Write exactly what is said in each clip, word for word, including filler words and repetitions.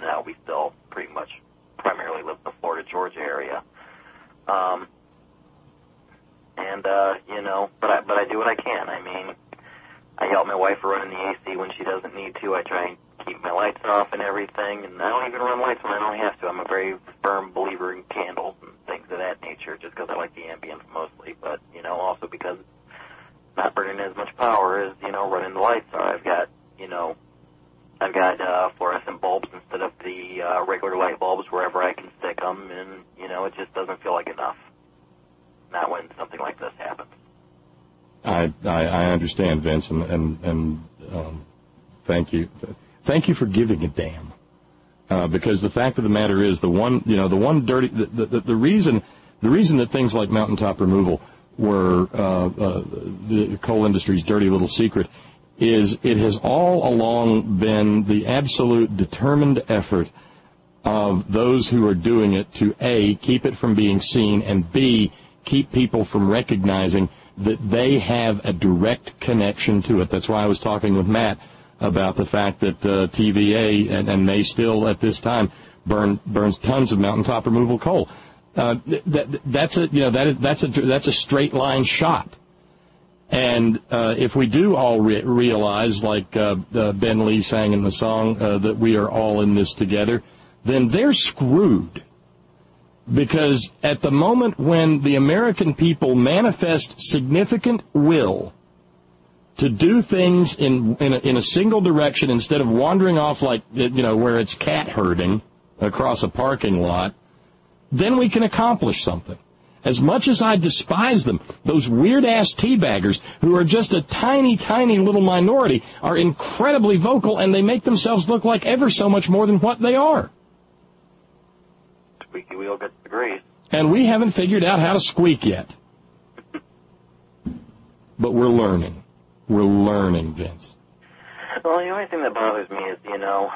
now. We still pretty much primarily live in the Florida, Georgia area. Um, and, uh, you know, but I, but I do what I can. I mean, I yell at my wife for running the A C when she doesn't need to. I try and keep my lights off and everything, and I don't even run lights when I don't have to. I'm a very firm believer in candles and things of that nature, just because I like the ambience mostly, but, you know, also because it's not burning as much power as, you know, running the lights are. I've got, you know, I've got uh, fluorescent bulbs instead of the uh, regular light bulbs wherever I can stick them, and, you know, it just doesn't feel like enough. Not when something like this happens. I I, I understand, Vince, and and, and um, thank you, thank you for giving a damn. Uh, because the fact of the matter is, the one you know, the one dirty, the the, the reason the reason that things like mountaintop removal were uh, uh, the coal industry's dirty little secret is it has all along been the absolute determined effort of those who are doing it to A, keep it from being seen, and B, keep people from recognizing that they have a direct connection to it. That's why I was talking with Matt about the fact that uh, T V A and, and may still at this time burn burns tons of mountaintop removal coal. Uh, that, that's a you know that is that's a that's a straight line shot. And uh, if we do all re- realize, like uh, uh, Ben Lee sang in the song, uh, that we are all in this together, then they're screwed. Because at the moment when the American people manifest significant will to do things in in a, in a single direction instead of wandering off like, you know, where it's cat herding across a parking lot, then we can accomplish something. As much as I despise them, those weird-ass teabaggers who are just a tiny, tiny little minority are incredibly vocal, and they make themselves look like ever so much more than what they are. Squeaky wheel gets the grease. And we haven't figured out how to squeak yet. But we're learning. We're learning, Vince. Well, the only thing that bothers me is, you know,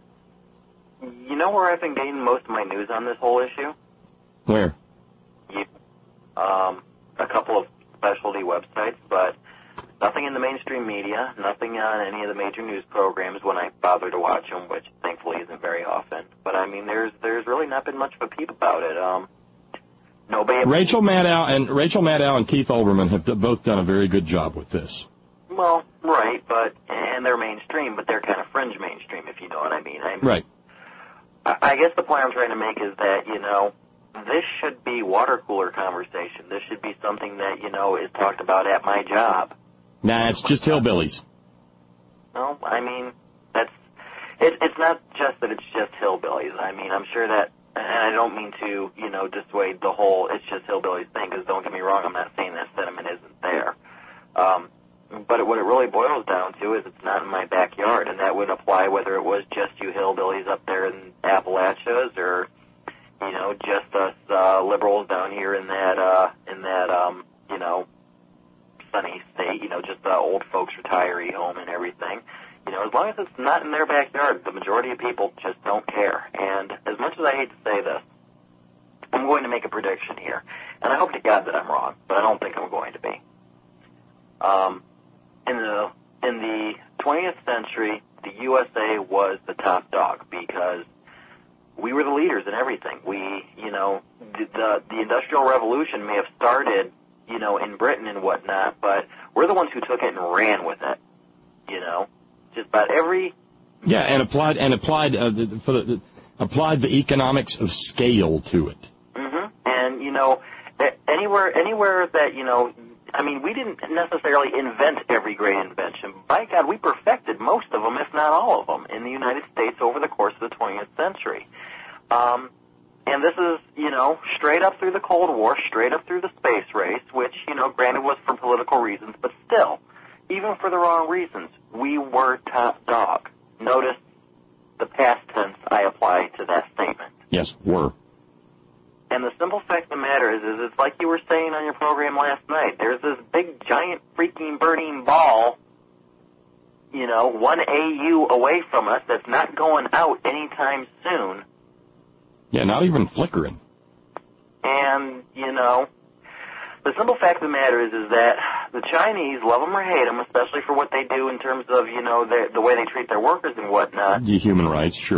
you know where I've been getting most of my news on this whole issue? Where? You, um, a couple of specialty websites, but nothing in the mainstream media, nothing on any of the major news programs when I bother to watch them, which thankfully isn't very often. But, I mean, there's there's really not been much of a peep about it. Um, nobody... Rachel Maddow and Rachel Maddow and Keith Olbermann have both done a very good job with this. Well, right, but, and they're mainstream, but they're kind of fringe mainstream, if you know what I mean. I mean right. I, I guess the point I'm trying to make is that, you know, this should be water cooler conversation. This should be something that, you know, is talked about at my job. Nah, it's just hillbillies. No, I mean, that's, it, it's not just that it's just hillbillies. I mean, I'm sure that, and I don't mean to, you know, dissuade the whole it's just hillbillies thing, because don't get me wrong, I'm not saying that sentiment isn't there. Um, but it, what it really boils down to is it's not in my backyard, and that would apply whether it was just you hillbillies up there in Appalachias or, you know, just us uh, liberals down here in that, uh, in that, um, you know, sunny state, you know, just the old folks retiree home and everything. You know, as long as it's not in their backyard, the majority of people just don't care. And as much as I hate to say this, I'm going to make a prediction here. And I hope to God that I'm wrong, but I don't think I'm going to be. Um, in the in the twentieth century, the U S A was the top dog because we were the leaders in everything. We, you know, the the, the Industrial Revolution may have started, you know, in Britain and whatnot, but we're the ones who took it and ran with it. You know, just about every yeah, and applied and applied uh, the, for the, applied the economics of scale to it. Mm-hmm. And you know, anywhere anywhere that you know. I mean, we didn't necessarily invent every great invention. By God, we perfected most of them, if not all of them, in the United States over the course of the twentieth century. Um, and this is, you know, straight up through the Cold War, straight up through the space race, which, you know, granted was for political reasons, but still, even for the wrong reasons, we were top dog. Notice the past tense I apply to that statement. Yes, were. And the simple fact of the matter is, is it's like you were saying on your program last night. There's this big, giant, freaking burning ball, you know, one A U away from us that's not going out anytime soon. Yeah, not even flickering. And, you know, the simple fact of the matter is, is that the Chinese, love them or hate them, especially for what they do in terms of, you know, the, the way they treat their workers and whatnot. The human rights, sure.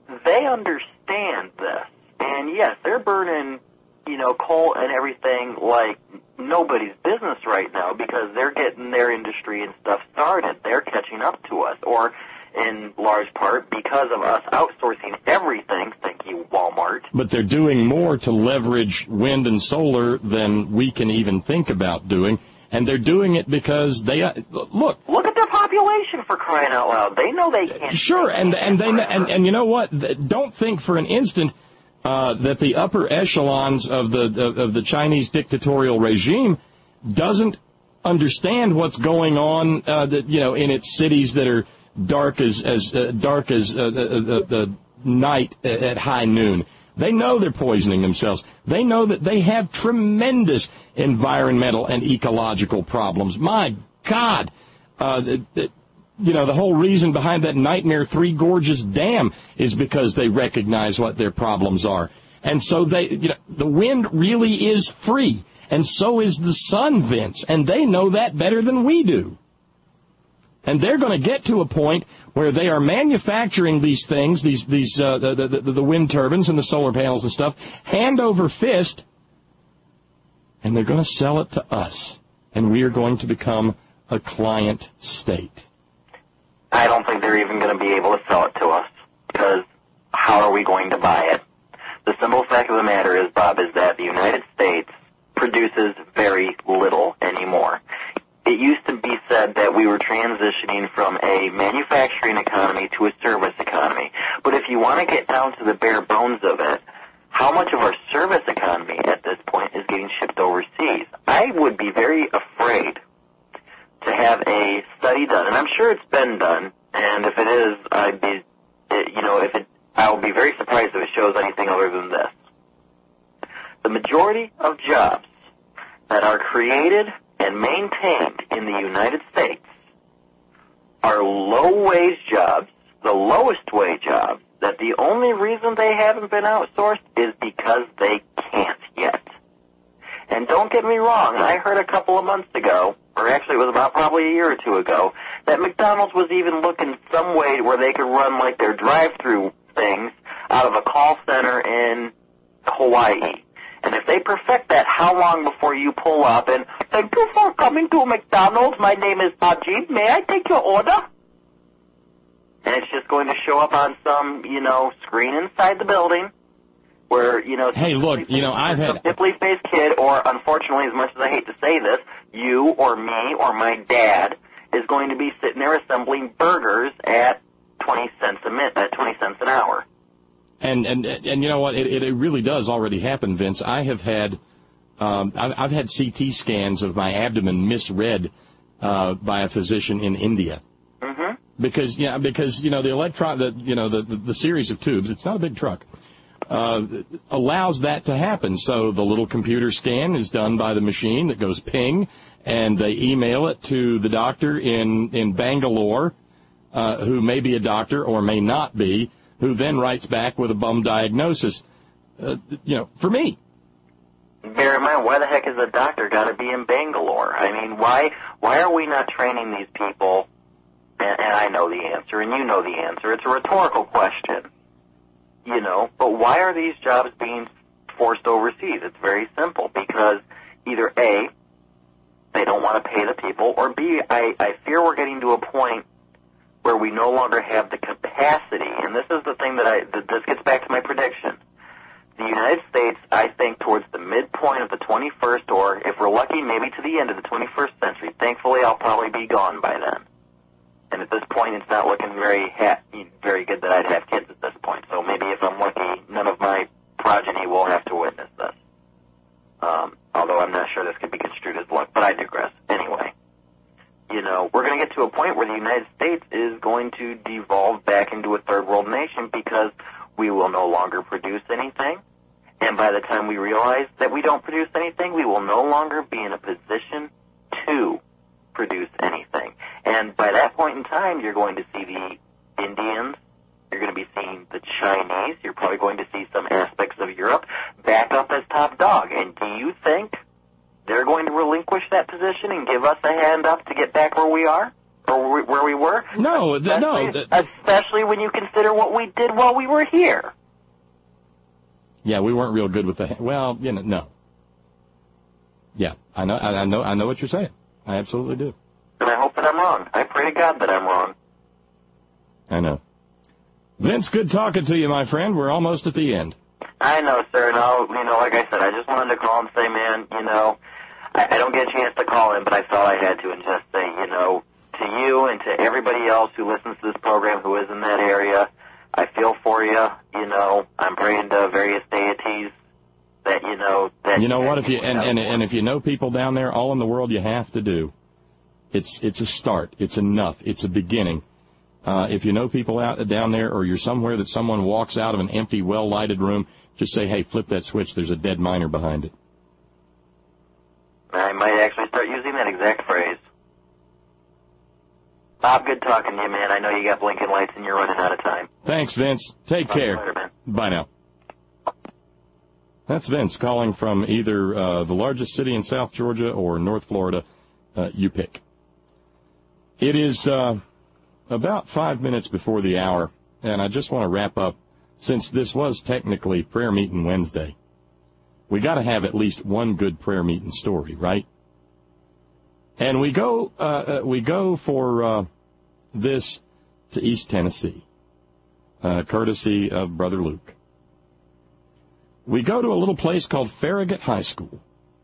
they understand this. And, yes, they're burning, you know, coal and everything like nobody's business right now because they're getting their industry and stuff started. They're catching up to us, or in large part because of us outsourcing everything. Thank you, Walmart. But they're doing more to leverage wind and solar than we can even think about doing, and they're doing it because they uh, look. Look at their population, for crying out loud. They know they can't. Sure, they and can't and they forever. and and you know what? Don't think for an instant uh, that the upper echelons of the of, of the Chinese dictatorial regime doesn't understand what's going on. Uh, that you know, in its cities that are dark as as uh, dark as uh, uh, uh, night at high noon. They know they're poisoning themselves. They know that they have tremendous environmental and ecological problems. My God, uh, the, the, you know, the whole reason behind that Nightmare Three Gorges Dam is because they recognize what their problems are. And so they, you know, the wind really is free, and so is the sun, Vince, and they know that better than we do. And they're going to get to a point where they are manufacturing these things, these these uh, the, the, the wind turbines and the solar panels and stuff, hand over fist, and they're going to sell it to us. And we are going to become a client state. I don't think they're even going to be able to sell it to us, because how are we going to buy it? The simple fact of the matter is, Bob, is that the United States produces very little anymore. It used to be said that we were transitioning from a manufacturing economy to a service economy. But if you want to get down to the bare bones of it, how much of our service economy at this point is getting shipped overseas? I would be very afraid to have a study done, and I'm sure it's been done, and if it is, I'd be, you know, if it, I'll be very surprised if it shows anything other than this. The majority of jobs that are created and maintained in the United States are low-wage jobs, the lowest-wage jobs, that the only reason they haven't been outsourced is because they can't yet. And don't get me wrong, I heard a couple of months ago, or actually it was about probably a year or two ago, that McDonald's was even looking some way where they could run like their drive-through things out of a call center in Hawaii. And if they perfect that, how long before you pull up and, thank you for coming to McDonald's, my name is Majid, may I take your order? And it's just going to show up on some, you know, screen inside the building where, you know, hey, look, you know, I've had some simply-faced kid, or unfortunately, as much as I hate to say this, you or me or my dad is going to be sitting there assembling burgers at twenty cents a minute, at twenty cents an hour. And, and and you know what? It, it really does already happen, Vince. I have had um, I've, I've had C T scans of my abdomen misread uh, by a physician in India. Mm-hmm. Because yeah, because you know the electron, the you know the, the the series of tubes. It's not a big truck. Uh, allows that to happen. So the little computer scan is done by the machine that goes ping, and they email it to the doctor in in Bangalore, uh, who may be a doctor or may not be, who then writes back with a bum diagnosis, uh, you know, for me. Bear in mind, why the heck is a doctor got to be in Bangalore? I mean, why why are we not training these people? And, and I know the answer, and you know the answer. It's a rhetorical question, you know, but why are these jobs being forced overseas? It's very simple, because either A, they don't want to pay the people, or B, I, I fear we're getting to a point where we no longer have the capacity, and this is the thing that I, that this gets back to my prediction. The United States, I think, towards the midpoint of the twenty-first, or if we're lucky, maybe to the end of the twenty-first century. Thankfully, I'll probably be gone by then. And at this point, it's not looking very ha- very good that I'd have kids at this point. So maybe if I'm lucky, none of my progeny will have to witness this. Um, although I'm not sure this could be construed as luck, but I digress. Anyway. You know, we're going to get to a point where the United States is going to devolve back into a third world nation, because we will no longer produce anything. And by the time we realize that we don't produce anything, we will no longer be in a position to produce anything. And by that point in time, you're going to see the Indians, you're going to be seeing the Chinese, you're probably going to see some aspects of Europe back up as top dog. And do you think they're going to relinquish that position and give us a hand up to get back where we are? Or where we, where we were. No, especially, no. The, especially when you consider what we did while we were here. Yeah, we weren't real good with the. Well, you know, no. Yeah, I know, I know, I know what you're saying. I absolutely do. And I hope that I'm wrong. I pray to God that I'm wrong. I know. Vince, good talking to you, my friend. We're almost at the end. I know, sir. And I'll, you know, like I said, I just wanted to call and say, man, you know, I, I don't get a chance to call in, but I felt I had to, and just say, you know, to you and to everybody else who listens to this program who is in that area, I feel for you. You know, I'm praying to various deities that, you know, that you know what, if you and, and and if you know people down there, all in the world you have to do, it's it's a start, it's enough, it's a beginning. Uh, if you know people out down there, or you're somewhere that someone walks out of an empty, well-lighted room, just say, hey, flip that switch, there's a dead miner behind it. I might actually start using that exact phrase. Bob, good talking to you, man. I know you got blinking lights and you're running out of time. Thanks, Vince. Take Talk care. Later, man. Bye now. That's Vince calling from either uh, the largest city in South Georgia or North Florida. Uh, you pick. It is uh, about five minutes before the hour, and I just want to wrap up. Since this was technically Prayer Meeting Wednesday, we got to have at least one good prayer meeting story, right? And we go, uh, we go for uh, this to East Tennessee, uh, courtesy of Brother Luke. We go to a little place called Farragut High School,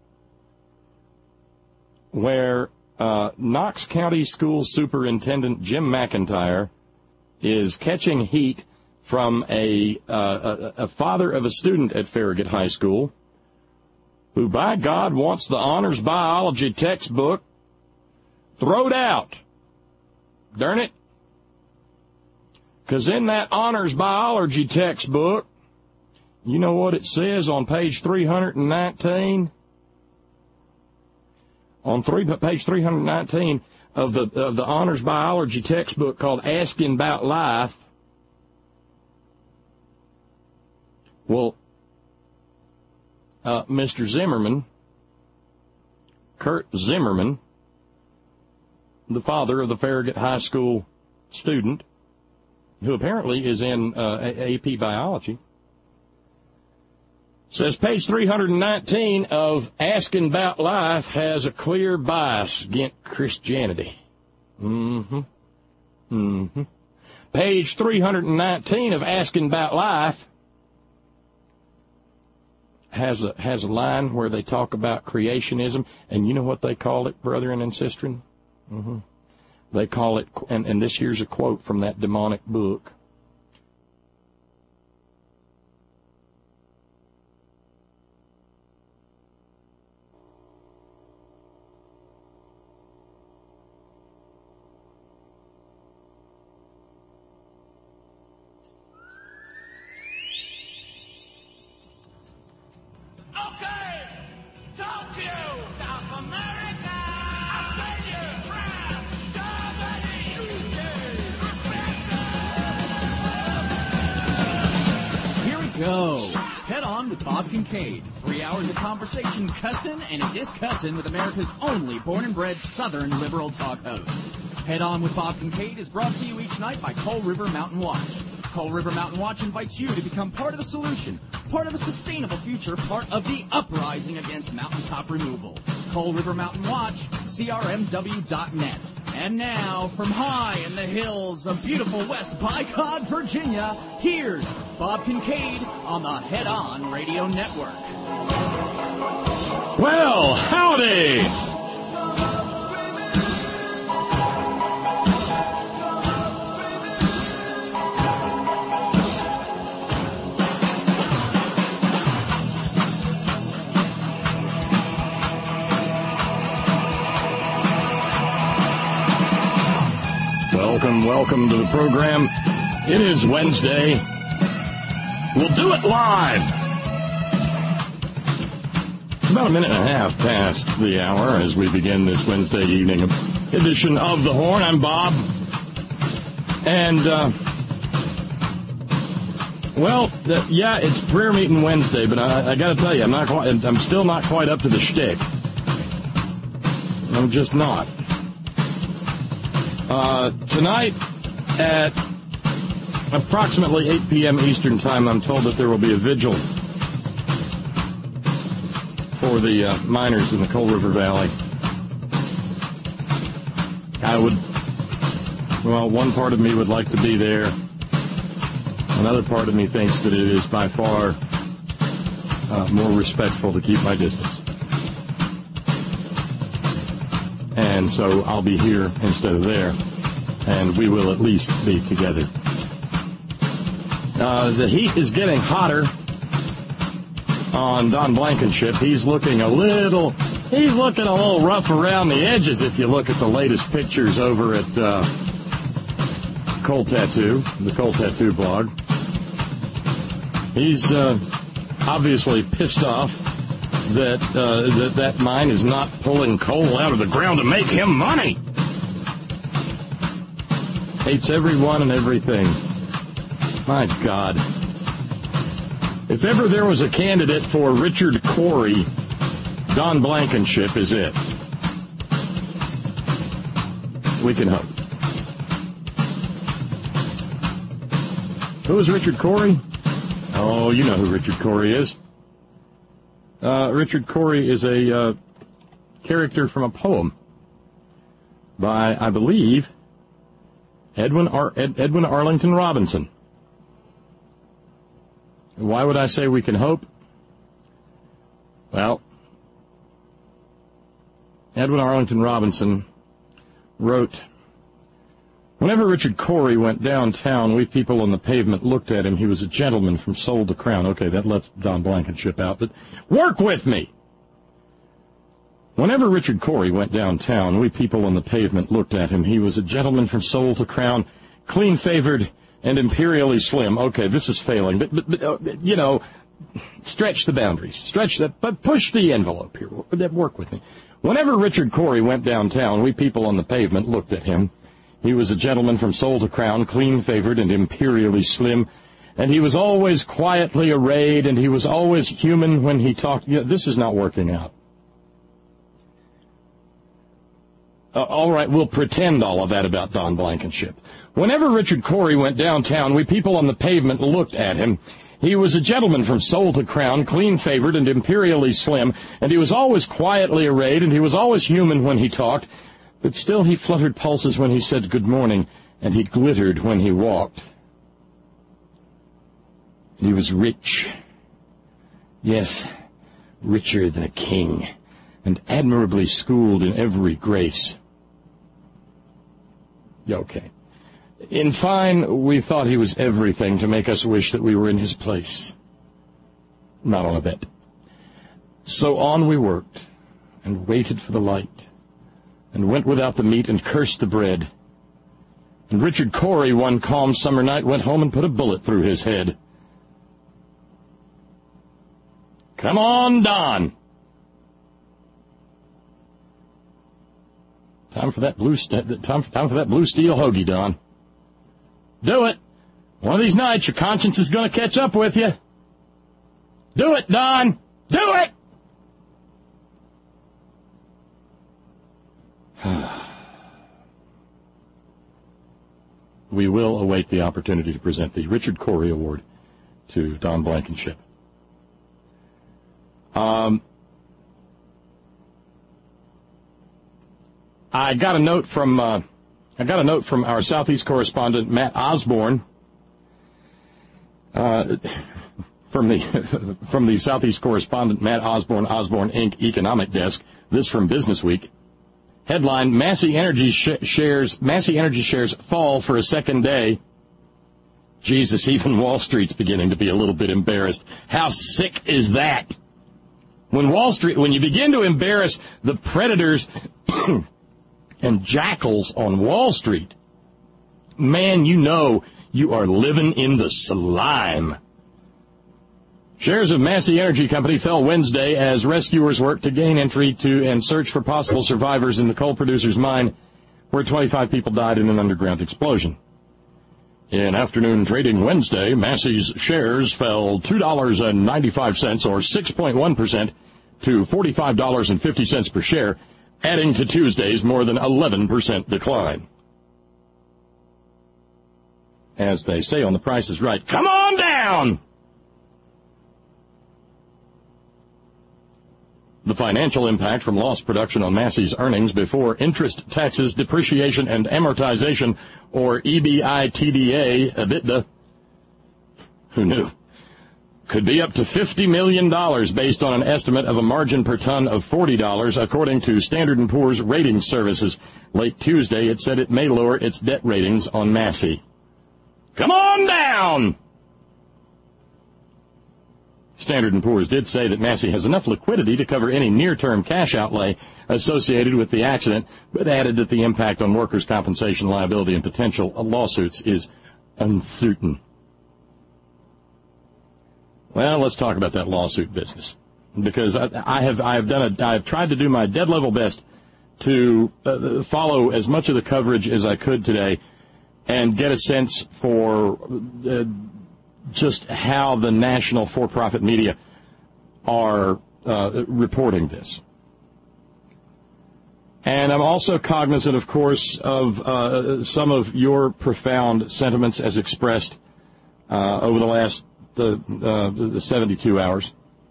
where uh, Knox County School Superintendent Jim McIntyre is catching heat from a, uh, a, a father of a student at Farragut High School who, by God, wants the honors biology textbook throwed out. Darn it. Because in that honors biology textbook, you know what it says on page three hundred nineteen? On three, page three hundred nineteen of the, of the honors biology textbook called Asking About Life. Well, uh, Mister Zimmerman, Kurt Zimmerman, the father of the Farragut High School student, who apparently is in uh, A P Biology, says page three hundred nineteen of Asking About Life has a clear bias against Christianity. Mm-hmm. Mm-hmm. Page three hundred nineteen of Asking About Life has a has a line where they talk about creationism, and you know what they call it, brethren and sistren? Mm-hmm. They call it, and, and this here's a quote from that demonic book. Conversation cussin' and discussin' with America's only born-and-bred Southern liberal talk host. Head On with Bob Kincaid is brought to you each night by Coal River Mountain Watch. Coal River Mountain Watch invites you to become part of the solution, part of a sustainable future, part of the uprising against mountaintop removal. Coal River Mountain Watch, C R M W dot net. And now, from high in the hills of beautiful West Bicod, Virginia, here's Bob Kincaid on the Head On Radio Network. Well, howdy! Welcome, welcome to the program. It is Wednesday. We'll do it live. About a minute and a half past the hour as we begin this Wednesday evening edition of The Horn. I'm Bob. And, uh, well, the, yeah, it's Prayer Meeting Wednesday, but I, I got to tell you, I'm not quite, I'm still not quite up to the shtick. I'm just not. Uh, tonight at approximately eight p.m. Eastern Time, I'm told that there will be a vigil for the uh, miners in the Coal River Valley. I would, well, one part of me would like to be there. Another part of me thinks that it is by far uh, more respectful to keep my distance. And so I'll be here instead of there, and we will at least be together. Uh, the heat is getting hotter on Don Blankenship. He's looking a little, he's looking a little rough around the edges if you look at the latest pictures over at uh, Coal Tattoo, the Coal Tattoo blog. He's uh, obviously pissed off that, uh, that that mine is not pulling coal out of the ground to make him money. Hates everyone and everything. My God. If ever there was a candidate for Richard Corey, Don Blankenship is it. We can hope. Who is Richard Corey? Oh, you know who Richard Corey is. Uh, Richard Corey is a uh, character from a poem by, I believe, Edwin Ar- Ed- Edwin Arlington Robinson. Why would I say we can hope? Well, Edwin Arlington Robinson wrote, "Whenever Richard Corey went downtown, we people on the pavement looked at him. He was a gentleman from soul to crown." Okay, that lets Don Blankenship out, but work with me. Whenever Richard Corey went downtown, we people on the pavement looked at him. He was a gentleman from soul to crown, clean-favored and imperially slim. Okay, this is failing, but, but, but uh, you know, stretch the boundaries. Stretch that, but push the envelope here. Work with me. Whenever Richard Corey went downtown, we people on the pavement looked at him. He was a gentleman from soul to crown, clean-favored and imperially slim, and he was always quietly arrayed, and he was always human when he talked. You know, this is not working out. Uh, all right, we'll pretend all of that about Don Blankenship. Whenever Richard Corey went downtown, we people on the pavement looked at him. He was a gentleman from soul to crown, clean-favored and imperially slim, and he was always quietly arrayed, and he was always human when he talked. But still he fluttered pulses when he said good morning, and he glittered when he walked. He was rich. Yes, richer than a king, and admirably schooled in every grace. Okay. In fine, we thought he was everything to make us wish that we were in his place. Not on a bet. So on we worked, and waited for the light, and went without the meat and cursed the bread. And Richard Corey, one calm summer night, went home and put a bullet through his head. Come on, Don. Time for that blue st- time, for, time for that blue steel hoagie, Don. Do it. One of these nights, your conscience is going to catch up with you. Do it, Don. Do it. We will await the opportunity to present the Richard Corey Award to Don Blankenship. Um, I got a note from uh, I got a note from our Southeast correspondent Matt Osborne uh, from the from the Southeast correspondent Matt Osborne, Osborne Incorporated. Economic Desk. This from Business Week. Headline: Massey Energy sh- shares Massey Energy shares fall for a second day. Jesus, even Wall Street's beginning to be a little bit embarrassed. How sick is that? When Wall Street, when you begin to embarrass the predators and jackals on Wall Street, man, you know you are living in the slime. Shares of Massey Energy Company fell Wednesday as rescuers worked to gain entry to and search for possible survivors in the coal producer's mine, where twenty-five people died in an underground explosion. In afternoon trading Wednesday, Massey's shares fell two dollars and ninety-five cents, or six point one percent, to forty-five dollars and fifty cents per share, adding to Tuesday's more than eleven percent decline. as they say on The Price is Right, come on down! The financial impact from lost production on Massey's earnings before interest, taxes, depreciation, and amortization, or EBITDA, EBITDA, who knew, could be up to fifty million dollars based on an estimate of a margin per ton of forty dollars, according to Standard and Poor's Ratings Services. Late Tuesday, it said it may lower its debt ratings on Massey. Come on down! Standard and Poor's did say that Massey has enough liquidity to cover any near-term cash outlay associated with the accident, but added that the impact on workers' compensation liability and potential lawsuits is uncertain. Well, let's talk about that lawsuit business, because I, I have I have done a, I have tried to do my dead level best to uh, follow as much of the coverage as I could today and get a sense for uh, just how the national for-profit media are uh, reporting this. And I'm also cognizant, of course, of uh, some of your profound sentiments as expressed uh, over the last the, uh, the seventy-two hours.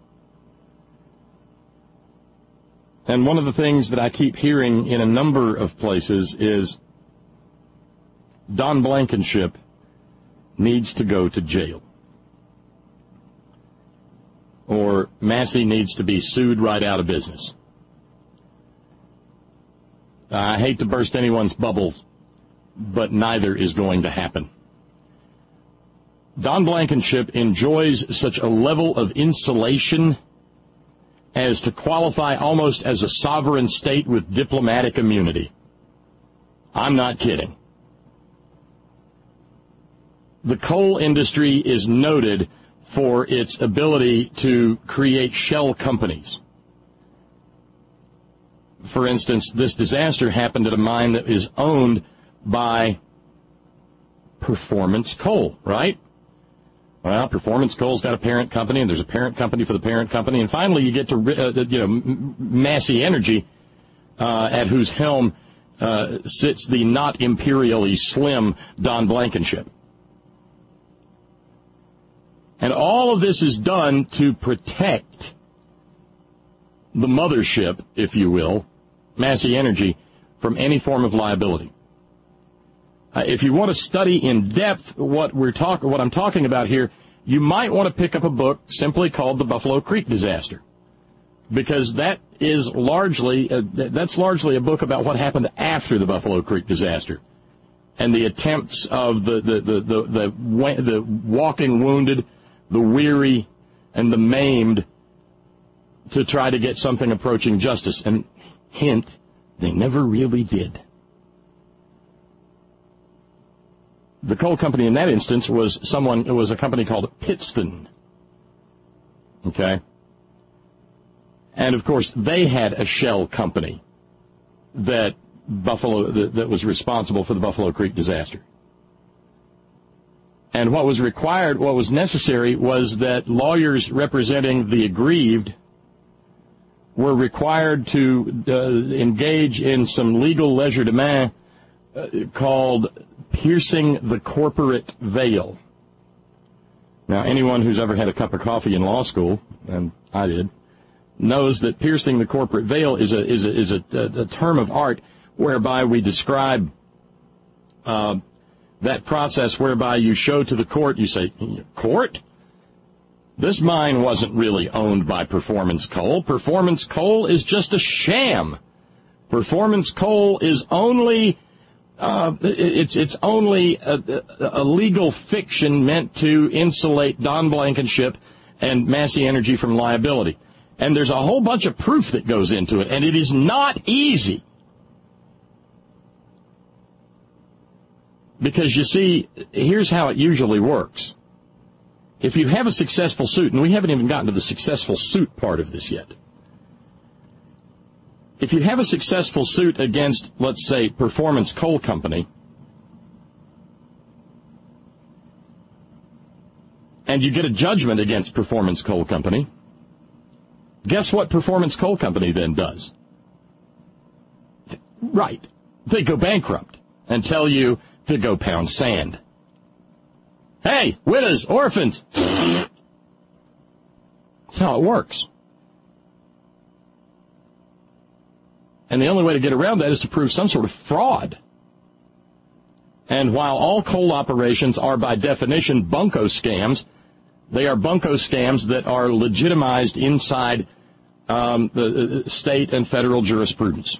And one of the things that I keep hearing in a number of places is Don Blankenship needs to go to jail. Or Massey needs to be sued right out of business. I hate to burst anyone's bubbles, but neither is going to happen. Don Blankenship enjoys such a level of insulation as to qualify almost as a sovereign state with diplomatic immunity. I'm not kidding. The coal industry is noted for its ability to create shell companies. For instance, this disaster happened at a mine that is owned by Performance Coal, right? Well, Performance Coal's got a parent company, and there's a parent company for the parent company, and finally you get to, uh, you know, Massey Energy, uh, at whose helm uh, sits the not imperially slim Don Blankenship. And all of this is done to protect the mothership, if you will, Massey Energy, from any form of liability. Uh, if you want to study in depth what we're talk- what I'm talking about here, you might want to pick up a book simply called The Buffalo Creek Disaster, because that is largely uh, that's largely a book about what happened after the Buffalo Creek disaster and the attempts of the the the the, the, the walking wounded, the weary, and the maimed to try to get something approaching justice. And hint, they never really did. The coal company in that instance was someone, it was a company called Pittston. Okay? And of course, they had a shell company that Buffalo, that, that was responsible for the Buffalo Creek disaster. And what was required, what was necessary, was that lawyers representing the aggrieved were required to uh, engage in some legal legerdemain uh, called piercing the corporate veil. Now, anyone who's ever had a cup of coffee in law school, and I did, knows that piercing the corporate veil is a is a, is a, a term of art whereby we describe uh, that process whereby you show to the court, you say, court? This mine wasn't really owned by Performance Coal. Performance Coal is just a sham. Performance Coal is only, uh, it's, it's only a, a legal fiction meant to insulate Don Blankenship and Massey Energy from liability. And there's a whole bunch of proof that goes into it, and it is not easy. Because, you see, here's how it usually works. If you have a successful suit, and we haven't even gotten to the successful suit part of this yet. If you have a successful suit against, let's say, Performance Coal Company, and you get a judgment against Performance Coal Company, guess what Performance Coal Company then does? Right. They go bankrupt and tell you to go pound sand. Hey, widows, orphans. That's how it works. And the only way to get around that is to prove some sort of fraud. And while all coal operations are by definition bunco scams, they are bunco scams that are legitimized inside um, the state and federal jurisprudence.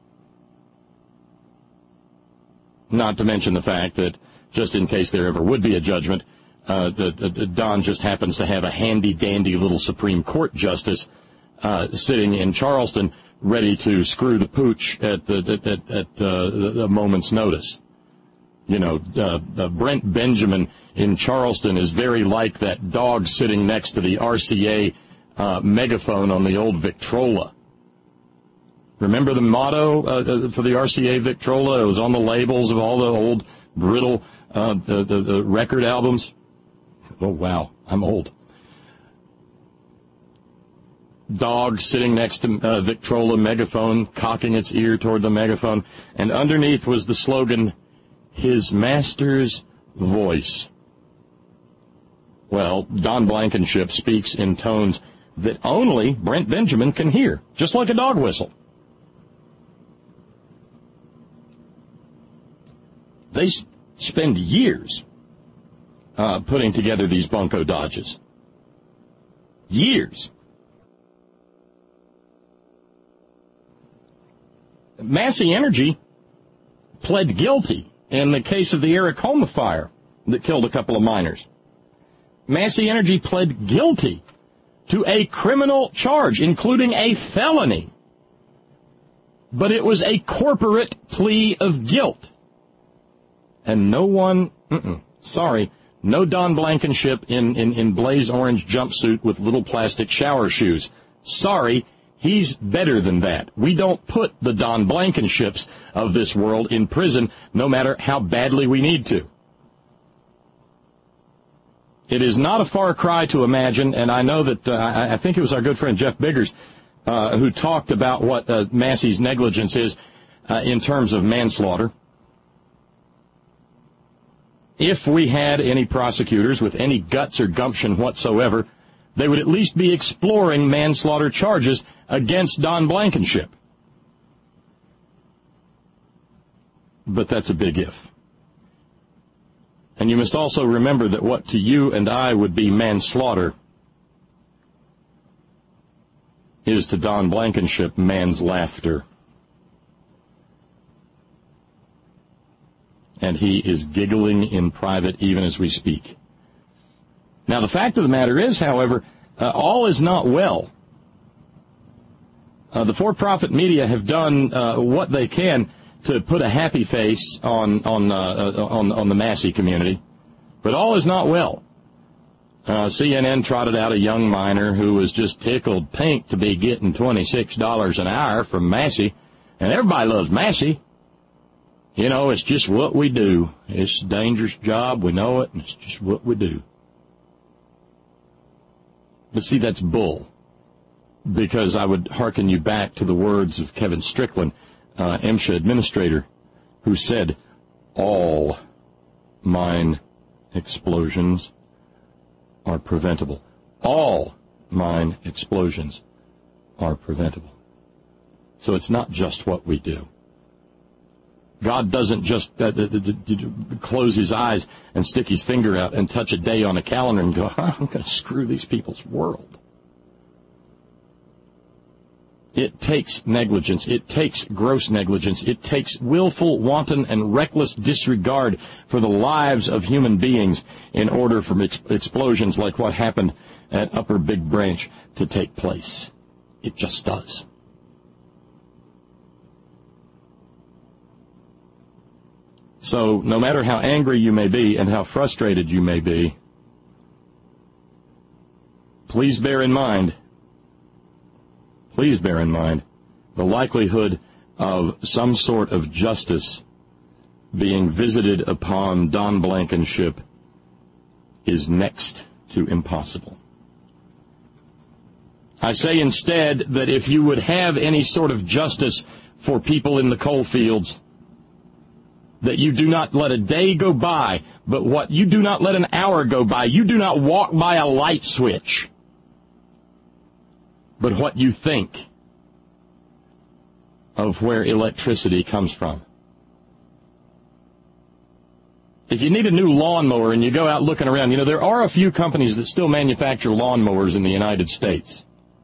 Not to mention the fact that, just in case there ever would be a judgment, uh, the, the, Don just happens to have a handy-dandy little Supreme Court justice uh, sitting in Charleston ready to screw the pooch at the at, at uh, a moment's notice. You know, uh, uh, Brent Benjamin in Charleston is very like that dog sitting next to the R C A uh, megaphone on the old Victrola. Remember the motto uh, for the R C A Victrola? It was on the labels of all the old brittle uh, the, the, the record albums. Oh, wow, I'm old. Dog sitting next to uh, Victrola megaphone, cocking its ear toward the megaphone, and underneath was the slogan, "His Master's Voice." Well, Don Blankenship speaks in tones that only Brent Benjamin can hear, just like a dog whistle. They spend years uh, putting together these bunco dodges. Years. Massey Energy pled guilty in the case of the Aracoma fire that killed a couple of miners. Massey Energy pled guilty to a criminal charge, including a felony. But it was a corporate plea of guilt. And no one, mm-mm, sorry, no Don Blankenship in, in, in blaze orange jumpsuit with little plastic shower shoes. Sorry, he's better than that. We don't put the Don Blankenships of this world in prison, no matter how badly we need to. It is not a far cry to imagine, and I know that, uh, I, I think it was our good friend Jeff Biggers uh, who talked about what uh, Massey's negligence is uh, in terms of manslaughter. If we had any prosecutors with any guts or gumption whatsoever, they would at least be exploring manslaughter charges against Don Blankenship. But that's a big if. And you must also remember that what to you and I would be manslaughter is to Don Blankenship man's laughter. And he is giggling in private even as we speak. Now, the fact of the matter is, however, uh, all is not well. Uh, the for-profit media have done uh, what they can to put a happy face on on uh, uh, on, on the Massey community, but all is not well. Uh, C N N trotted out a young miner who was just tickled pink to be getting twenty-six dollars an hour from Massey, and everybody loves Massey. You know, it's just what we do. It's a dangerous job, we know it, and it's just what we do. But see, that's bull, because I would hearken you back to the words of Kevin Strickland, uh, MSHA administrator, who said, all mine explosions are preventable. All mine explosions are preventable. So it's not just what we do. God doesn't just uh, d- d- d- close his eyes and stick his finger out and touch a day on a calendar and go, I'm going to screw these people's world. It takes negligence. It takes gross negligence. It takes willful, wanton, and reckless disregard for the lives of human beings in order for ex- explosions like what happened at Upper Big Branch to take place. It just does. So no matter how angry you may be and how frustrated you may be, please bear in mind, please bear in mind the likelihood of some sort of justice being visited upon Don Blankenship is next to impossible. I say instead that if you would have any sort of justice for people in the coal fields, that you do not let a day go by, but what you do not let an hour go by. You do not walk by a light switch, but what you think of where electricity comes from. If you need a new lawnmower and you go out looking around, you know, there are a few companies that still manufacture lawnmowers in the United States.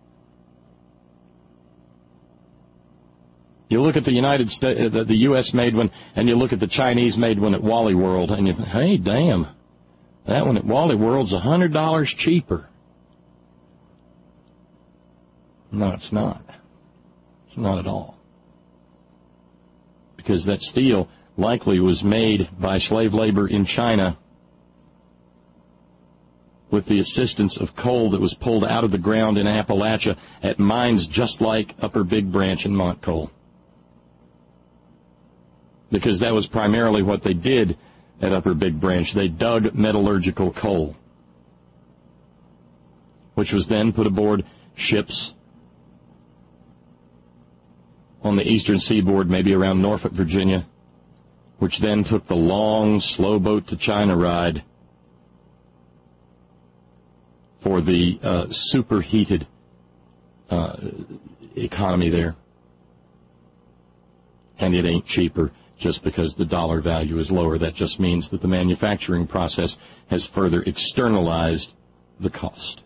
You look at the United States, the U S made one, and you look at the Chinese made one at Wally World, and you think, hey, damn, that one at Wally World's one hundred dollars cheaper. No, it's not. It's not at all. Because that steel likely was made by slave labor in China with the assistance of coal that was pulled out of the ground in Appalachia at mines just like Upper Big Branch and Mont Coal. Because that was primarily what they did at Upper Big Branch. They dug metallurgical coal, which was then put aboard ships on the eastern seaboard, maybe around Norfolk, Virginia, which then took the long, slow boat to China ride for the uh, superheated uh, economy there. And it ain't cheaper just because the dollar value is lower. That just means that the manufacturing process has further externalized the cost.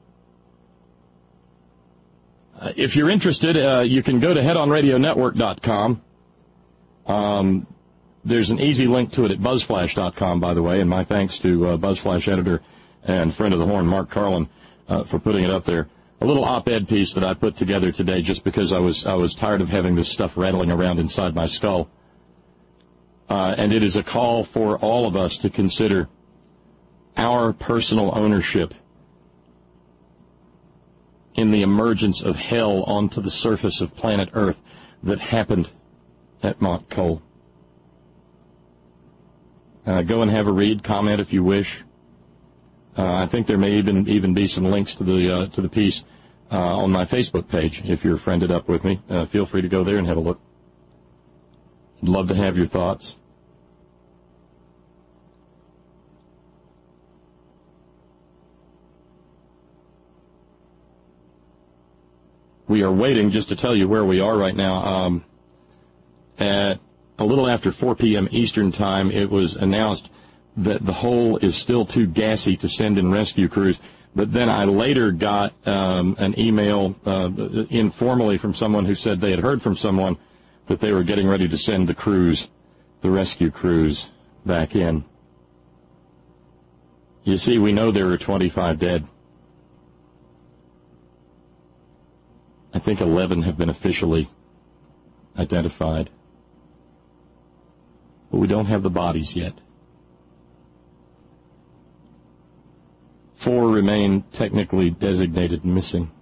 Uh, if you're interested, uh, you can go to head on radio network dot com. Um, there's an easy link to it at buzzflash dot com, by the way, and my thanks to uh, BuzzFlash editor and friend of the horn, Mark Carlin, uh, for putting it up there. A little op-ed piece that I put together today just because I was I was tired of having this stuff rattling around inside my skull. Uh, and it is a call for all of us to consider our personal ownership in the emergence of hell onto the surface of planet Earth that happened at Mont Coal. Uh, go and have a read, comment if you wish. Uh, I think there may even even be some links to the uh, to the piece uh, on my Facebook page. If you're friended up with me, uh, feel free to go there and have a look. I'd love to have your thoughts. We are waiting, just to tell you where we are right now. Um, at a little after four p.m. Eastern Time, it was announced that the hole is still too gassy to send in rescue crews. But then I later got um, an email uh, informally from someone who said they had heard from someone that they were getting ready to send the crews, the rescue crews, back in. You see, we know there are twenty-five dead. I think eleven have been officially identified. But we don't have the bodies yet. Four remain technically designated missing.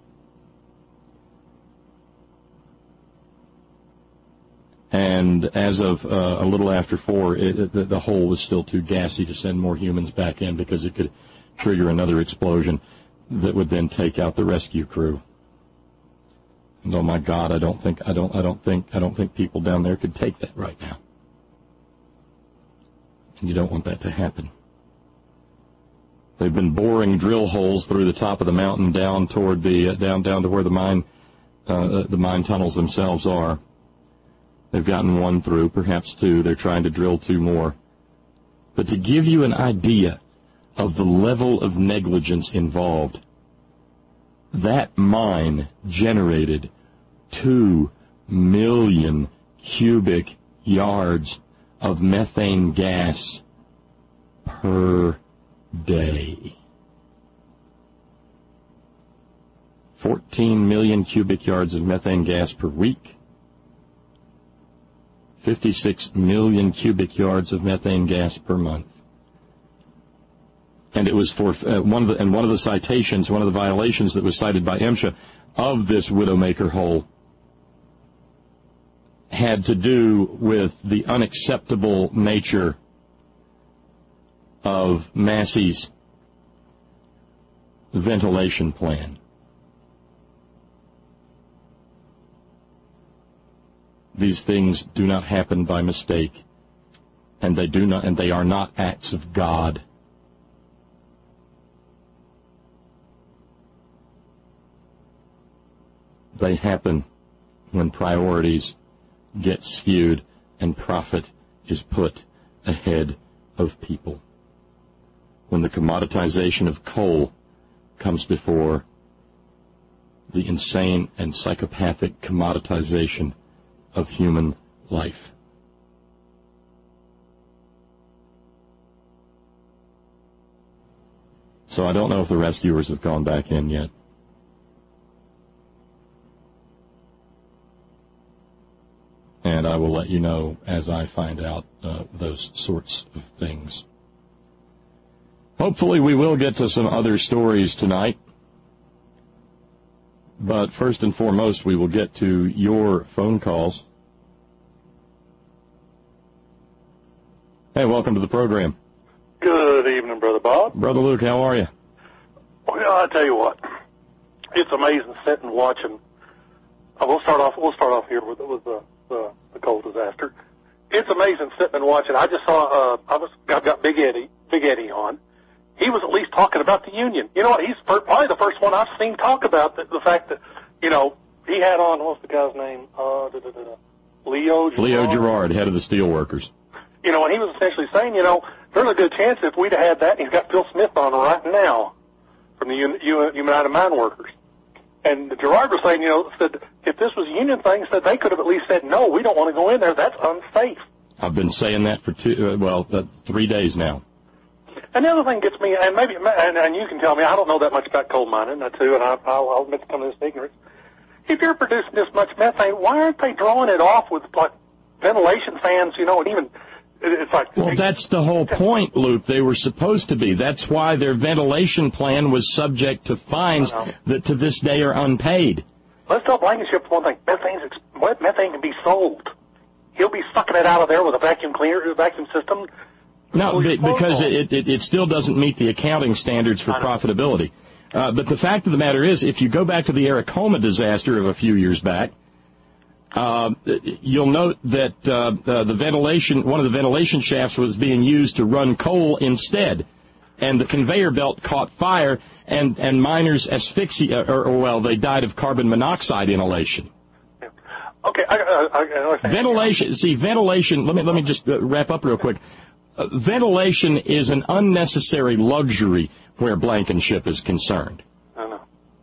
And as of uh, a little after four, it, it, the, the hole was still too gassy to send more humans back in because it could trigger another explosion that would then take out the rescue crew. And oh my God, I don't think I don't I don't think I don't think people down there could take that right now. And you don't want that to happen. They've been boring drill holes through the top of the mountain down toward the uh, down down to where the mine uh, the mine tunnels themselves are. They've gotten one through, perhaps two. They're trying to drill two more. But to give you an idea of the level of negligence involved, that mine generated two million cubic yards of methane gas per day. fourteen million cubic yards of methane gas per week. fifty-six million cubic yards of methane gas per month. And it was for uh, one of the, and one of the citations, one of the violations that was cited by MSHA of this Widowmaker hole had to do with the unacceptable nature of Massey's ventilation plan. These things do not happen by mistake. and they do not, and they are not acts of God. They happen when priorities get skewed and profit is put ahead of people. When the commoditization of coal comes before the insane and psychopathic commoditization of human life. So I don't know if the rescuers have gone back in yet. And I will let you know as I find out uh, those sorts of things. Hopefully we will get to some other stories tonight. But first and foremost, we will get to your phone calls. Hey, welcome to the program. Good evening, Brother Bob. Brother Luke, how are you? Well, I tell you what, it's amazing sitting and watching. Uh, we'll start off. We'll start off here with, with the, the the coal disaster. It's amazing sitting and watching. I just saw. Uh, I was. I've got Big Eddie. Big Eddie on. He was at least talking about the union. You know what? He's probably the first one I've seen talk about the, the fact that, you know, he had on, what's the guy's name? Uh, da, da, da, da. Leo Gerard. Leo Gerard, head of the Steelworkers. You know, and he was essentially saying, you know, there's a good chance if we'd have had that, and he's got Phil Smith on right now from the Un- Un- United Mine Workers. And Gerard was saying, you know, said if this was a union thing, said they could have at least said, no, we don't want to go in there. That's unsafe. I've been saying that for two, uh, well, uh, three days now. And the other thing gets me, and maybe, and, and you can tell me, I don't know that much about coal mining, I too, and I, I'll, I'll admit to some of this ignorance. If you're producing this much methane, why aren't they drawing it off with like ventilation fans, you know, and even, it's like... Well, that's the whole point, Luke. They were supposed to be. That's why their ventilation plan was subject to fines that to this day are unpaid. Let's tell Blankenship for one thing. Methane's, methane can be sold. He'll be sucking it out of there with a vacuum cleaner, vacuum system. No, because it, it, it still doesn't meet the accounting standards for profitability. Uh, but the fact of the matter is, if you go back to the Aracoma disaster of a few years back, uh, you'll note that uh, uh, the ventilation, one of the ventilation shafts was being used to run coal instead, and the conveyor belt caught fire, and, and miners asphyxia, or, or well, they died of carbon monoxide inhalation. Okay, I, I, I ventilation. See, ventilation. Let me let me just wrap up real quick. Uh, ventilation is an unnecessary luxury where Blankenship is concerned. I know.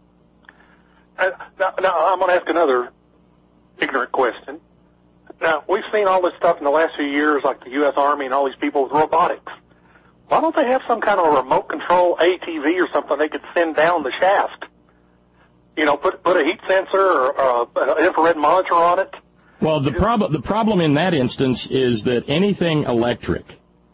Uh, now, now, I'm going to ask another ignorant question. Now, we've seen all this stuff in the last few years, like the U S Army and all these people with robotics. Why don't they have some kind of a remote control A T V or something they could send down the shaft? You know, put put a heat sensor or uh, an infrared monitor on it? Well, the problem the problem in that instance is that anything electric,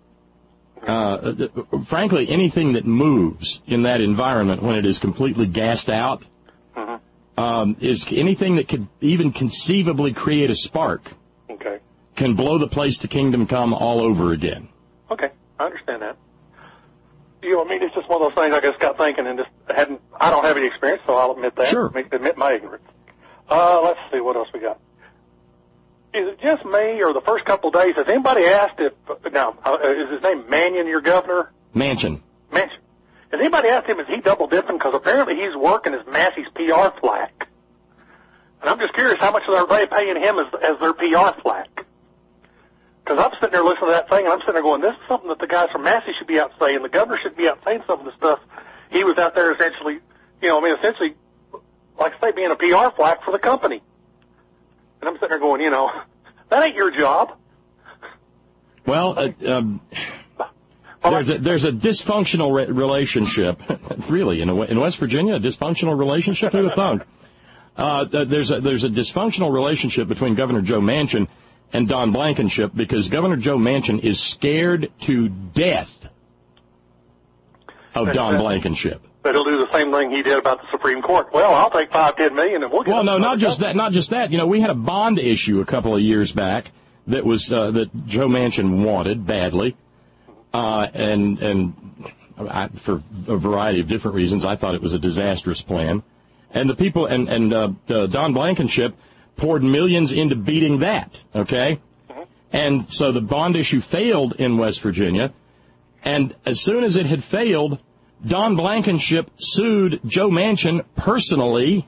Uh, frankly, anything that moves in that environment when it is completely gassed out, mm-hmm. um, is anything that could even conceivably create a spark. Okay. Can blow the place to kingdom come all over again. Okay, I understand that. You know, I mean, it's just one of those things I just got thinking and just hadn't. I don't have any experience, so I'll admit that. Sure. Admit my ignorance. Uh, let's see what else we got. Is it just me, or the first couple of days, has anybody asked if, now, uh, is his name Mannion, your governor? Manchin. Manchin. Has anybody asked him, is he double dipping? Because apparently he's working as Massey's P R flack. And I'm just curious, how much are they paying him as, as their P R flack? Because I'm sitting there listening to that thing, and I'm sitting there going, this is something that the guys from Massey should be out saying. The governor should be out saying some of the stuff. He was out there essentially, you know, I mean, essentially, like I say, being a P R flack for the company. And I'm sitting there going, you know, that ain't your job. Well, uh, um, there's a, there's a dysfunctional re- relationship, really, in, a, in West Virginia, a dysfunctional relationship? Who would have thunk? Uh, there's a, there's a dysfunctional relationship between Governor Joe Manchin and Don Blankenship because Governor Joe Manchin is scared to death of Don Blankenship. But he'll do the same thing he did about the Supreme Court. Well, I'll take five, ten million, and we'll get. Well, no, not just that. Not just that. You know, we had a bond issue a couple of years back that was uh, that Joe Manchin wanted badly, uh, and and I, for a variety of different reasons, I thought it was a disastrous plan. And the people and and uh, uh, Don Blankenship poured millions into beating that. Okay, mm-hmm. And so the bond issue failed in West Virginia. And as soon as it had failed, Don Blankenship sued Joe Manchin personally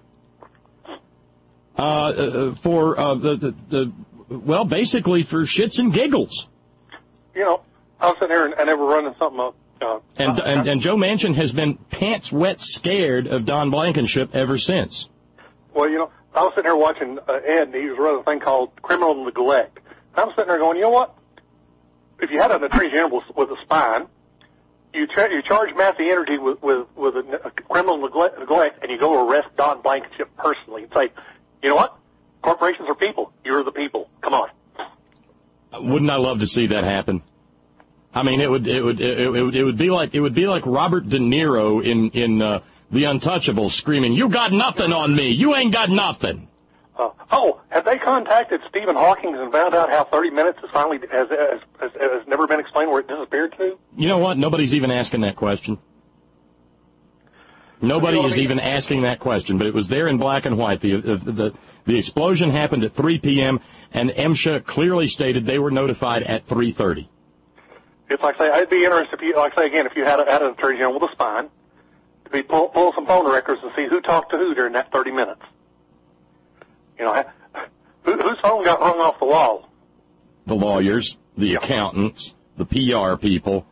uh, for, uh, the, the, the, well, basically for shits and giggles. You know, I was sitting here and, and they were running something up. Uh, and, I, and I, and Joe Manchin has been pants wet scared of Don Blankenship ever since. Well, you know, I was sitting here watching uh, Ed, and he was running a thing called criminal neglect. And I'm sitting there going, you know what? If you had an attorney general with a spine, you tra- you charge Massey Energy with with, with a, a criminal neglect, neglect, and you go arrest Don Blankenship personally and say, you know what? Corporations are people. You're the people. Come on. Wouldn't I love to see that happen? I mean, it would it would it, it would it would be like it would be like Robert De Niro in in uh, The Untouchables screaming, "You got nothing on me. You ain't got nothing." Uh, oh, have they contacted Stephen Hawking and found out how thirty minutes has finally has, has, has, has never been explained where it disappeared to? You know what? Nobody's even asking that question. Nobody you know is I mean? even asking that question, but it was there in black and white. The the the, the explosion happened at three p.m. and MSHA clearly stated they were notified at three thirty. It's like say I'd be interested if you like say again if you had, a, had an attorney general with a spine to be pull, pull some phone records and see who talked to who during that thirty minutes. You know, who, whose phone got hung off the wall? The lawyers, the accountants, the P R people.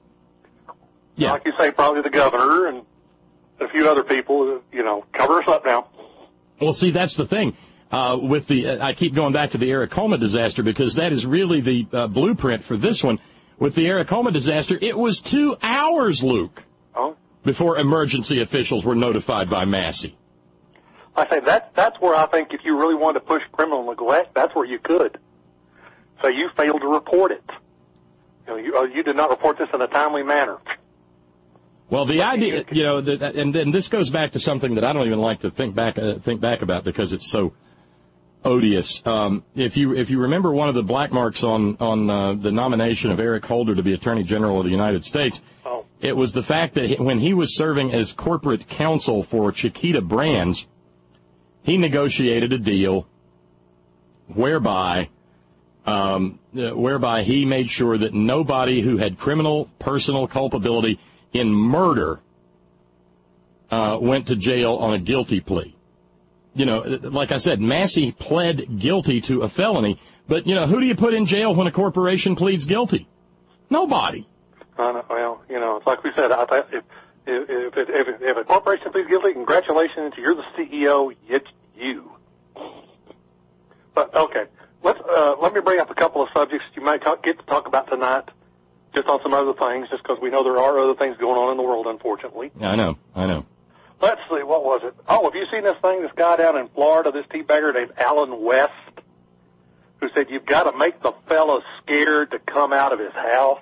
Yeah, like you say, probably the governor and a few other people. You know, cover us up now. Well, see, that's the thing. Uh, with the, uh, I keep going back to the Aracoma disaster because that is really the uh, blueprint for this one. With the Aracoma disaster, it was two hours, Luke, oh. before emergency officials were notified by Massey. I say that that's where I think if you really wanted to push criminal neglect, that's where you could. So you failed to report it. You know, you, uh, you did not report this in a timely manner. Well, the idea, you know, that, and, and this goes back to something that I don't even like to think back uh, think back about because it's so odious. Um, if you if you remember one of the black marks on on uh, the nomination of Eric Holder to be Attorney General of the United States, oh. it was the fact that when he was serving as corporate counsel for Chiquita Brands, he negotiated a deal whereby um, uh, whereby he made sure that nobody who had criminal personal culpability in murder uh, went to jail on a guilty plea. You know, like I said, Massey pled guilty to a felony, but, you know, who do you put in jail when a corporation pleads guilty? Nobody. Uh, well, you know, it's like we said, I th- if, if, if, if, if a corporation pleads guilty, congratulations, you're the C E O, it's you. But, okay, let's, uh, let me bring up a couple of subjects you might talk, get to talk about tonight, just on some other things, just because we know there are other things going on in the world, unfortunately. I know, I know. Let's see, what was it? Oh, have you seen this thing, this guy down in Florida, this teabagger named Alan West, who said you've got to make the fella scared to come out of his house?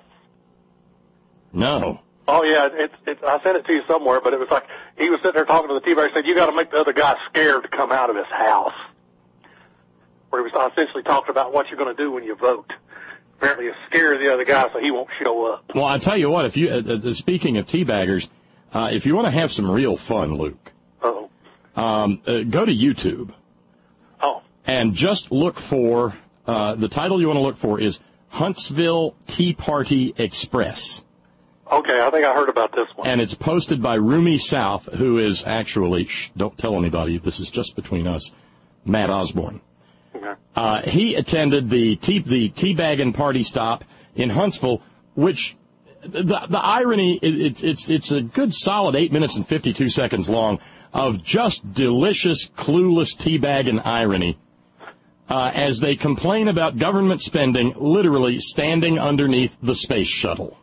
No. Oh, yeah, it's, it's, I sent it to you somewhere, but it was like he was sitting there talking to the teabagger and said, you got to make the other guy scared to come out of his house. Where he was essentially talking about what you're going to do when you vote. Apparently it's scare the other guy so he won't show up. Well, I tell you what, if you uh, uh, speaking of teabaggers, Uh, if you want to have some real fun, Luke, Uh-oh. um, uh, go to YouTube. Oh. And just look for, uh, the title you want to look for is Huntsville Tea Party Express. Okay, I think I heard about this one. And it's posted by Rumi South, who is actually, shh, don't tell anybody, this is just between us, Matt Osborne. Okay. Uh, he attended the tea, the teabagging party stop in Huntsville, which... The, the irony, it's it's it's a good solid eight minutes and fifty-two seconds long of just delicious, clueless teabag and irony uh, as they complain about government spending literally standing underneath the space shuttle.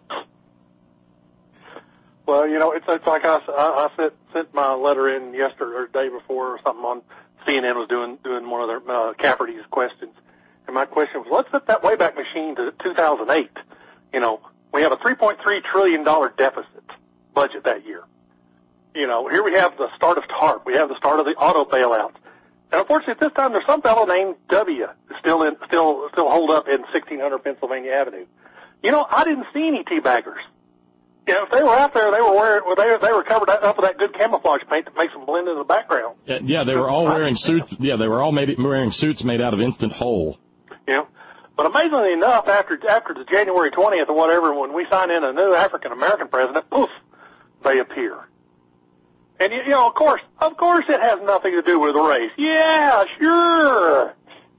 Well, you know, it's, it's like I, I sent, sent my letter in yesterday or the day before or something on C N N was doing doing one of their uh, Cafferty's questions. And my question was, let's set that Wayback Machine to two thousand eight. You know, we have a three point three trillion dollars deficit budget that year. You know, here we have the start of TARP. We have the start of the auto bailouts. And unfortunately, at this time, there's some fellow named W still in, still, still holed up in sixteen hundred Pennsylvania Avenue. You know, I didn't see any teabaggers. You know, if they were out there, they were wearing, they were, they were covered up with that good camouflage paint that makes them blend into the background. Yeah, yeah they were all wearing suits. Yeah, they were all made, wearing suits made out of instant whole. You know, But amazingly enough, after after the January twentieth or whatever, when we sign in a new African-American president, poof, they appear. And, you, you know, of course, of course it has nothing to do with race. Yeah, sure.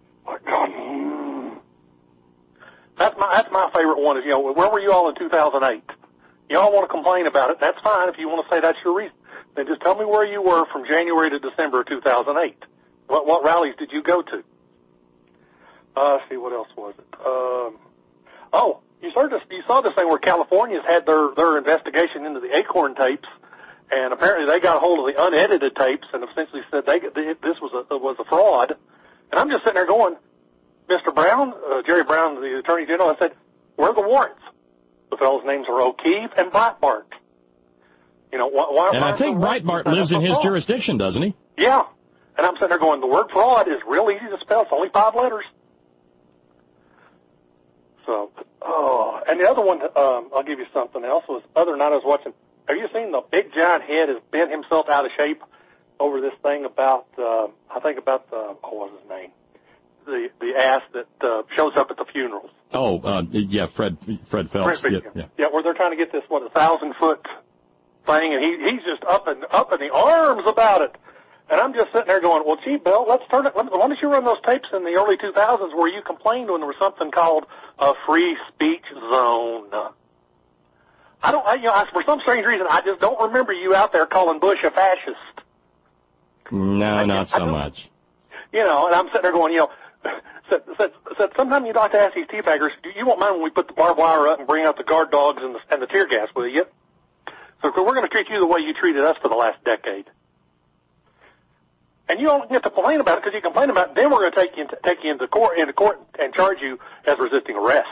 That's my, that's my favorite one is, you know, where were you all in two thousand eight? You all want to complain about it. That's fine if you want to say that's your reason. Then just tell me where you were from January to December of two thousand eight. What, what rallies did you go to? Uh, let's see, what else was it? Um, oh, you saw this, you saw this thing where California's had their, their investigation into the Acorn tapes, and apparently they got a hold of the unedited tapes and essentially said they, they this was a, was a fraud. And I'm just sitting there going, Mister Brown, uh, Jerry Brown, the Attorney General, I said, where are the warrants? The fellows' names are O'Keefe and Breitbart. You know, why, why, and why I think Breitbart lives in his fraud? jurisdiction, doesn't he? Yeah. And I'm sitting there going, the word fraud is real easy to spell. It's only five letters. So, oh, and the other one, um, I'll give you something else, was other night I was watching, have you seen the big giant head has bent himself out of shape over this thing about, uh, I think about the, oh, what was his name? The, the ass that, uh, shows up at the funerals. Oh, uh, yeah, Fred, Fred Phelps. Fred, yeah, yeah. yeah, where they're trying to get this, what, a thousand foot thing, and he, he's just up in, up in the arms about it. And I'm just sitting there going, well, gee, Bill, let's turn it, why don't you run those tapes in the early two thousands where you complained when there was something called a free speech zone? I don't, I, you know, I, for some strange reason, I just don't remember you out there calling Bush a fascist. No, I, not I, so I much. You know, and I'm sitting there going, you know, said, said, said sometimes you'd like to ask these teabaggers, do you won't mind when we put the barbed wire up and bring out the guard dogs and the, and the tear gas, will you? So we're going to treat you the way you treated us for the last decade. And you don't get to complain about it because you complain about it, then we're going to take you into, take you into court, into court and charge you as resisting arrest.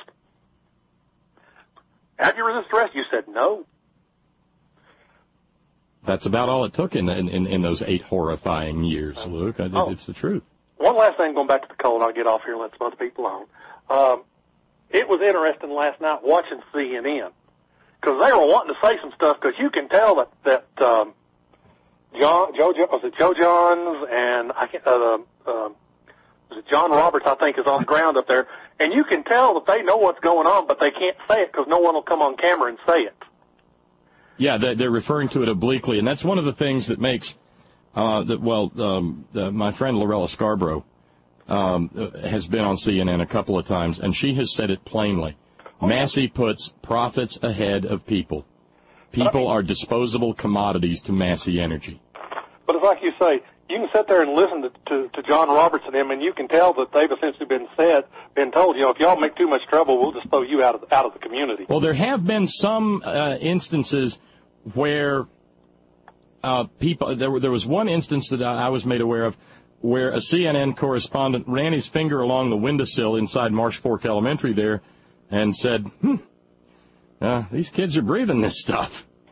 Have you resisted arrest? You said no. That's about all it took in in, in those eight horrifying years, Luke. I, oh. It's the truth. One last thing, going back to the cold, I'll get off here and let some other people on. Um, it was interesting last night watching C N N because they were wanting to say some stuff because you can tell that that um, John, Joe, was it Joe Johns and I can't, uh, um, was it John Roberts? I think is on the ground up there, and you can tell that they know what's going on, but they can't say it because no one will come on camera and say it. Yeah, they're referring to it obliquely, and that's one of the things that makes. Uh, that, well, um, the, my friend Lorella Scarborough um, has been on C N N a couple of times, and she has said it plainly. Oh, Massey puts profits ahead of people. People are disposable commodities to Massey Energy. But it's like you say, you can sit there and listen to, to, to John Roberts and him, and you can tell that they've essentially been said, been told, you know, if y'all make too much trouble, we'll just throw you out of out of the community. Well, there have been some uh, instances where. Uh, people, there, were, there was one instance that I, I was made aware of where a C N N correspondent ran his finger along the windowsill inside Marsh Fork Elementary there and said, hmm, uh, these kids are breathing this stuff.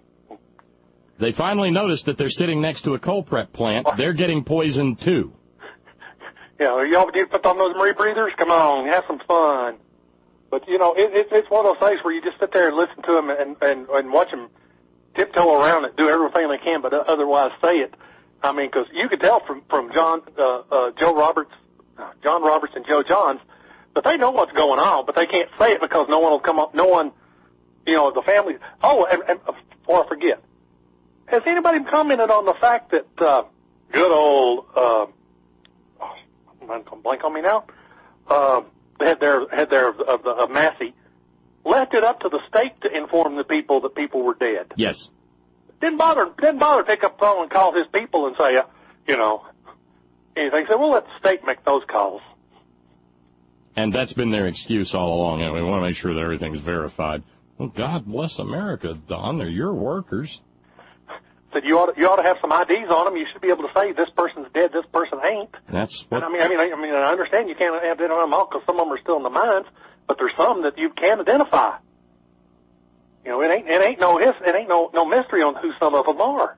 They finally noticed that they're sitting next to a coal prep plant. They're getting poisoned, too. Yeah, y'all need to put on those rebreathers? Come on, have some fun. But, you know, it, it, it's one of those things where you just sit there and listen to them and, and, and watch them tiptoe around it, do everything they can, but otherwise say it. I mean, because you could tell from from John, uh, uh, Joe Roberts, uh, John Roberts and Joe Johns, that they know what's going on, but they can't say it because no one will come up. No one, you know, the family. Oh, and, and before I forget, has anybody commented on the fact that uh, good old, uh, oh, I'm going to blank on me now. Uh, the head there, head there of, of, the, of Massey. Left it up to the state to inform the people that people were dead. Yes. Didn't bother, didn't bother to pick up the phone and call his people and say, uh, you know, anything. So we'll let the state make those calls. And that's been their excuse all along. And we want to make sure that everything's verified. Well, God bless America, Don. They're your workers. Said you ought to, you ought to have some I Ds on them. You should be able to say this person's dead, this person ain't. That's what. And I mean, I mean, I mean, I understand you can't identify them all because some of them are still in the mines. But there's some that you can identify. You know, it ain't it ain't no it ain't no no mystery on who some of them are.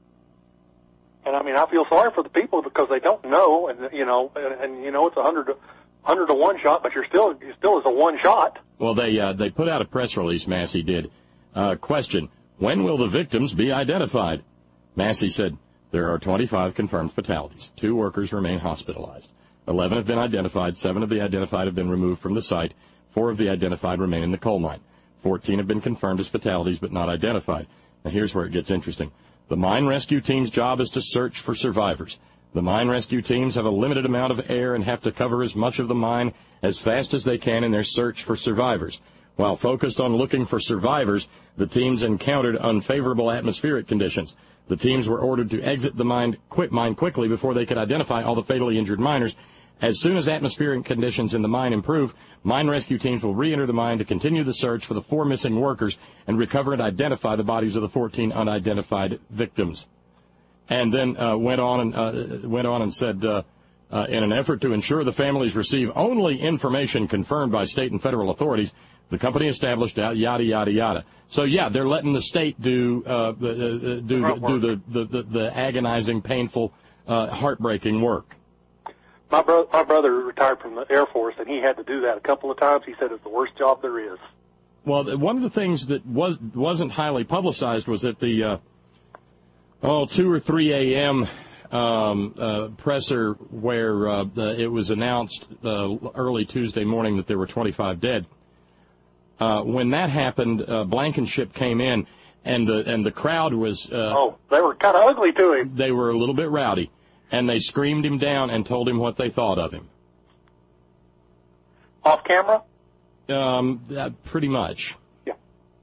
And I mean, I feel sorry for the people because they don't know, and you know, and, and you know, it's a hundred hundred to one shot, but you're still you still is a one shot. Well, they uh, they put out a press release. Massey did. Uh, question: when will the victims be identified? Massey said there are twenty-five confirmed fatalities. Two workers remain hospitalized. Eleven have been identified. Seven of the identified have been removed from the site. Four of the identified remain in the coal mine. Fourteen have been confirmed as fatalities but not identified. Now, here's where it gets interesting. The mine rescue team's job is to search for survivors. The mine rescue teams have a limited amount of air and have to cover as much of the mine as fast as they can in their search for survivors. While focused on looking for survivors, the teams encountered unfavorable atmospheric conditions. The teams were ordered to exit the mine, quit mine quickly before they could identify all the fatally injured miners. As soon as atmospheric conditions in the mine improve, mine rescue teams will re-enter the mine to continue the search for the four missing workers and recover and identify the bodies of the fourteen unidentified victims. And then uh, went on and uh, went on and said, uh, uh, in an effort to ensure the families receive only information confirmed by state and federal authorities, the company established yada yada yada. So yeah, they're letting the state do uh, the, uh, do do the the, the, the agonizing, painful, uh, heartbreaking work. My, bro- my brother retired from the Air Force, and he had to do that a couple of times. He said it's the worst job there is. Well, one of the things that was, wasn't highly publicized was at the, uh, oh, two or three a.m. Um, uh, presser where uh, the, it was announced uh, early Tuesday morning that there were twenty-five dead. Uh, when that happened, uh, Blankenship came in, and the, and the crowd was... Uh, oh, they were kind of ugly to him. They were a little bit rowdy. And they screamed him down and told him what they thought of him. Off camera? Um, uh, pretty much. Yeah.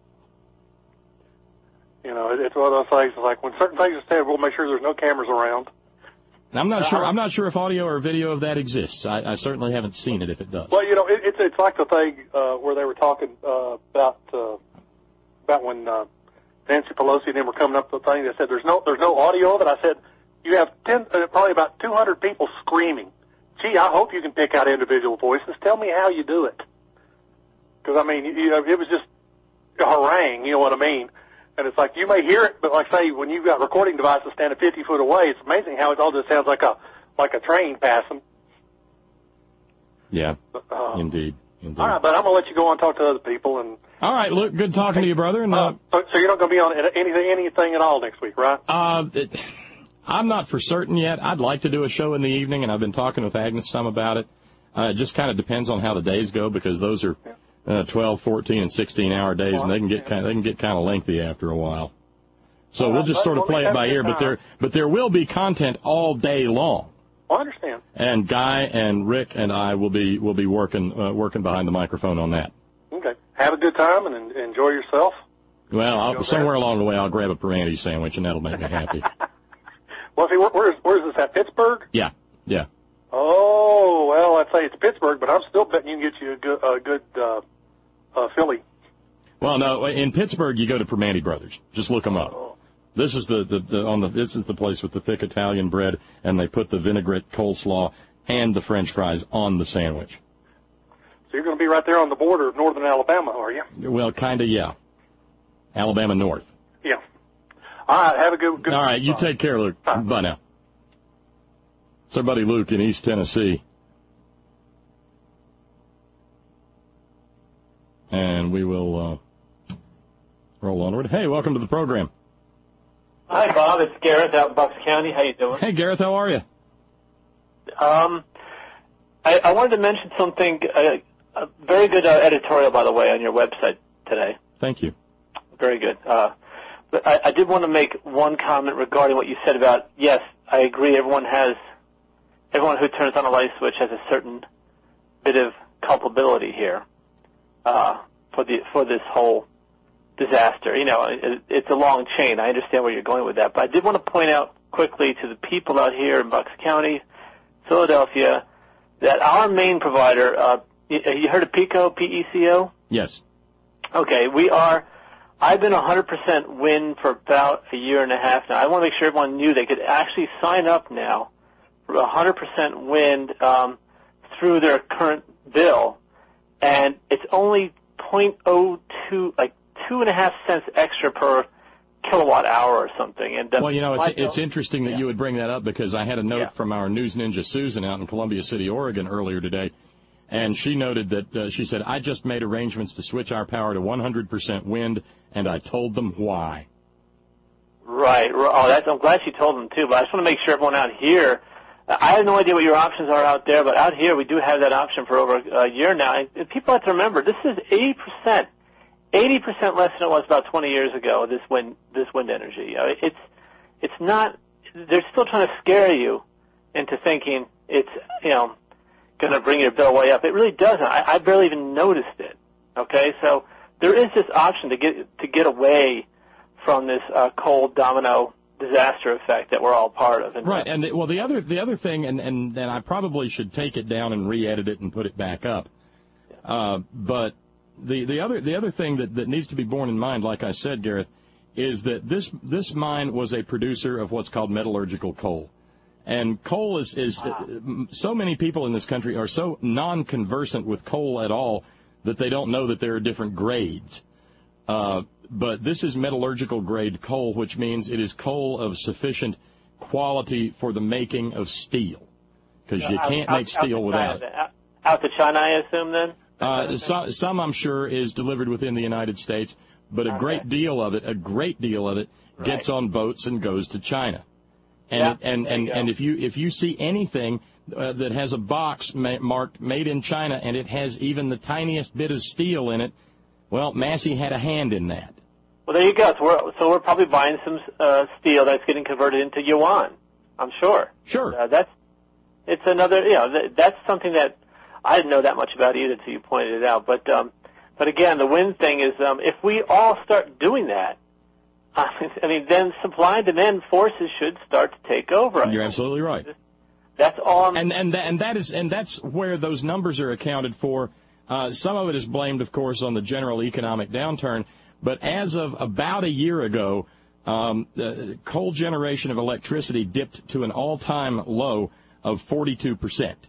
You know, it's one of those things. It's like when certain things are said, we'll make sure there's no cameras around. I'm not sure. I'm not sure if audio or video of that exists. I, I certainly haven't seen it. If it does. Well, you know, it, it's it's like the thing uh, where they were talking uh, about uh, about when uh, Nancy Pelosi and them were coming up with the thing. They said there's no there's no audio of it. I said. You have ten, uh, probably about two hundred people screaming. Gee, I hope you can pick out individual voices. Tell me how you do it. Because, I mean, you know, it was just a harangue, you know what I mean? And it's like, you may hear it, but like, say, when you've got recording devices standing fifty foot away, it's amazing how it all just sounds like a like a train passing. Yeah, uh, indeed. Indeed. All right, but I'm going to let you go on and talk to other people. And all right, Luke, good talking to you, brother. And, uh, uh, so, so you're not going to be on anything, anything at all next week, right? Uh, it, I'm not for certain yet. I'd like to do a show in the evening, and I've been talking with Agnes some about it. Uh, it just kind of depends on how the days go, because those are uh, twelve, fourteen, and sixteen hour days, and they can get kind of, they can get kind of lengthy after a while. So well, we'll just sort of play it by ear, but there but there will be content all day long. I understand. And Guy and Rick and I will be will be working uh, working behind the microphone on that. Okay. Have a good time and enjoy yourself. Well, I'll, somewhere along the way, I'll grab a Peranti sandwich, and that'll make me happy. Well, see, where, where's, where's this at, Pittsburgh? Yeah, yeah. Oh, well, I'd say it's Pittsburgh, but I'm still betting you can get you a good, a good uh, uh, Philly. Well, no, in Pittsburgh, you go to Primanti Brothers. Just look them up. Oh. This is the, the, the on the this is the place with the thick Italian bread, and they put the vinaigrette coleslaw and the French fries on the sandwich. So you're going to be right there on the border of northern Alabama, are you? Well, kind of, yeah. Alabama North. Yeah. All right, have a good... good All right, you take care, Luke. Bye, Bye now. It's our buddy Luke in East Tennessee. And we will uh, roll onward. Hey, welcome to the program. Hi, Bob. It's Gareth out in Bucks County. How you doing? Hey, Gareth, how are you? Um, I, I wanted to mention something, uh, a very good uh, editorial, by the way, on your website today. Thank you. Very good. Uh, but I, I did want to make one comment regarding what you said about, yes, I agree, everyone has, everyone who turns on a light switch has a certain bit of culpability here uh, for the for this whole disaster. You know, it, it's a long chain. I understand where you're going with that. But I did want to point out quickly to the people out here in Bucks County, Philadelphia, that our main provider, uh, you, you heard of PECO, P E C O? Yes. Okay, we are, I've been one hundred percent wind for about a year and a half now. I want to make sure everyone knew they could actually sign up now for one hundred percent wind um, through their current bill, and it's only zero point zero two, like two and a half cents extra per kilowatt hour or something. And uh, well, you know, it's it's interesting that yeah. you would bring that up, because I had a note yeah. from our news ninja Susan out in Columbia City, Oregon earlier today, and she noted that uh, she said, I just made arrangements to switch our power to one hundred percent wind, and I told them why. Right. Oh, that's, I'm glad she told them too. But I just want to make sure everyone out here I have no idea what your options are out there, but out here we do have that option for over a year now. And people have to remember, this is eighty percent, eighty percent less than it was about twenty years ago, this wind, this wind energy. Uh, it's, it's not, they're still trying to scare you into thinking it's, you know, going to bring your bill way up. It really doesn't. I, I barely even noticed it. Okay, so there is this option to get, to get away from this uh, cold domino disaster effect that we're all part of. Right, and the, well, the other the other thing, and, and, and I probably should take it down and re-edit it and put it back up, uh, but the, the other the other thing that, that needs to be borne in mind, like I said, Gareth, is that this this mine was a producer of what's called metallurgical coal. And coal is, is wow. so many people in this country are so non-conversant with coal at all that they don't know that there are different grades. Uh, but this is metallurgical grade coal, which means it is coal of sufficient quality for the making of steel, because you can't out, make steel out without it. Out, out to China, I assume, then? Uh, some, some, I'm sure, is delivered within the United States, but a okay. great deal of it, a great deal of it, right. gets on boats and goes to China. And yeah, it, and and, and if you if you see anything uh, that has a box ma- marked "Made in China" and it has even the tiniest bit of steel in it, well, Massey had a hand in that. Well, there you go. So we're, so we're probably buying some uh, steel that's getting converted into yuan, I'm sure. Sure. Uh, that's it's another, you know, th- that's something that I didn't know that much about either until you pointed it out. But um, but again, the wind thing is, um, if we all start doing that, I mean, then supply and demand forces should start to take over. You're absolutely right. That's all. I'm and and that, and that is and that's where those numbers are accounted for. Uh, some of it is blamed, of course, on the general economic downturn. But as of about a year ago, um, the coal generation of electricity dipped to an all-time low of forty-two percent.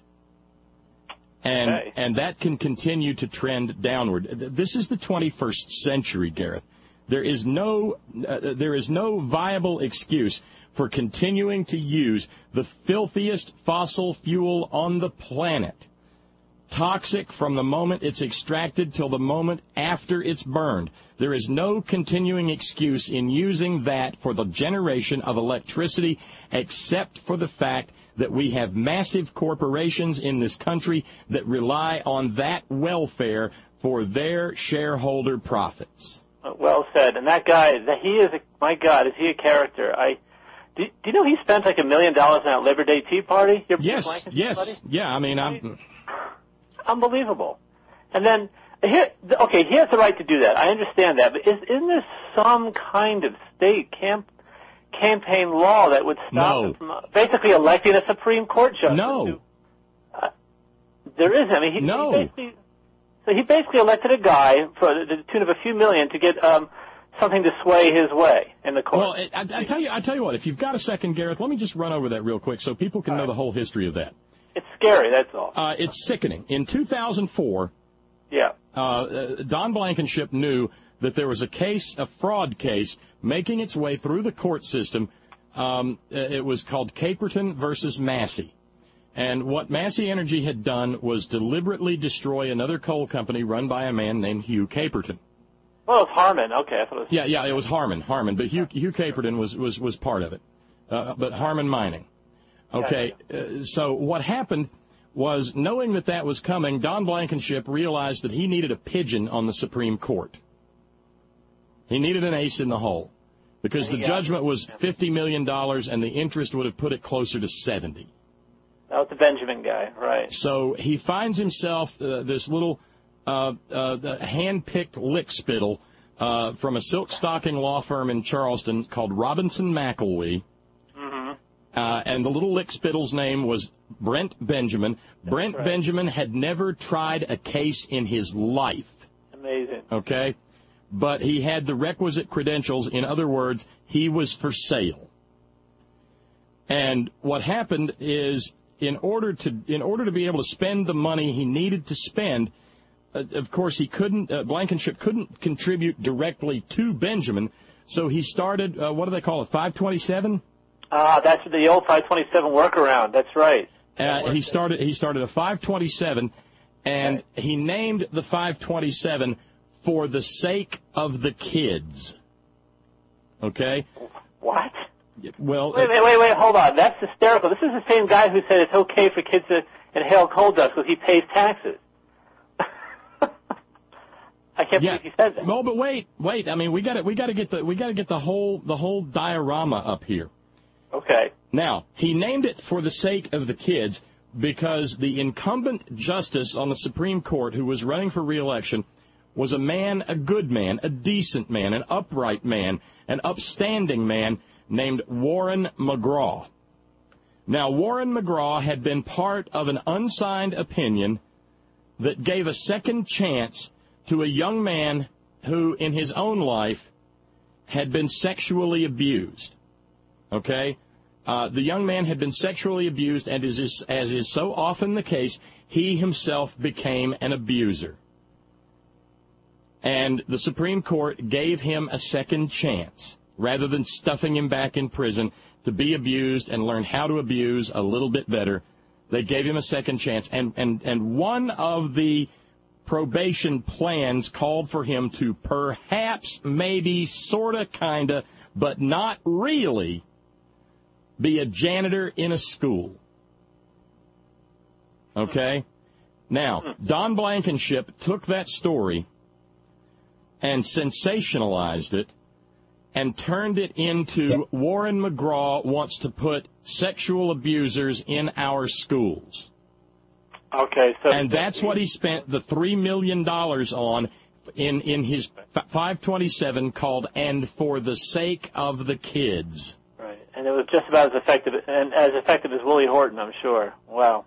And okay. and that can continue to trend downward. This is the twenty-first century, Gareth. There is no uh, there is no viable excuse for continuing to use the filthiest fossil fuel on the planet. Toxic from the moment it's extracted till the moment after it's burned. There is no continuing excuse in using that for the generation of electricity, except for the fact that we have massive corporations in this country that rely on that welfare for their shareholder profits. Well said. And that guy, that he is, a, my God, is he a character? I do, do you know he spent like a million dollars on that Labor Day Tea Party? Your yes, yes, buddy? yeah. I mean, I'm unbelievable. And then here, okay, he has the right to do that. I understand that, but is, isn't there some kind of state camp campaign law that would stop no. him from basically electing a Supreme Court judge? No, to, uh, there isn't. I mean, he, no. he basically. So he basically elected a guy for the tune of a few million to get um, something to sway his way in the court. Well, I, I tell you, I tell you what. If you've got a second, Gareth, let me just run over that real quick so people can all know right. the whole history of that. It's scary. That's all. Uh, it's sickening. In two thousand four, yeah, uh, Don Blankenship knew that there was a case, a fraud case, making its way through the court system. Um, it was called Caperton versus Massey. And what Massey Energy had done was deliberately destroy another coal company run by a man named Hugh Caperton. Well, it's Harmon. Okay, I thought it was... Yeah, yeah, it was Harmon, Harmon, but Hugh, Hugh Caperton was, was, was part of it. Uh, but Harmon Mining. Okay, uh, so what happened was, knowing that that was coming, Don Blankenship realized that he needed a pigeon on the Supreme Court. He needed an ace in the hole, because the judgment was fifty million dollars and the interest would have put it closer to seventy. That was the Benjamin guy, right. So he finds himself uh, this little uh, uh, hand-picked lickspittle uh, from a silk stocking law firm in Charleston called Robinson McElwee. Mm-hmm. Uh, and the little lickspittle's name was Brent Benjamin. That's Brent right. Benjamin had never tried a case in his life. Amazing. Okay? But he had the requisite credentials. In other words, he was for sale. And what happened is, in order to in order to be able to spend the money he needed to spend, uh, of course, he couldn't, uh, Blankenship couldn't contribute directly to Benjamin, so he started, uh, what do they call it, five twenty-seven? Ah, uh, that's the old five twenty-seven workaround. That's right. Uh, he started he started a five twenty-seven, and okay. he named the five twenty-seven for the sake of the kids. Okay? What? Well, wait, wait, wait, wait, hold on. That's hysterical. This is the same guy who said it's okay for kids to inhale coal dust because he pays taxes. I can't yeah. believe he said that. Well, but wait, wait. I mean, we got to we got to get the we got to get the whole the whole diorama up here. Okay. Now, he named it for the sake of the kids because the incumbent justice on the Supreme Court who was running for re-election was a man, a good man, a decent man, an upright man, an upstanding man named Warren McGraw. Now, Warren McGraw had been part of an unsigned opinion that gave a second chance to a young man who, in his own life, had been sexually abused. Okay? Uh, the young man had been sexually abused, and as is, as is so often the case, he himself became an abuser. And the Supreme Court gave him a second chance, rather than stuffing him back in prison to be abused and learn how to abuse a little bit better. They gave him a second chance, and, and, and one of the probation plans called for him to perhaps, maybe, sort of, kind of, but not really, be a janitor in a school. Okay? Now, Don Blankenship took that story and sensationalized it and turned it into Warren McGraw wants to put sexual abusers in our schools. Okay, so and that's what he spent the three million dollars on in, in his five twenty-seven called And for the Sake of the Kids. Right, and it was just about as effective and as effective as Willie Horton, I'm sure. Wow.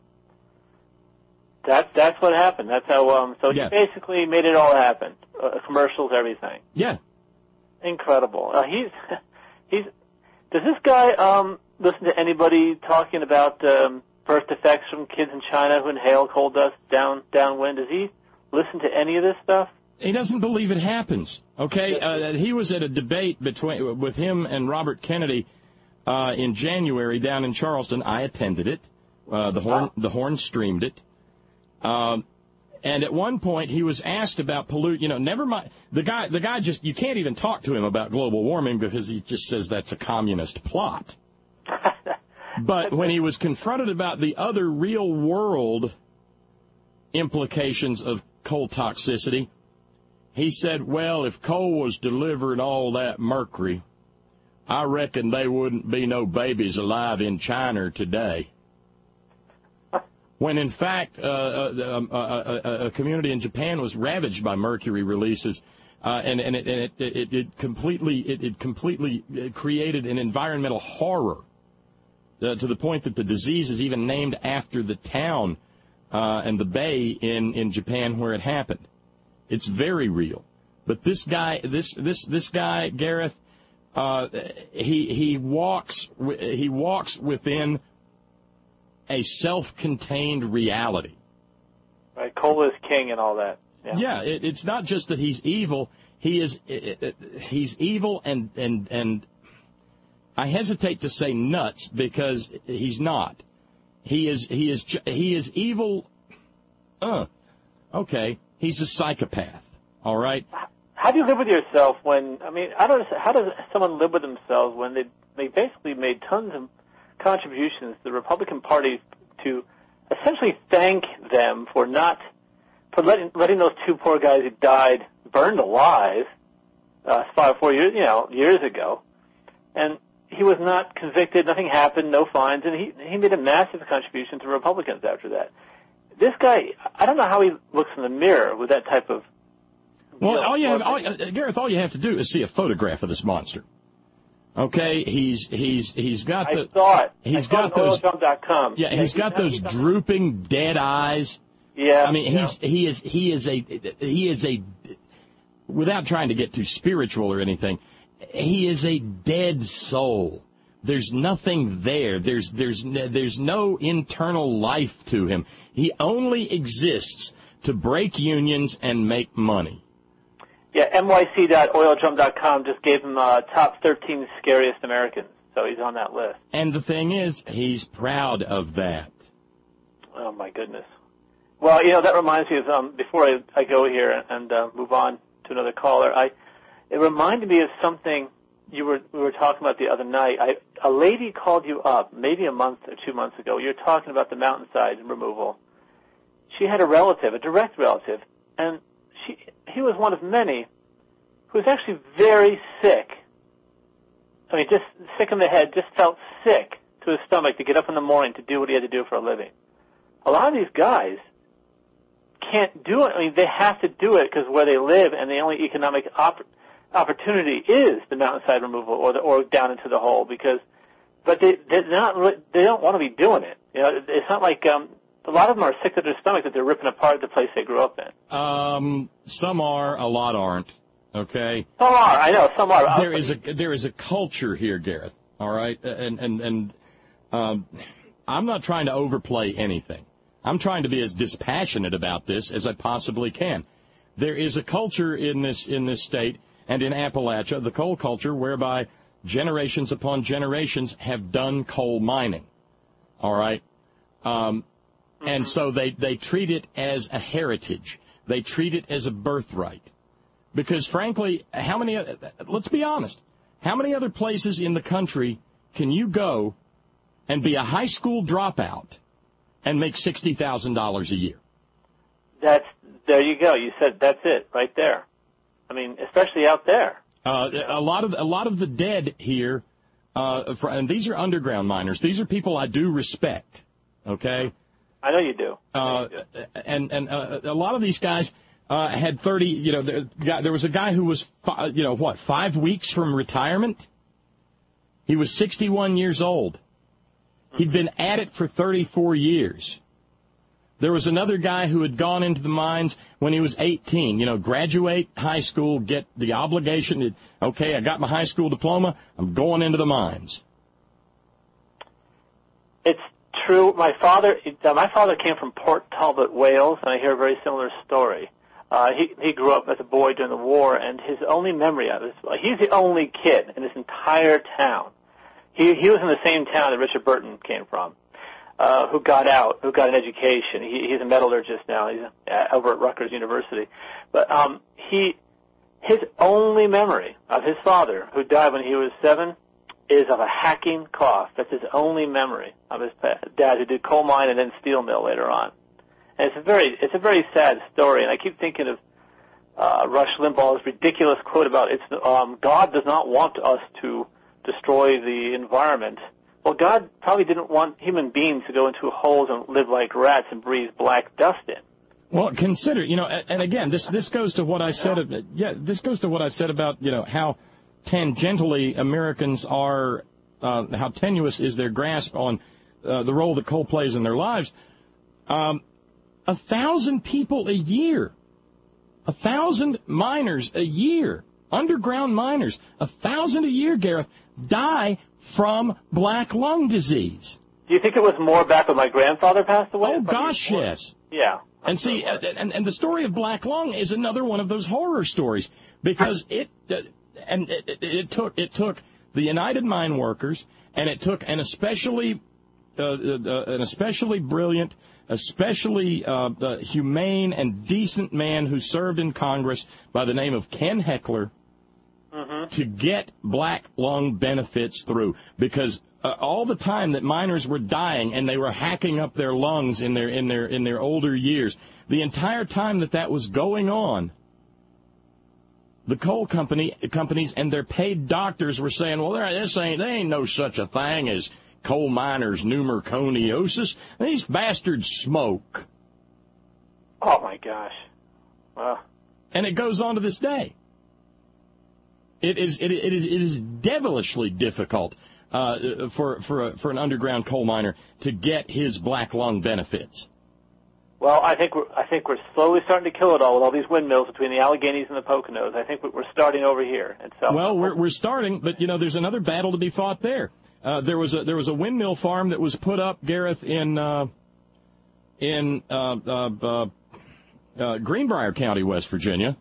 That's that's what happened. That's how. Um, so yeah. he basically made it all happen. Uh, commercials, everything. Yeah. Incredible. Uh, he's he's. Does this guy um, listen to anybody talking about um, birth defects from kids in China who inhale coal dust down downwind? Does he listen to any of this stuff? He doesn't believe it happens. Okay, uh, he was at a debate between with him and Robert Kennedy uh, in January down in Charleston. I attended it. Uh, the Horn the Horn streamed it. Um, and at one point he was asked about pollute. You know, never mind. The guy, the guy just you can't even talk to him about global warming because he just says that's a communist plot. But when he was confronted about the other real world implications of coal toxicity, he said, "Well, if coal was delivering all that mercury, I reckon there wouldn't be no babies alive in China today." When, in fact, uh, uh, uh, uh, a community in Japan was ravaged by mercury releases, uh, and, and, it, and it, it, it completely it, it completely created an environmental horror uh, to the point that the disease is even named after the town uh, and the bay in, in Japan where it happened. It's very real. But this guy, this this this guy, Gareth, uh, he he walks he walks within a self-contained reality. Right, coal is king and all that. Yeah, yeah it, it's not just that he's evil. He is it, it, he's evil and, and, and I hesitate to say nuts because he's not. He is he is he is evil. Uh, okay, he's a psychopath. All right. How do you live with yourself when? I mean, I don't. How does someone live with themselves when they they basically made tons of contributions to the Republican Party to essentially thank them for not for letting letting those two poor guys who died burned alive uh, five four years you know years ago, and he was not convicted. Nothing happened. No fines, and he he made a massive contribution to Republicans after that. This guy, I don't know how he looks in the mirror with that type of. Well, you know, all you have, all, uh, Gareth, all you have to do is see a photograph of this monster. Okay, he's he's he's got the. I saw it. He's I got those. oil jump dot com. Yeah, he's got those drooping dead eyes. Yeah. I mean, yeah. he's he is he is a he is a. Without trying to get too spiritual or anything, he is a dead soul. There's nothing there. There's there's there's no internal life to him. He only exists to break unions and make money. Yeah, N Y C dot oil jump dot com just gave him uh, top thirteen scariest Americans, so he's on that list. And the thing is, he's proud of that. Oh, my goodness. Well, you know, that reminds me of, um, before I, I go here and uh, move on to another caller, I it reminded me of something you were we were talking about the other night. I, a lady called you up maybe a month or two months ago. You were talking about the mountainside removal. She had a relative, a direct relative, and she he was one of many who was actually very sick. I mean, just sick in the head, just felt sick to his stomach to get up in the morning to do what he had to do for a living. A lot of these guys can't do it. I mean, they have to do it because where they live and the only economic op- opportunity is the mountainside removal or the, or down into the hole. Because, but they they're not really, they don't want to be doing it. You know, it's not like um, a lot of them are sick to their stomach that they're ripping apart the place they grew up in. Um, some are, a lot aren't. Okay. Some are. I know some are. There is a there is a culture here, Gareth. All right, and and and um, I'm not trying to overplay anything. I'm trying to be as dispassionate about this as I possibly can. There is a culture in this in this state and in Appalachia, the coal culture, whereby generations upon generations have done coal mining. All right, um, mm-hmm. and so they they treat it as a heritage. They treat it as a birthright. Because, frankly, how many, let's be honest, how many other places in the country can you go and be a high school dropout and make sixty thousand dollars a year? That's, there you go. You said that's it right there. I mean, especially out there. Uh, a lot of, a lot of the dead here, uh, for, and these are underground miners. These are people I do respect, okay? I know you do. Uh, you do. And, and uh, a lot of these guys... Uh, had thirty, you know, there, there was a guy who was, fi- you know, what, five weeks from retirement? He was sixty-one years old. He'd been at it for thirty-four years. There was another guy who had gone into the mines when he was eighteen. You know, graduate high school, get the obligation. To, okay, I got my high school diploma. I'm going into the mines. It's true. My father, my father came from Port Talbot, Wales, and I hear a very similar story. Uh, he, he grew up as a boy during the war, and his only memory of it, he's the only kid in this entire town. He, he was in the same town that Richard Burton came from, uh, who got out, who got an education. He, he's a metallurgist now. He's over at Rutgers University. But, um, he, his only memory of his father, who died when he was seven, is of a hacking cough. That's his only memory of his dad, who did coal mine and then steel mill later on. And it's a very, it's a very sad story. And I keep thinking of uh, Rush Limbaugh's ridiculous quote about it's um, God does not want us to destroy the environment. Well, God probably didn't want human beings to go into holes and live like rats and breathe black dust in. Well, consider, you know, and again, this this goes to what I said. Yeah, this goes to what I said about, you know, how tangentially Americans are, uh, how tenuous is their grasp on uh, the role that coal plays in their lives. Um, a thousand people a year, a thousand miners a year, underground miners, a thousand a year, Gareth, die from black lung disease. Do you think it was more back when my grandfather passed away? Oh, gosh, yes. Yeah. And see, and, and the story of black lung is another one of those horror stories because it, uh, and it, it, it took it took the United Mine Workers, and it took an especially uh, uh, an especially brilliant, especially uh, uh, humane and decent man who served in Congress by the name of Ken Heckler mm-hmm. to get black lung benefits through, because uh, all the time that miners were dying and they were hacking up their lungs in their in their in their older years, the entire time that that was going on, the coal company companies and their paid doctors were saying, well, there, this ain't, there ain't no such a thing as coal miners' pneumoconiosis. These bastards smoke. Oh, my gosh. Wow. And it goes on to this day. It is it, it is it is devilishly difficult uh, for for a, for an underground coal miner to get his black lung benefits. Well, I think we're I think we're slowly starting to kill it all with all these windmills between the Alleghenies and the Poconos. I think we're starting over here. And so, well, we're we're starting, but you know, there's another battle to be fought there. Uh, there was a there was a windmill farm that was put up, Gareth, in uh, in uh, uh, uh, uh, Greenbrier County, West Virginia.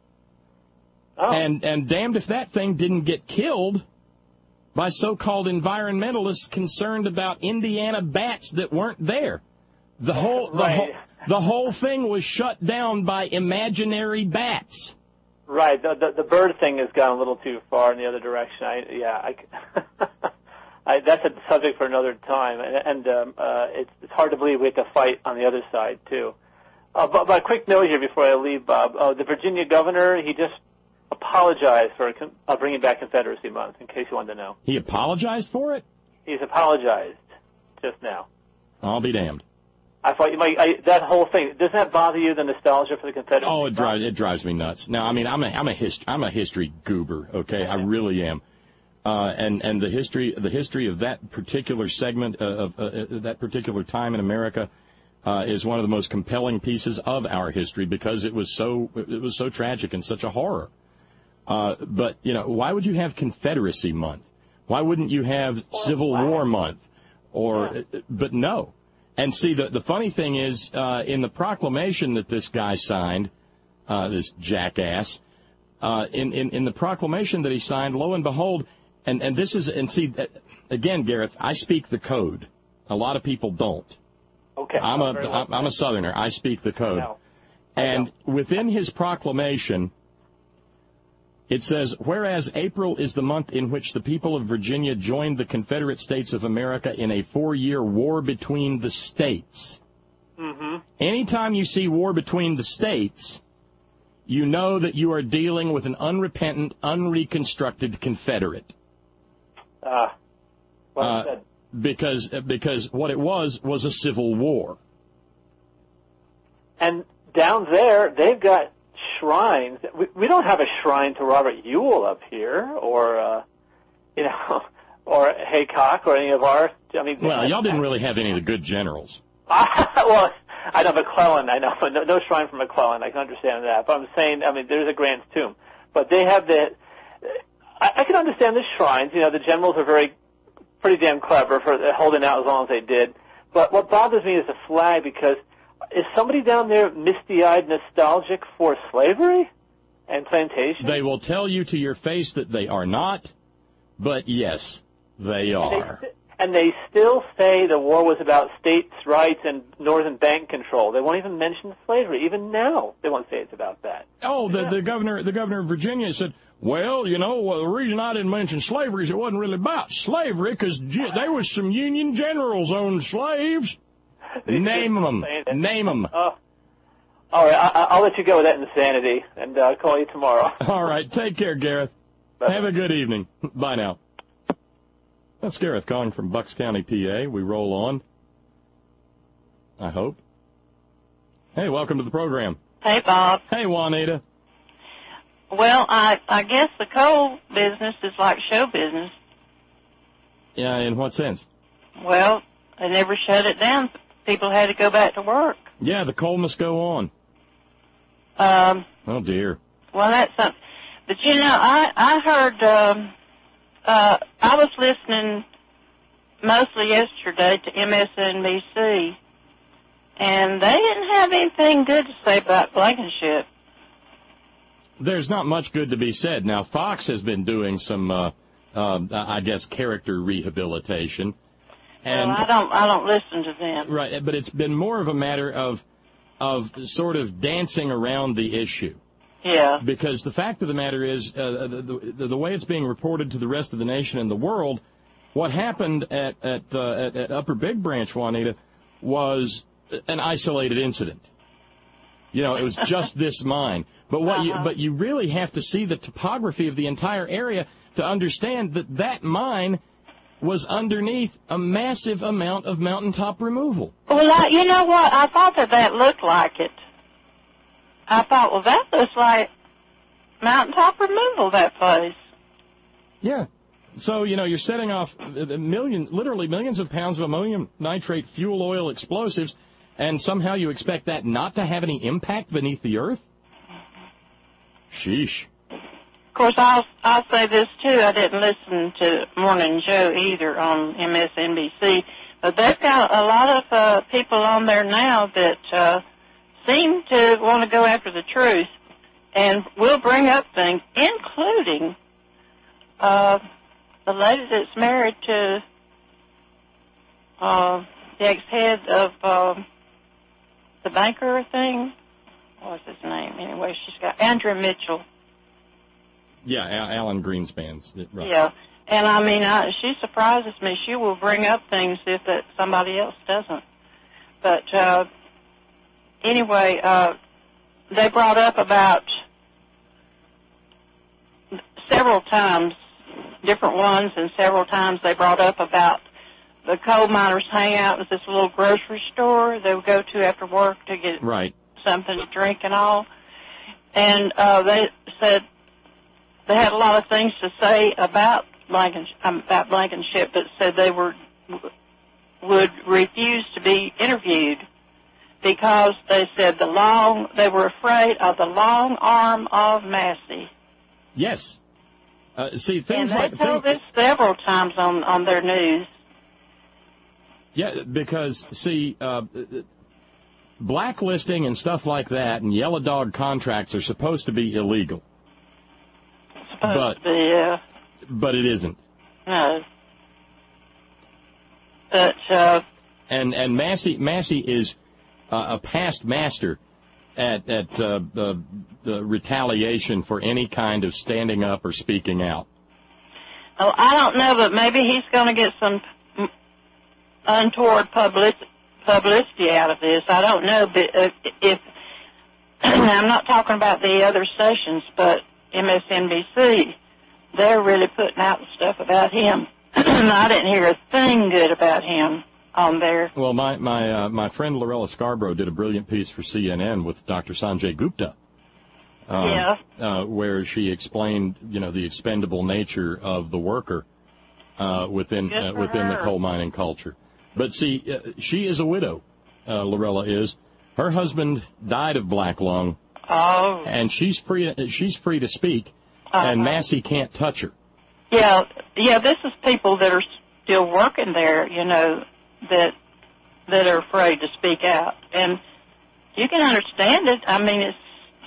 Oh. And and damned if that thing didn't get killed by so-called environmentalists concerned about Indiana bats that weren't there. The whole the right. whole the whole thing was shut down by imaginary bats. Right. The, the the bird thing has gone a little too far in the other direction. I yeah. I, I that's a subject for another time, and, and um, uh, it's it's hard to believe we have to fight on the other side too. Uh, but, but a quick note here before I leave, Bob. Uh, the Virginia governor, he just apologized for uh, bringing back Confederacy Month. In case you wanted to know, he apologized for it. He's apologized just now. I'll be damned. I thought you might. I, that whole thing, doesn't that bother you? The nostalgia for the Confederacy? Oh, it drives it drives me nuts. Now, I mean, I'm a I'm a hist- I'm a history goober. Okay, I really am. Uh, and and the history the history of that particular segment uh, of uh, that particular time in America uh, is one of the most compelling pieces of our history because it was so it was so tragic and such a horror. Uh, but you know, why would you have Confederacy Month? Why wouldn't you have Civil War Month? Or yeah. But no. And see, the, the funny thing is, uh, in the proclamation that this guy signed, uh, this jackass, uh, in, in, in the proclamation that he signed, lo and behold, and, and this is, and see, again, Gareth, I speak the code. A lot of people don't. Okay. I'm a, I'm, I'm a Southerner. I speak the code. I know. I and know. within his proclamation, it says, whereas April is the month in which the people of Virginia joined the Confederate States of America in a four-year war between the states. Mm-hmm. Anytime you see war between the states, you know that you are dealing with an unrepentant, unreconstructed Confederate. Ah, uh, well uh, said. Because, because what it was was a civil war. And down there, they've got shrines. We, we don't have a shrine to Robert Ewell up here, or uh, you know, or Haycock, or any of our. I mean, well, y'all didn't really have any of the good generals. Well, I know McClellan. I know no, no shrine for McClellan. I can understand that, but I'm saying, I mean, there's a Grant's tomb, but they have the. I, I can understand the shrines. You know, the generals are very, pretty damn clever for holding out as long as they did. But what bothers me is the flag, because is somebody down there misty-eyed nostalgic for slavery and plantation? They will tell you to your face that they are not, but yes, they are. And they, and they still say the war was about states' rights and northern bank control. They won't even mention slavery. Even now, they won't say it's about that. Oh, the, yeah. the governor, the governor of Virginia said, well, you know, well, the reason I didn't mention slavery is it wasn't really about slavery, because there was some Union generals owned slaves. Name them. Name them. Uh, all right, I, I'll let you go with that insanity, and uh, call you tomorrow. All right, take care, Gareth. Bye. Have a good evening. Bye now. That's Gareth calling from Bucks County, P A. We roll on. I hope. Hey, welcome to the program. Hey, Bob. Hey, Juanita. Well, I I guess the coal business is like show business. Yeah, in what sense? Well, they never shut it down. People had to go back to work. Yeah, the coal must go on. Um. Oh, dear. Well, that's something. But, you know, I, I heard, um, uh, I was listening mostly yesterday to M S N B C, and they didn't have anything good to say about Blankenship. There's not much good to be said. Now, Fox has been doing some, uh, uh, I guess, character rehabilitation. And, well, I don't, I don't listen to them. Right, but it's been more of a matter of, of sort of dancing around the issue. Yeah. Because the fact of the matter is, uh, the, the, the way it's being reported to the rest of the nation and the world, what happened at at, uh, at, at Upper Big Branch, Juanita, was an isolated incident. You know, it was just this mine. But what uh-huh. you, but you really have to see the topography of the entire area to understand that that mine was underneath a massive amount of mountaintop removal. Well, I, you know what? I thought that that looked like it. I thought, well, that looks like mountaintop removal, that place. Yeah. So, you know, you're setting off millions, literally millions of pounds of ammonium nitrate fuel oil explosives, and somehow you expect that not to have any impact beneath the earth? Sheesh. Of course, I'll, I'll say this, too. I didn't listen to Morning Joe either on M S N B C, but they've got a lot of uh, people on there now that uh, seem to want to go after the truth and will bring up things, including uh, the lady that's married to uh, the ex-head of uh, the banker thing. What's his name? Anyway, she's got Andrea Mitchell. Yeah, Al- Alan Greenspan's. Right. Yeah. And, I mean, I, she surprises me. She will bring up things if that somebody else doesn't. But, uh, anyway, uh, they brought up about several times, different ones, and several times they brought up about the coal miners' hangout was this little grocery store they would go to after work to get right. something to drink and all. And uh, they said they had a lot of things to say about Blankenship, um, about Blankenship, but said they were would refuse to be interviewed because they said the long they were afraid of the long arm of Massey. Yes. Uh, see, things and they like told things, this several times on on their news. Yeah, because see, uh, blacklisting and stuff like that, and yellow dog contracts are supposed to be illegal. Supposed but, to be, yeah. But it isn't. No. But uh, and and Massey Massey is uh, a past master at at uh, the, the retaliation for any kind of standing up or speaking out. Oh, I don't know, but maybe he's going to get some untoward public, publicity out of this. I don't know but if I'm not talking about the other stations, but M S N B C, they're really putting out the stuff about him. I didn't hear a thing good about him on there. Well, my my uh, my friend Lorella Scarborough did a brilliant piece for C N N with Doctor Sanjay Gupta. Um, yeah. Uh, where she explained, you know, the expendable nature of the worker uh, within uh, within her. the coal mining culture. But see, uh, she is a widow. Uh, Lorella is. Her husband died of black lung. Oh. And she's free. She's free to speak, uh-huh. and Massey can't touch her. Yeah, yeah. This is people that are still working there, you know, that that are afraid to speak out, and you can understand it. I mean, it's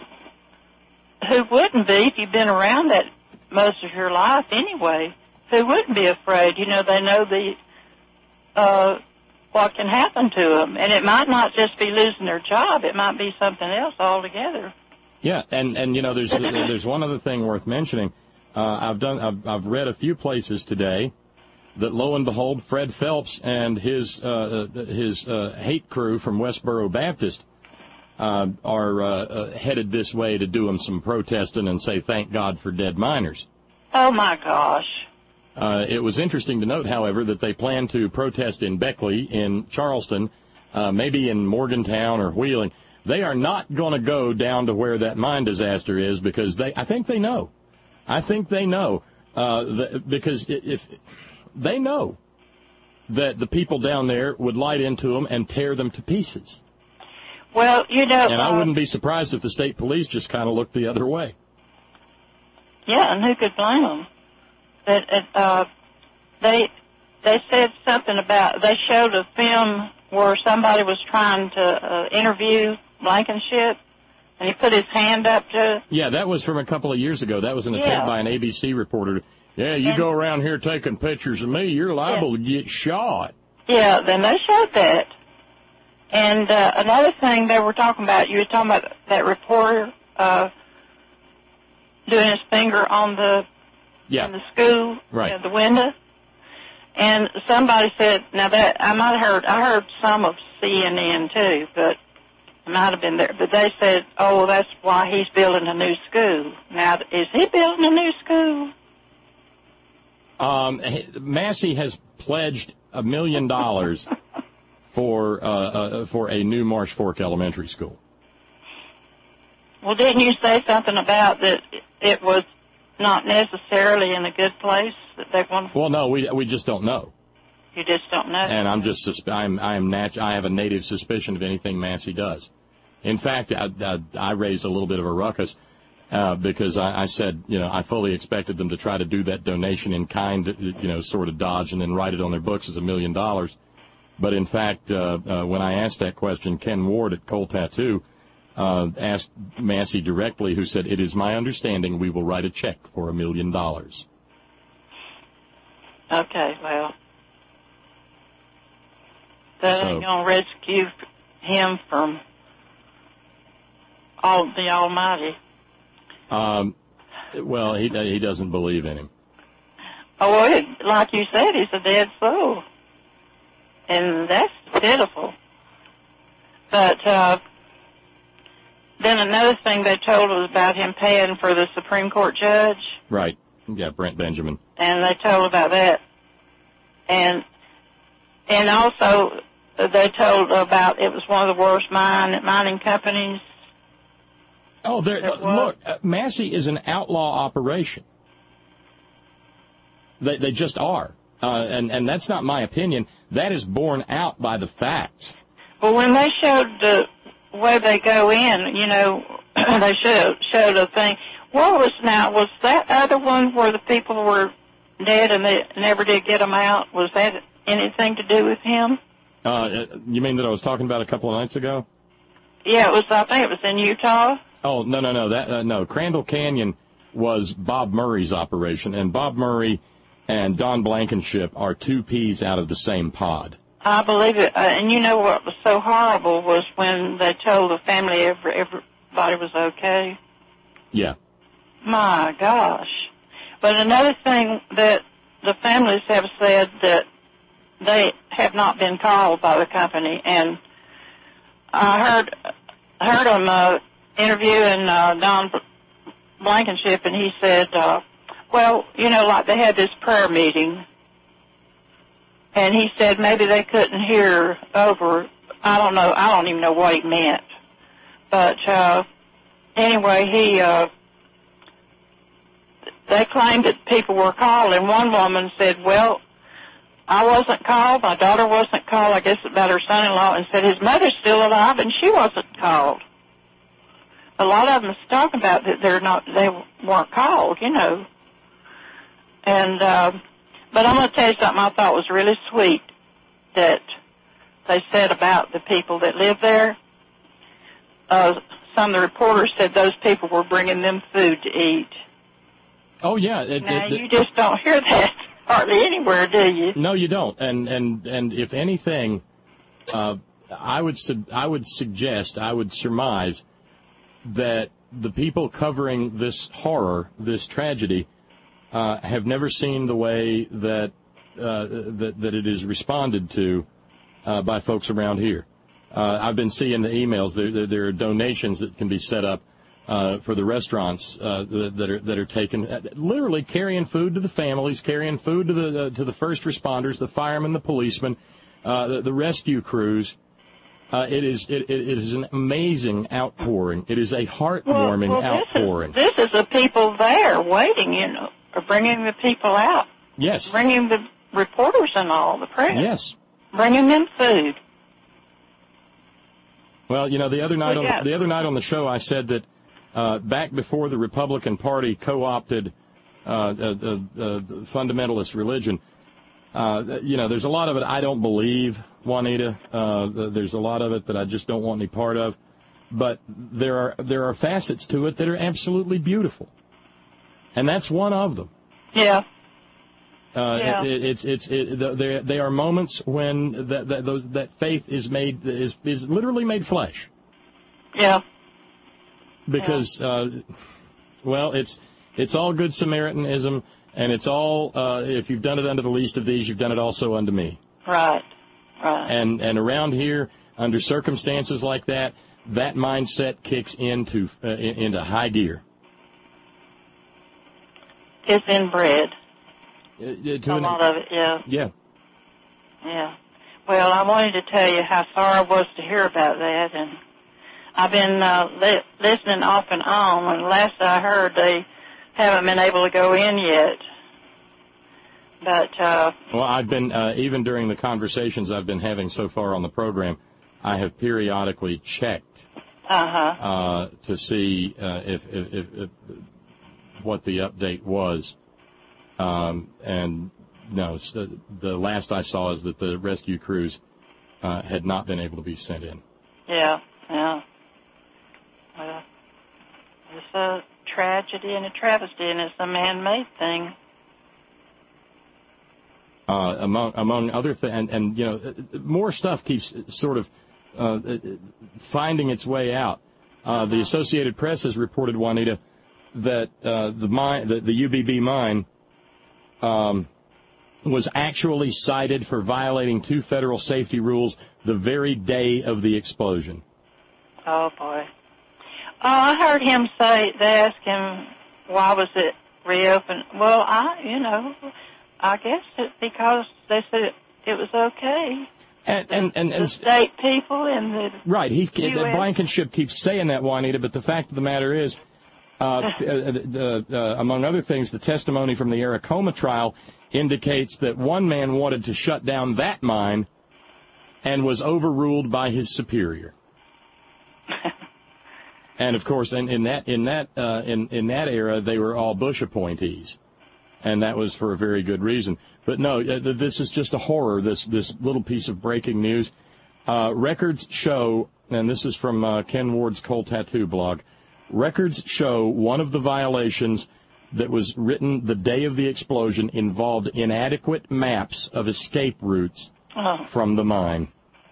who wouldn't be if you've been around that most of your life anyway? Who wouldn't be afraid? You know, they know the uh, what can happen to them, and it might not just be losing their job; it might be something else altogether. Yeah, and and you know, there's there's one other thing worth mentioning. Uh, I've done I've, I've read a few places today that lo and behold, Fred Phelps and his uh, his uh, hate crew from Westboro Baptist uh, are uh, uh, headed this way to do him some protesting and say thank God for dead miners. Oh my gosh. Uh, it was interesting to note, however, that they plan to protest in Beckley, in Charleston, uh, maybe in Morgantown or Wheeling. They are not going to go down to where that mine disaster is because they, I think they know. I think they know uh, the, because if they know that the people down there would light into them and tear them to pieces. Well, you know, and I uh, wouldn't be surprised if the state police just kind of looked the other way. Yeah, and who could blame them? That uh, they they said something about they showed a film where somebody was trying to uh, interview Blankenship, and he put his hand up to. Yeah, that was from a couple of years ago. That was an attempt yeah. by an A B C reporter. Yeah, you and, go around here taking pictures of me, you're liable yeah. to get shot. Yeah, then they showed that. And uh, another thing they were talking about, you were talking about that reporter uh, doing his finger on the yeah. in the school, right. uh, the window. And somebody said, now that I might have heard, I heard some of C N N too, but it might have been there. But they said, oh, well, that's why he's building a new school. Now, is he building a new school? Um, Massey has pledged a million dollars for uh, uh, for a new Marsh Fork Elementary School. Well, didn't you say something about that it was not necessarily in a good place that they want? Well, no, we we just don't know. You just don't know. And I'm just susp- I'm I'm nat- I have a native suspicion of anything Massey does. In fact, I, I, I raised a little bit of a ruckus uh, because I, I said, you know, I fully expected them to try to do that donation in kind, you know, sort of dodge and then write it on their books as a million dollars. But in fact, uh, uh, when I asked that question, Ken Ward at Coal Tattoo uh, asked Massey directly, who said, "It is my understanding we will write a check for a million dollars." Okay, well, that so, ain't gonna rescue him from all the Almighty. Um, Well, he he doesn't believe in him. Oh, well, it, like you said, he's a dead soul. And that's pitiful. But uh, then another thing they told was about him paying for the Supreme Court judge. Right. Yeah, Brent Benjamin. And they told about that. And and also they told about it was one of the worst mine, mining companies. Oh, there, look, uh, Massey is an outlaw operation. They they just are. Uh, and, and that's not my opinion. That is borne out by the facts. Well, when they showed the way they go in, you know, they showed, showed a thing. What was now, was that other one where the people were dead and they never did get them out? Was that anything to do with him? Uh, you mean that I was talking about a couple of nights ago? Yeah, it was, I think it was in Utah. Oh, no, no, no. That uh, no. Crandall Canyon was Bob Murray's operation, and Bob Murray and Don Blankenship are two peas out of the same pod. I believe it. Uh, and you know what was so horrible was when they told the family every, everybody was okay. Yeah. My gosh. But another thing that the families have said that they have not been called by the company, and I heard heard them uh, interviewing uh, Don Blankenship, and he said, uh, well, you know, like they had this prayer meeting, and he said maybe they couldn't hear over. I don't know. I don't even know what he meant. But uh, anyway, he uh, they claimed that people were called, and one woman said, well, I wasn't called. My daughter wasn't called. I guess about her son-in-law, and said his mother's still alive, and she wasn't called. A lot of them is talking about that they're not, they weren't called, you know. And uh, but I'm going to tell you something I thought was really sweet that they said about the people that live there. Uh, some of the reporters said those people were bringing them food to eat. Oh yeah. It, now it, it, you just don't hear that hardly anywhere, do you? No, you don't. And and and if anything, uh, I would su- I would suggest, I would surmise that the people covering this horror, this tragedy, uh, have never seen the way that uh, that that it is responded to uh, by folks around here. Uh, I've been seeing the emails. There, there, there are donations that can be set up uh, for the restaurants uh, that, that are that are taken, uh, literally carrying food to the families, carrying food to the uh, to the first responders, the firemen, the policemen, uh, the, the rescue crews. Uh, it is it, it is an amazing outpouring. It is a heartwarming well, well, outpouring. This is, this is the people there waiting, you know, or bringing the people out. Yes. Bringing the reporters and all, the press. Yes. Bringing them food. Well, you know, the other night on the, the other night on the show, I said that uh, back before the Republican Party co-opted uh, uh, uh, uh, fundamentalist religion, uh, you know, there's a lot of it I don't believe, Juanita. Uh, there's a lot of it that I just don't want any part of. But there are there are facets to it that are absolutely beautiful, and that's one of them. Yeah. Uh, yeah. it, it's it's it, there they are moments when that that, those, that faith is made is is literally made flesh. Yeah. Because yeah. Uh, well, it's it's all good Samaritanism, and it's all uh, if you've done it unto the least of these, you've done it also unto me. Right. Right. And and around here, under circumstances like that, that mindset kicks into uh, into high gear. It's inbred. Uh, to a an, lot of it, yeah. Yeah. Yeah. Well, I wanted to tell you how sorry I was to hear about that, and I've been uh, li- listening off and on, and last I heard they haven't been able to go in yet. But uh, well, I've been uh, even during the conversations I've been having so far on the program, I have periodically checked uh-huh. uh, to see uh, if, if, if, if what the update was. Um, and no, so the last I saw is that the rescue crews uh, had not been able to be sent in. Yeah, yeah. Well, it's a tragedy and a travesty, and it's a man-made thing. Uh, among among other things, and, and you know, more stuff keeps sort of uh, finding its way out. Uh, the Associated Press has reported, Juanita, that uh, the mine, the, the U B B mine, um, was actually cited for violating two federal safety rules the very day of the explosion. Oh, boy. Oh, I heard him say, they asked him, why was it reopened? Well, I, you know, I guess it because they said it, it was okay. And, and, and, and the state people and the right, he, U S Blankenship keeps saying that, Juanita, but the fact of the matter is, uh, the, uh, uh, among other things, the testimony from the Aracoma trial indicates that one man wanted to shut down that mine and was overruled by his superior. And of course, in, in that in that uh, in in that era, they were all Bush appointees, and that was for a very good reason. But no, uh, this is just a horror. This this little piece of breaking news. Uh, records show, and this is from uh, Ken Ward's Cold Tattoo blog. Records show one of the violations that was written the day of the explosion involved inadequate maps of escape routes oh. from the mine.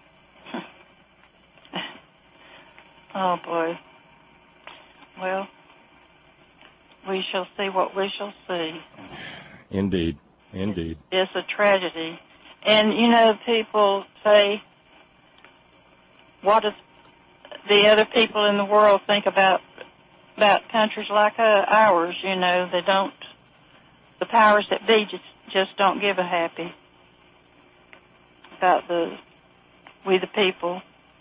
Oh boy. Well, we shall see what we shall see. Indeed. Indeed. It's a tragedy. And, you know, people say, what does the other people in the world think about about countries like uh, ours? You know, they don't, the powers that be just, just don't give a happy about the, we the people.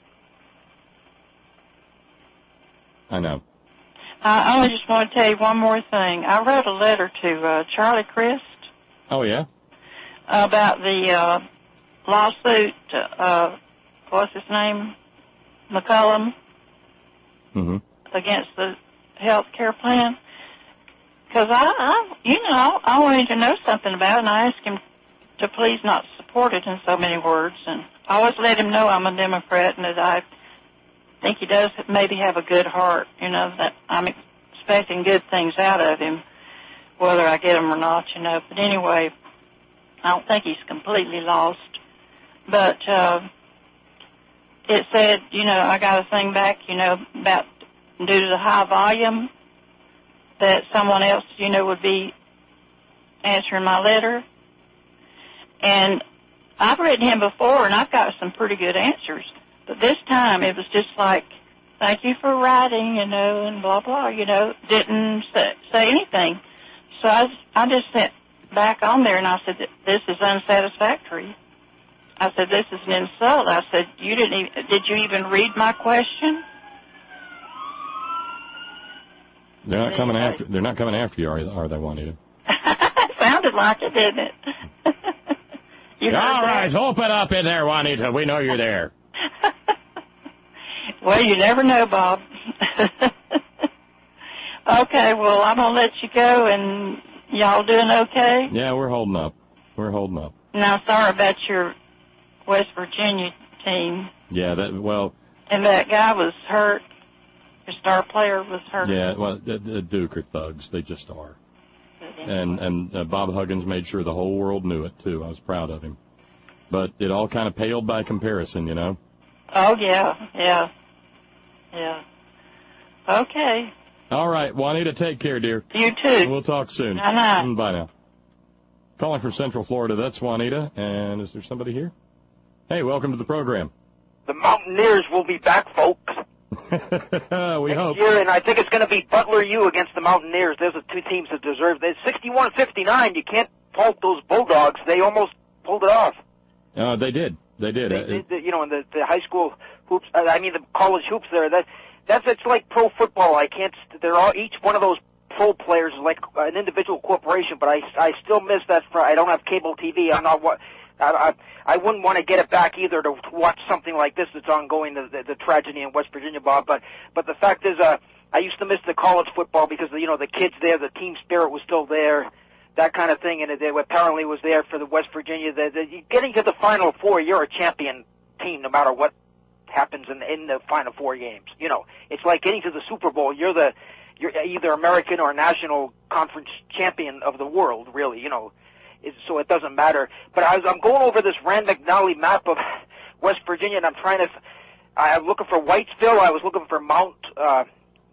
I know. I only just want to tell you one more thing. I wrote a letter to uh, Charlie Crist. Oh, yeah? About the uh, lawsuit, uh, what's his name? McCullum. Mm-hmm. Against the health care plan. Because I, I, you know, I wanted to know something about it, and I asked him to please not support it in so many words. And I always let him know I'm a Democrat and that I think he does maybe have a good heart, you know, that I'm expecting good things out of him, whether I get them or not, you know. But anyway, I don't think he's completely lost. But uh, it said, you know, I got a thing back, you know, about due to the high volume that someone else, you know, would be answering my letter. And I've written him before, and I've got some pretty good answers. But this time it was just like, thank you for writing, you know, and blah, blah, you know, didn't say, say anything. So I, I just sent back on there and I said, this is unsatisfactory. I said, this is an insult. I said, you didn't even, did you even read my question? They're not coming after, they're not coming after you, are, are they, Juanita? Sounded like it, didn't it? you know All right, that? open up in there, Juanita. We know you're there. Well, you never know, Bob. Okay, well, I'm going to let you go, and y'all doing okay? Yeah, we're holding up. We're holding up. Now, sorry about your West Virginia team. Yeah, that, well... And that guy was hurt. Your star player was hurt. Yeah, well, the, the Duke are thugs. They just are. And, and uh, Bob Huggins made sure the whole world knew it, too. I was proud of him. But it all kind of paled by comparison, you know? Oh, yeah, yeah, yeah. Okay. All right, Juanita, take care, dear. You too. We'll talk soon. Bye-bye. Bye now. Calling from Central Florida, that's Juanita. And is there somebody here? Hey, welcome to the program. The Mountaineers will be back, folks. we Next hope. year, and I think it's going to be Butler U against the Mountaineers. Those are two teams that deserve it. sixty-one fifty-nine, you can't fault those Bulldogs. They almost pulled it off. Uh, they did. They did. They, Uh, they, they, you know, in the, the high school hoops, uh, I mean the college hoops there, that that's it's like pro football. I can't, they're all, each one of those pro players is like an individual corporation, but I, I still miss that. For, I don't have cable T V. I'm not what. I, I I wouldn't want to get it back either to watch something like this that's ongoing, the, the, the tragedy in West Virginia, Bob. But but the fact is, uh, I used to miss the college football because you know the kids there, the team spirit was still there, that kind of thing, and it, it apparently was there for the West Virginia. The, the, getting to the Final Four, you're a champion team no matter what happens in in the Final Four games. You know, it's like getting to the Super Bowl. You're the you're either American or national conference champion of the world, really. You know. So it doesn't matter. But I was, I'm going over this Rand McNally map of West Virginia, and I'm trying to. I'm looking for Whitesville. I was looking for Mount uh,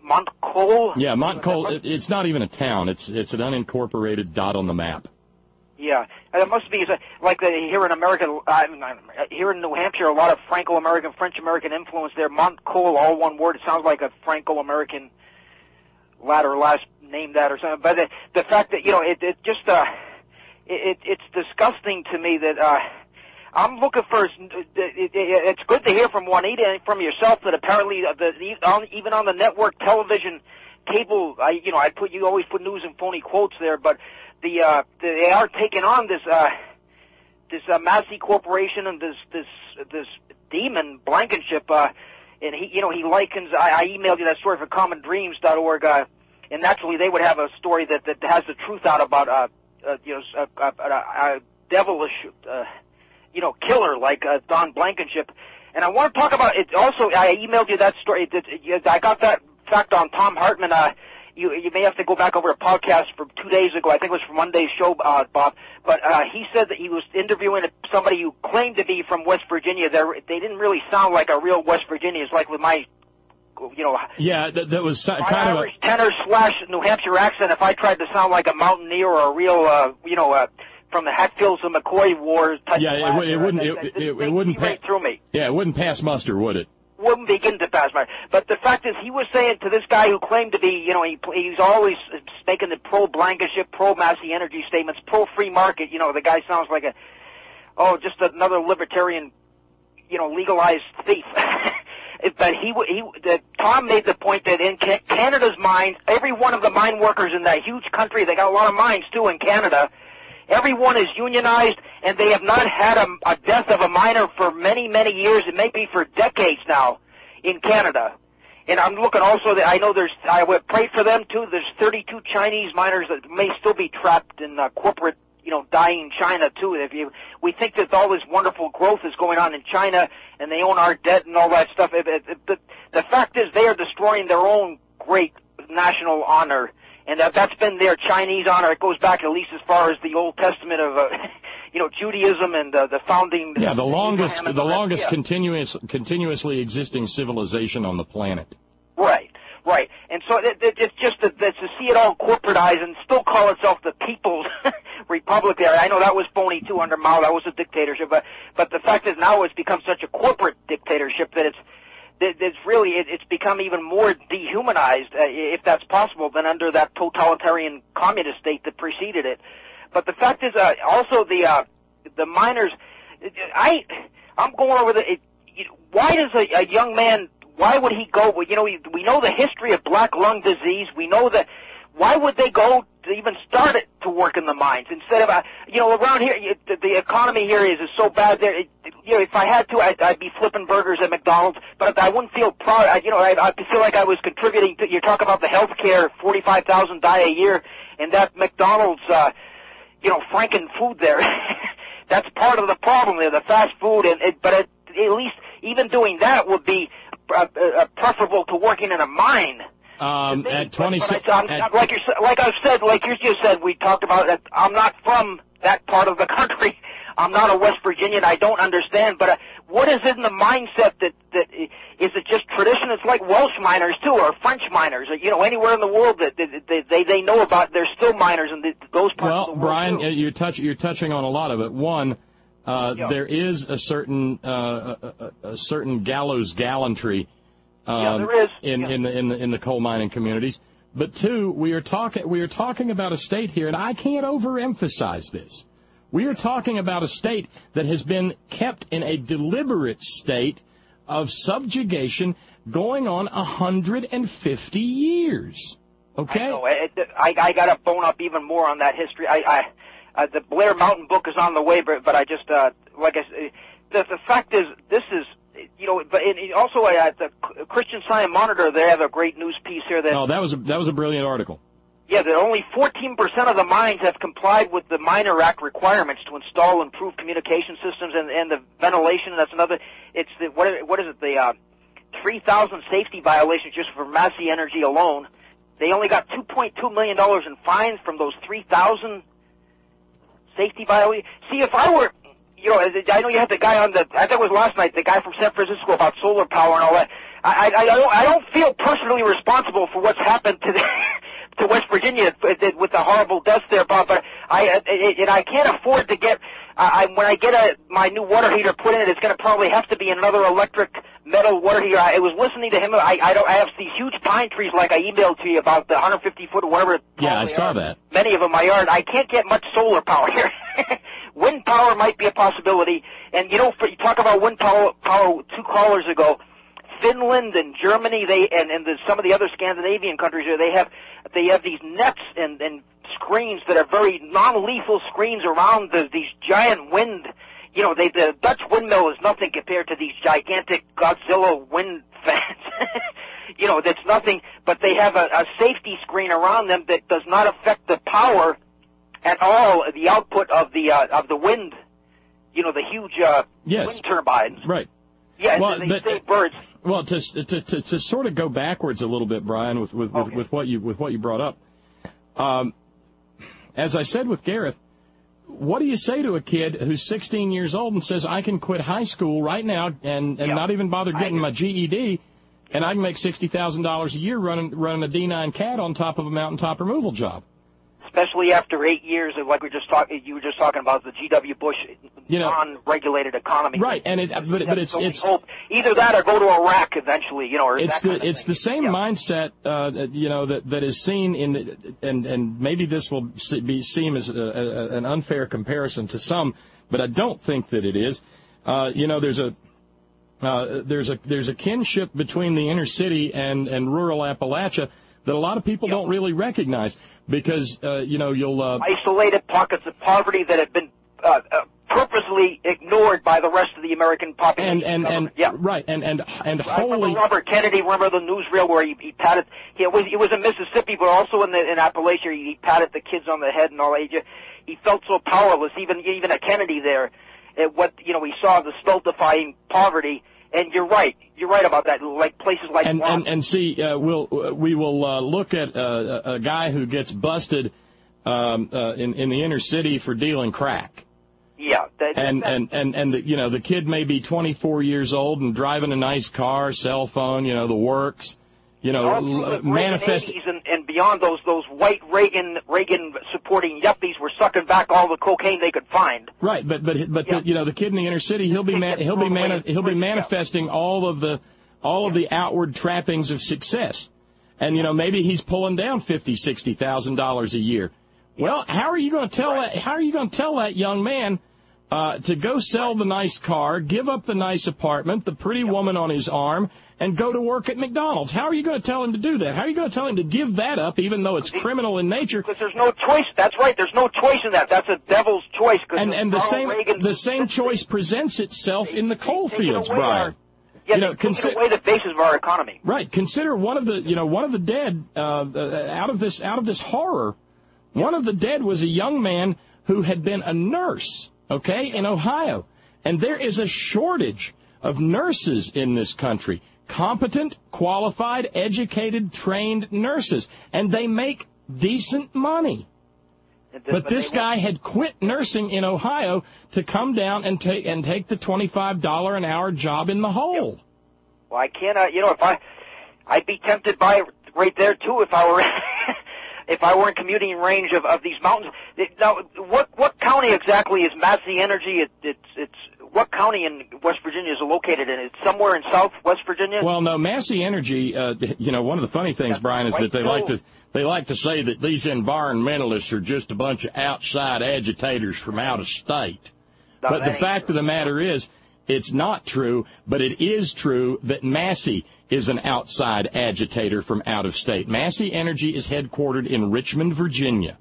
Montcole? Yeah, Montcole. It, it's not even a town. It's it's an unincorporated dot on the map. Yeah, and it must be like the, here in America, uh, here in New Hampshire, a lot of Franco-American, French-American influence there. Montcole, all one word. It sounds like a Franco-American latter last name that or something. But the, the fact that, you know, it, it just, uh, it, it's disgusting to me that, uh, I'm looking for, it, it, it's good to hear from Juanita and from yourself that apparently the, even on the network television cable, I, you know, I put, you always put news and phony quotes there, but the, uh, they are taking on this, uh, this, uh, Massey Corporation and this, this, this demon, Blankenship, uh, and he, you know, he likens, I, I emailed you that story for common dreams dot org, uh, and naturally they would have a story that, that has the truth out about, uh, uh you know, a, a, a, a devilish, uh, you know, killer like, uh, Don Blankenship. And I want to talk about it also, I emailed you that story, it, it, I got that fact on Tom Hartman, uh, You, you may have to go back over a podcast from two days ago. I think it was from Monday's show, uh, Bob. But uh, he said that he was interviewing somebody who claimed to be from West Virginia. They're, they didn't really sound like a real West Virginian. It's like with my, you know, yeah, that, that was my kind Irish of a tenor slash New Hampshire accent. If I tried to sound like a mountaineer or a real, uh, you know, uh, from the Hatfields and McCoy Wars type. Yeah, of it, it wouldn't. It, it, it, it wouldn't right pa- through me. Yeah, it wouldn't pass muster, would it? Wouldn't begin to pass by. But the fact is, he was saying to this guy who claimed to be, you know, he, he's always making the pro-Blankenship, pro-Massey Energy statements, pro-free market. You know, the guy sounds like a, oh, just another libertarian, you know, legalized thief. But he, he, the, Tom made the point that in Canada's mines, every one of the mine workers in that huge country, they got a lot of mines too in Canada, everyone is unionized, and they have not had a, a death of a miner for many, many years. It may be for decades now in Canada. And I'm looking also that I know there's, I would pray for them too. There's thirty-two Chinese miners that may still be trapped in uh, corporate, you know, dying China too. If you, we think that all this wonderful growth is going on in China, and they own our debt and all that stuff. It, it, it, the, the fact is, they are destroying their own great national honor. And that, that's been their Chinese honor. It goes back at least as far as the Old Testament of, uh, you know, Judaism and uh, the founding. Yeah, the longest, Abraham the longest yeah. continuous, continuously existing civilization on the planet. Right, right. And so it, it, it's just that, that to see it all corporatized and still call itself the People's Republic there. I know that was phony too under Mao. That was a dictatorship. But, but the fact is now it's become such a corporate dictatorship that it's, it's really, it's become even more dehumanized, uh, if that's possible, than under that totalitarian communist state that preceded it. But the fact is, uh, also the, uh, the miners, I, I'm going over the, it, why does a, a young man, why would he go, you know, we, we know the history of black lung disease, we know that, why would they go to even start it to work in the mines instead of, uh, you know, around here, it, the, the economy here is, is so bad there, it, you know, if I had to, I'd, I'd be flipping burgers at McDonald's, but I wouldn't feel proud, I, you know, I'd, I'd feel like I was contributing to, you're talking about the health care, forty-five thousand die a year, and that McDonald's, uh, you know, franken food there, that's part of the problem there, the fast food, and it, but it, at least even doing that would be uh, uh, preferable to working in a mine. Um, at twenty-six, but, but I, at, like you like I said, like you just said, we talked about that. I'm not from that part of the country. I'm not a West Virginian. I don't understand. But uh, what is it in the mindset that that is it just tradition? It's like Welsh miners too, or French miners. Or, you know, anywhere in the world that they they, they know about. There's still miners in the, those parts well, of the world. Well, Brian, too. you're touch you're touching on a lot of it. One. Uh, yeah. There is a certain uh, a, a, a certain gallows gallantry um, yeah, there is. in yeah. in the in the in the coal mining communities. But two, we are talking we are talking about a state here, and I can't overemphasize this. We are talking about a state that has been kept in a deliberate state of subjugation going on one hundred fifty years. Okay? I know. I, I got to bone up even more on that history. I. I Uh, the Blair Mountain book is on the way, but, but I just, uh, like I said, the, the fact is, this is, you know, but it, also uh, the Christian Science Monitor, they have a great news piece here that. Oh, that was a, that was a brilliant article. Yeah, that only fourteen percent of the mines have complied with the Miner Act requirements to install improved communication systems and, and the ventilation. That's another. It's the what? What is it? The uh, three thousand safety violations just for Massey Energy alone. They only got two point two million dollars in fines from those three thousand. Safety violation. See, if I were, you know, I know you had the guy on the, I think it was last night, the guy from San Francisco about solar power and all that. I, I, I don't I don't feel personally responsible for what's happened to the, to West Virginia with the horrible deaths there, Bob. But I and I can't afford to get. I, when I get a my new water heater put in it, it's going to probably have to be another electric metal water heater. I, I was listening to him. I I don't I have these huge pine trees like I emailed to you about the one hundred fifty foot or whatever. Yeah, I saw are. that. Many of them in my yard. I can't get much solar power here. Wind power might be a possibility. And you know, for, you talk about wind power, power two callers ago. Finland and Germany, they and, and the, some of the other Scandinavian countries, they have they have these nets and, and screens that are very non-lethal screens around the, these giant wind. You know, they, the Dutch windmill is nothing compared to these gigantic Godzilla wind fans. You know, that's nothing. But they have a, a safety screen around them that does not affect the power at all. The output of the uh, of the wind. You know, the huge uh, yes. wind turbines. Right. Yeah, well, they but, save birds. Well, to, to to to sort of go backwards a little bit, Brian, with with, okay. with, with what you with what you brought up. Um, as I said with Gareth, what do you say to a kid who's sixteen years old and says, "I can quit high school right now and and yep. not even bother getting my G E D, and I can make sixty thousand dollars a year running running a D nine Cat on top of a mountaintop removal job." Especially after eight years of, like we just talk, you were just talking about the G W. Bush you know, non-regulated economy. Right, and it, but, but it's so it's hope either that or go to Iraq eventually, you know. Or it's that the kind of it's thing. the same yeah. mindset, uh, you know, that that is seen in, the, and and maybe this will be seem as a, a, an unfair comparison to some, but I don't think that it is. Uh, you know, there's a uh, there's a there's a kinship between the inner city and and rural Appalachia that a lot of people yep. don't really recognize because, uh, you know, you'll... Uh, Isolated pockets of poverty that have been uh, uh, purposely ignored by the rest of the American population. And, and, and yeah. Right, and, and, and I wholly... remember Robert Kennedy, remember the newsreel where he, he patted... He was, he was in Mississippi, but also in, the, in Appalachia, he patted the kids on the head and all that. He, he felt so powerless, even even at Kennedy there. At what, you know, he saw the stultifying poverty. And you're right. You're right about that. Like places like and and, and see, uh, we'll we will uh, look at uh, a guy who gets busted um, uh, in in the inner city for dealing crack. Yeah. That, and, that, and and and the, you know, the kid may be twenty-four years old and driving a nice car, cell phone, you know, the works. You know, uh, manifest and, and beyond those those white Reagan Reagan supporting yuppies were sucking back all the cocaine they could find. Right, but but but yeah. the, you know, the kid in the inner city, he'll be man, he'll be mani- he'll be manifesting all of the all of the outward trappings of success, and you know, maybe he's pulling down fifty, sixty thousand dollars a year. Well, how are you going to tell right. that? How are you going to tell that young man uh, to go sell the nice car, give up the nice apartment, the pretty woman on his arm, and go to work at McDonald's? How are you going to tell him to do that? How are you going to tell him to give that up, even though it's criminal in nature? Because there's no choice. That's right. There's no choice in that. That's a devil's choice. And, and the same Reagan, the same choice presents itself they, in the coal fields, Brian. Our, yeah, you know, consider away the basis of our economy. Right. Consider one of the you know one of the dead uh, out of this out of this horror. Yeah. One of the dead was a young man who had been a nurse. Okay, in Ohio, and there is a shortage of nurses in this country. Competent, qualified, educated, trained nurses. And they make decent money. This, but, but this guy had quit nursing in Ohio to come down and take and take the twenty-five dollars an hour job in the hole. Well, I can't, uh, you know, if I, I'd be tempted by it right there, too, if I were... if I were in commuting range of, of these mountains. Now, what what county exactly is Massey Energy? It, it's it's what county in West Virginia is it located in? It's somewhere in South West Virginia. Well, no, Massey Energy. Uh, you know, one of the funny things, That's Brian, is that they like to they like to say that these environmentalists are just a bunch of outside agitators from out of state. No, but the fact true. of the matter is, it's not true. But it is true that Massey is an outside agitator from out of state. Massey Energy is headquartered in Richmond, Virginia.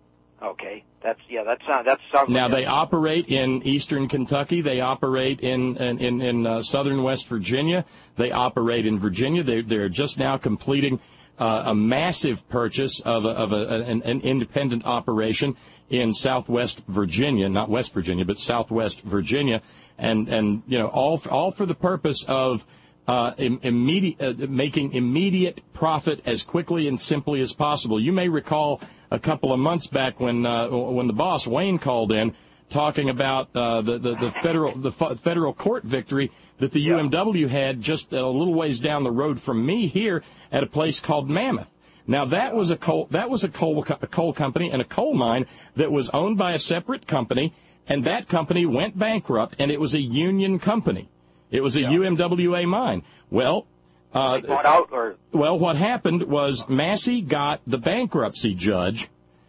Okay, that's yeah, that's uh, that's. Uh, now they operate in eastern Kentucky. They operate in in in, in uh, southern West Virginia. They operate in Virginia. They they're just now completing uh, a massive purchase of a, of a, an, an independent operation in Southwest Virginia, not West Virginia, but Southwest Virginia, and and you know all all for the purpose of. Uh, immediate, uh, making immediate profit as quickly and simply as possible. You may recall a couple of months back when uh, when the boss Wayne called in talking about uh, the, the the federal the f- federal court victory that the U M W had just a little ways down the road from me here at a place called Mammoth. Now that was a coal that was a coal a coal company and a coal mine that was owned by a separate company, and that company went bankrupt, and it was a union company. It was a yeah. U M W A mine. Well, uh, they bought out, or well, what happened was Massey got the bankruptcy judge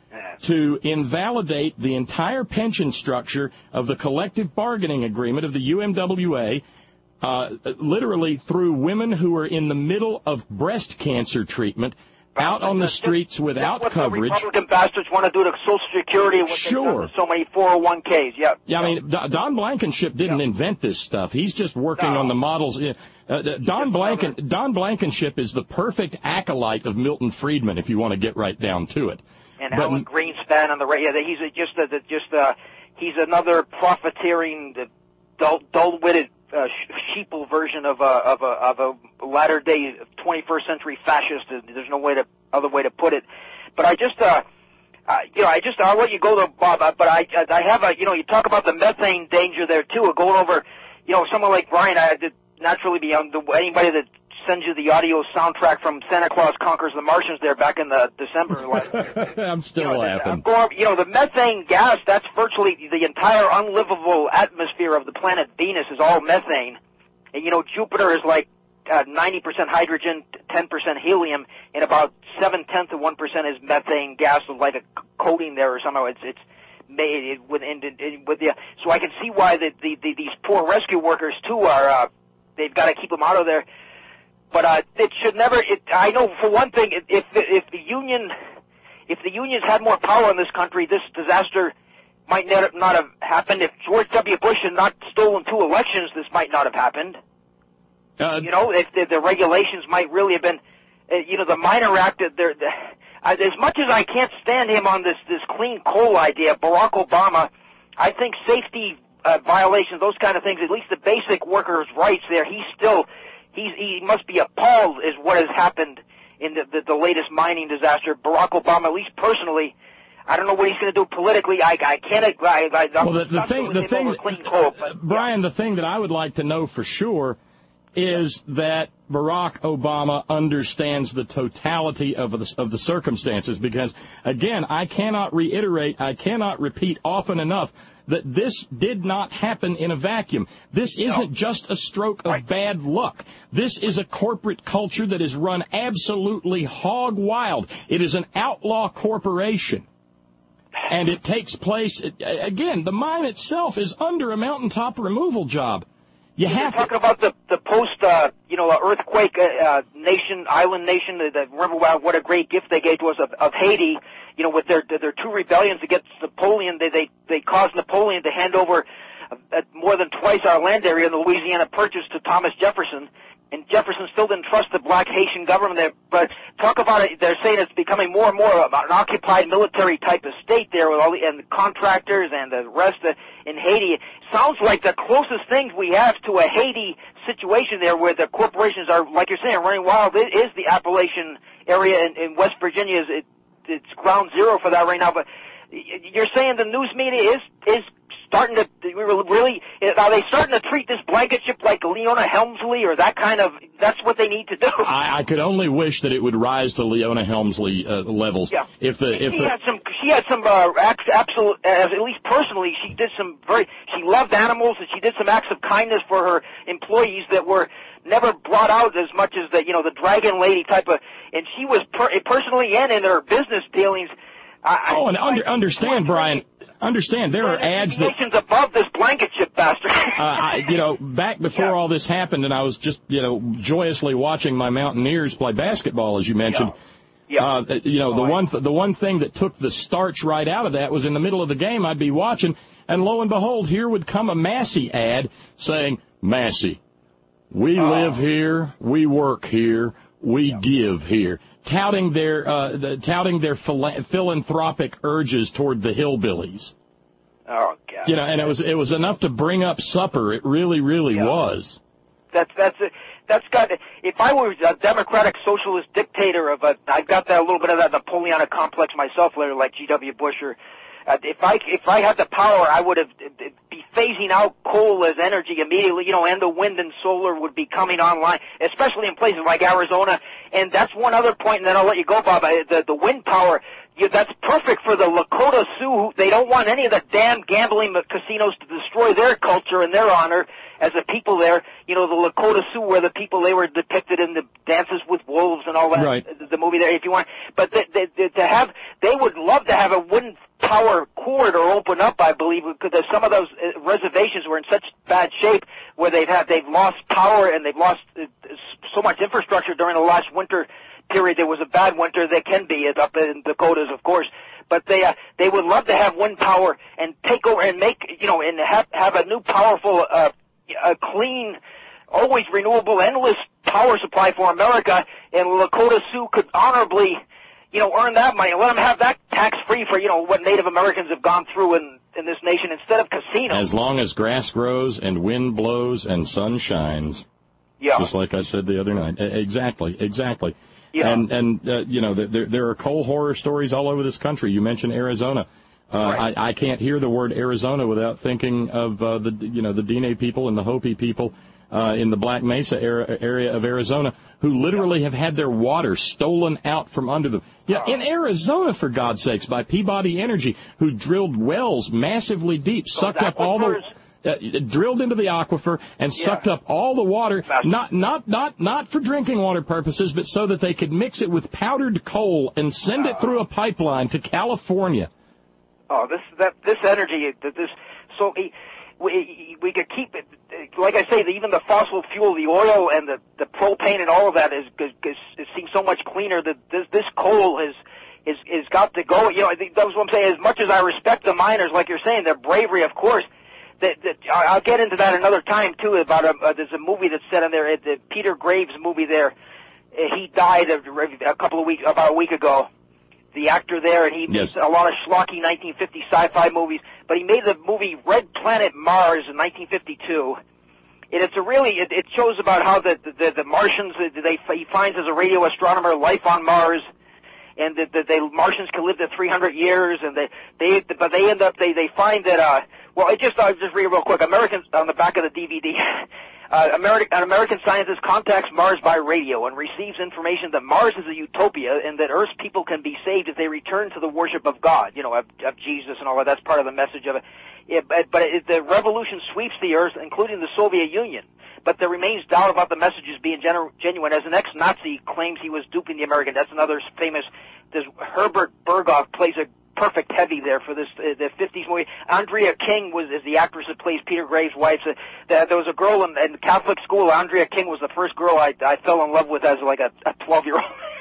to invalidate the entire pension structure of the collective bargaining agreement of the U M W A, uh, literally through women who were in the middle of breast cancer treatment, out on the streets without what coverage. The Republican bastards want to do to Social Security and what sure. they've done to so many four oh one Ks. Yeah. Yeah, I mean, Don Blankenship didn't yeah. invent this stuff. He's just working no. on the models. Uh, Don Blanken Don Blankenship is the perfect acolyte of Milton Friedman, if you want to get right down to it. And but, Alan Greenspan on the radio. He's a, just a, just a, he's another profiteering, dull, dull-witted uh, sheeple version of a of a of a latter-day twenty-first century fascist. There's no way to other way to put it. But I just, uh, uh, you know, I just I'll let you go to Bob. But I I have a, you know, you talk about the methane danger there too. Going over, you know, someone like Brian. I did naturally be young. Anybody that sends you the audio soundtrack from Santa Claus Conquers the Martians there back in the December. Like, I'm still you know, laughing. Going, you know, the methane gas, that's virtually the entire unlivable atmosphere of the planet Venus is all methane. And, you know, Jupiter is like uh, ninety percent hydrogen, ten percent helium, and about seven-tenths of one percent is methane gas with like a coating there or somehow. It's, it's made with, in, in, with the, so I can see why the, the, the, these poor rescue workers, too, are, uh, they've got to keep them out of there. But uh, it should never. It, I know for one thing, if if the union, if the unions had more power in this country, this disaster might not not have happened. If George W. Bush had not stolen two elections, this might not have happened. Uh, you know, if the, the regulations might really have been, uh, you know, the Minor Act. There, the, uh, as much as I can't stand him on this this clean coal idea, Barack Obama, I think safety uh, violations, those kind of things, at least the basic workers' rights there, he's still. He's, he must be appalled is what has happened in the, the, the latest mining disaster. Barack Obama, at least personally, I don't know what he's going to do politically. I, I can't. I, I, I'm well, the, the thing, the thing, clean coal, but, Brian, yeah. the thing that I would like to know for sure is that Barack Obama understands the totality of the of the circumstances. Because again, I cannot reiterate, I cannot repeat often enough that this did not happen in a vacuum. This isn't no. just a stroke of right. bad luck. This is a corporate culture that is run absolutely hog wild. It is an outlaw corporation. And it takes place, again, the mine itself is under a mountaintop removal job. You You're have talking to, about the the post, uh, you know, earthquake uh, nation, island nation. The, the, remember what a great gift they gave to us of, of Haiti. You know, with their their two rebellions against Napoleon, they they they caused Napoleon to hand over uh, more than twice our land area in the Louisiana Purchase to Thomas Jefferson. And Jefferson still didn't trust the black Haitian government there. But talk about it, they're saying it's becoming more and more about an occupied military type of state there with all the, and the contractors and the rest of, in Haiti. It sounds like the closest things we have to a Haiti situation there where the corporations are, like you're saying, running wild. It is the Appalachian area in, in West Virginia. Is it, it's ground zero for that right now. But you're saying the news media is, is starting to really, are they starting to treat this blanket ship like Leona Helmsley or that kind of, that's what they need to do? I, I could only wish that it would rise to Leona Helmsley uh, levels. Yeah. If the, if she the, had some, she had some, uh, acts, absolute, uh, at least personally, she did some very, she loved animals and she did some acts of kindness for her employees that were never brought out as much as the, you know, the Dragon Lady type of, and she was per, personally and in her business dealings. I, oh, and I, under, understand, Brian. Understand, there are ads that above this blanket ship bastard. uh, I, you know, back before yeah. all this happened, and I was just, you know, joyously watching my Mountaineers play basketball, as you mentioned. Yeah. Uh, you know, oh, the I... one th- the one thing that took the starch right out of that was in the middle of the game, I'd be watching, and lo and behold, here would come a Massey ad saying, "Massey, we oh. live here, we work here, we yeah. give here." Touting their uh, the, touting their phila- philanthropic urges toward the hillbillies. Oh God! You know, and it was it was enough to bring up supper. It really, really yeah. was. That's that's a, that's got. If I were a democratic socialist dictator of a, I got that a little bit of that Napoleonic complex myself later, like G W. Bush or Uh, if I if I had the power, I would have be phasing out coal as energy immediately, you know, and the wind and solar would be coming online, especially in places like Arizona. And that's one other point, and then I'll let you go, Bob. The the wind power. Yeah, that's perfect for the Lakota Sioux. They don't want any of the damn gambling casinos to destroy their culture and their honor as a people there. You know, the Lakota Sioux were the people, they were depicted in the Dances with Wolves and all that, right. the movie there, if you want. But they, they, to have, they would love to have a wind power corridor open up, I believe, because some of those reservations were in such bad shape where they've had, they've lost power and they've lost so much infrastructure during the last winter period. There was a bad winter. There can be it up in Dakotas, of course, but they uh, they would love to have wind power and take over and make, you know, and have have a new powerful, uh, a clean, always renewable, endless power supply for America. And Lakota Sioux could honorably, you know, earn that money. Let them have that tax free for, you know, what Native Americans have gone through in in this nation instead of casinos. As long as grass grows and wind blows and sun shines. Yeah. Just like I said the other night. Exactly. Exactly. Yeah. And, and uh, you know, there, there are coal horror stories all over this country. You mentioned Arizona. Uh, right. I, I can't hear the word Arizona without thinking of, uh, the you know, the Diné people and the Hopi people uh, in the Black Mesa area, area of Arizona who literally have had their water stolen out from under them. Yeah, in Arizona, for God's sakes, by Peabody Energy, who drilled wells massively deep, sucked up all the... Uh, drilled into the aquifer and yeah. sucked up all the water, not not not not for drinking water purposes, but so that they could mix it with powdered coal and send uh, it through a pipeline to California. Oh, this that this energy, this so we we could keep it. Like I say, even the fossil fuel, the oil and the the propane and all of that is is, is, is seems so much cleaner. That this this coal is. Is is got to go. You know, I think that's what I'm saying. As much as I respect the miners, like you're saying, their bravery, of course. That, that, I'll get into that another time, too, about a, uh, there's a movie that's set in there, uh, the Peter Graves movie there. Uh, he died a, a couple of weeks, about a week ago. The actor there, and he yes. made a lot of schlocky nineteen fifty sci-fi movies, but he made the movie Red Planet Mars in nineteen fifty-two. And it's a really, it, it shows about how the, the, the Martians, they, he finds as a radio astronomer life on Mars, and that the, the Martians can live to three hundred years, and they, they, but they end up, they, they find that, uh, well, I just, I'll just read it real quick. Americans, on the back of the D V D, uh, American, an American scientist contacts Mars by radio and receives information that Mars is a utopia and that Earth's people can be saved if they return to the worship of God, you know, of, of Jesus and all that. That's part of the message of it. it but but it, the revolution sweeps the Earth, including the Soviet Union. But there remains doubt about the messages being genu- genuine, as an ex-Nazi claims he was duping the American. That's another famous, this Herbert Berghoff plays a perfect heavy there for this uh, the fifties movie. Andrea King was is the actress that plays Peter Graves' wife. Uh, there was a girl in, in Catholic school. Andrea King was the first girl I, I fell in love with as like a twelve-year-old.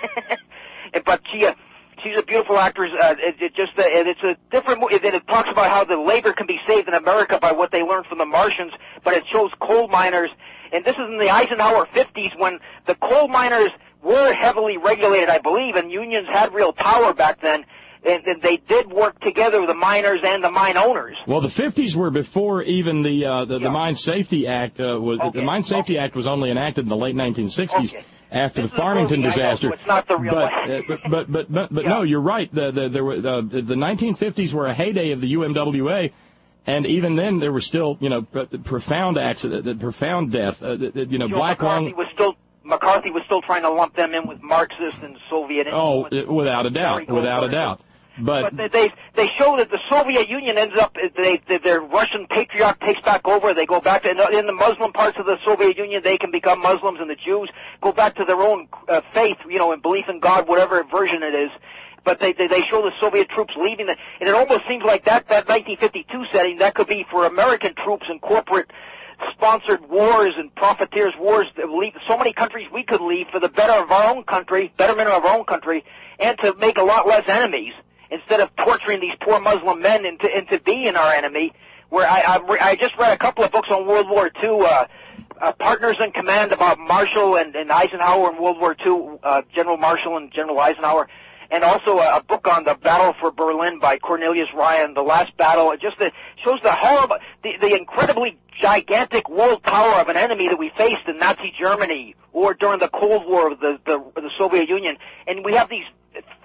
But she uh, she's a beautiful actress. Uh, it, it just uh, and it's a different movie. It, it talks about how the labor can be saved in America by what they learned from the Martians. But it shows coal miners, and this is in the Eisenhower fifties when the coal miners were heavily regulated, I believe, and unions had real power back then. And they did work together with the miners and the mine owners. Well, the fifties were before even the uh, the, yeah. the Mine Safety Act uh, was. Okay. The Mine Safety okay. Act was only enacted in the late nineteen sixties okay. after this the Farmington movie, disaster. I know, so it's not the real but, uh, but but but but, but yeah. no, you're right. The the there were uh, the nineteen fifties were a heyday of the U M W A. And even then, there were still, you know, profound accident, profound death. Uh, you know, Joe black McCarthy lung. was still McCarthy was still trying to lump them in with Marxist and Soviet. Oh, without a doubt, without a doubt. But, but they they show that the Soviet Union ends up they, they their Russian patriarch takes back over. They go back to in the Muslim parts of the Soviet Union. They can become Muslims, and the Jews go back to their own uh, faith, you know, and belief in God, whatever version it is. But they, they they show the Soviet troops leaving, the, and it almost seems like that that nineteen fifty-two setting that could be for American troops and corporate sponsored wars and profiteers wars that leave so many countries we could leave for the better of our own country, betterment of our own country, and to make a lot less enemies. Instead of torturing these poor Muslim men into into being our enemy, where I I, I just read a couple of books on World War Two, uh, uh, Partners in Command about Marshall and, and Eisenhower in World War Two, uh, General Marshall and General Eisenhower, and also a, a book on the Battle for Berlin by Cornelius Ryan, The Last Battle. It just uh, shows the horrible, the, the incredibly gigantic world power of an enemy that we faced in Nazi Germany or during the Cold War of the the, the Soviet Union, and we have these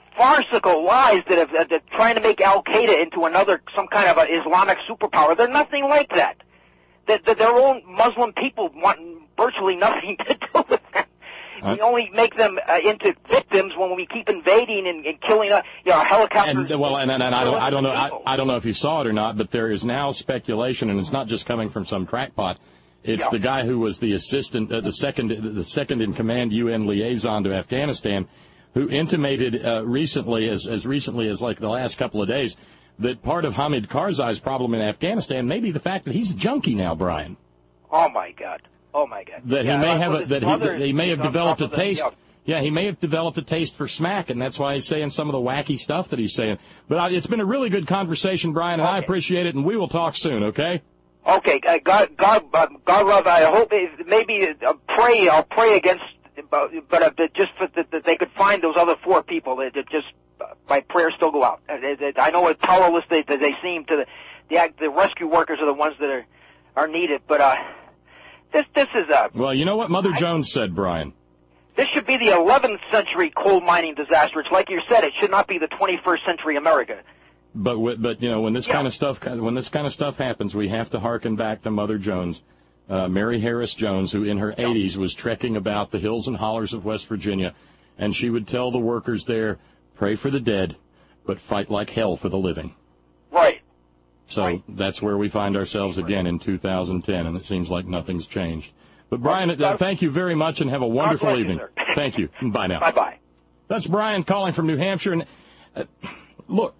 farcical lies that have uh, that trying to make Al Qaeda into another some kind of an Islamic superpower. They're nothing like that. That the, their own Muslim people want virtually nothing to do with them. Uh, we only make them uh, into victims when we keep invading and, and killing, uh, you know, helicopters. And, well, and, and, and I don't, I don't know, I, I don't know if you saw it or not, but there is now speculation, and it's not just coming from some crackpot. It's yeah. the guy who was the assistant, uh, the second, the second in command U N liaison to Afghanistan, who intimated uh, recently, as as recently as like the last couple of days, that part of Hamid Karzai's problem in Afghanistan may be the fact that he's a junkie now, Brian. Oh my God. Oh my God! That yeah, he may have a, that, he, that he may have developed a taste. Them, yeah. yeah, he may have developed a taste for smack, and that's why he's saying some of the wacky stuff that he's saying. But I, it's been a really good conversation, Brian, and okay. I appreciate it. And we will talk soon. Okay. Okay. Uh, God, God, uh, God, love. I hope it, maybe uh, pray. I'll pray against, but, but uh, just for the, that they could find those other four people. That, that just uh, my prayers still go out. Uh, they, I know how powerless they they seem to the the the rescue workers are the ones that are are needed, but. uh This this is a... Well, you know what Mother I, Jones said, Brian? This should be the eleventh century coal mining disaster. It's like you said, it should not be the twenty-first century America. But, but you know, when this yeah. kind of stuff when this kind of stuff happens, we have to hearken back to Mother Jones, uh, Mary Harris Jones, who in her yeah. eighties was trekking about the hills and hollers of West Virginia, and she would tell the workers there, pray for the dead, but fight like hell for the living. Right. So right. that's where we find ourselves again in two thousand ten, and it seems like nothing's changed. But, Brian, uh, thank you very much, and have a wonderful evening. You, thank you. Bye now. Bye-bye. That's Brian calling from New Hampshire. And uh, look,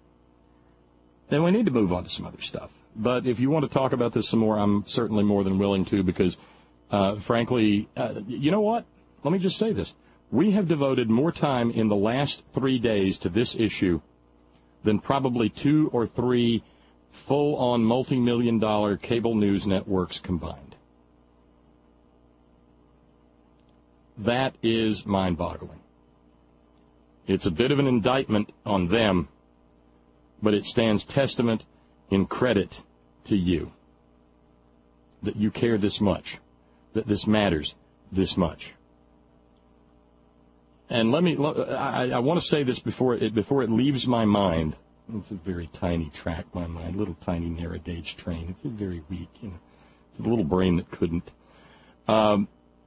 then we need to move on to some other stuff. But if you want to talk about this some more, I'm certainly more than willing to, because, uh, frankly, uh, you know what? Let me just say this. We have devoted more time in the last three days to this issue than probably two or three full-on multi-million dollar cable news networks combined. That is mind-boggling. It's a bit of an indictment on them, but it stands testament in credit to you that you care this much, that this matters this much. And let me, I, I want to say this before it, before it leaves my mind. It's a very tiny track, my mind, little tiny narrow gauge train. It's very weak, you know. It's a little brain that couldn't. Um,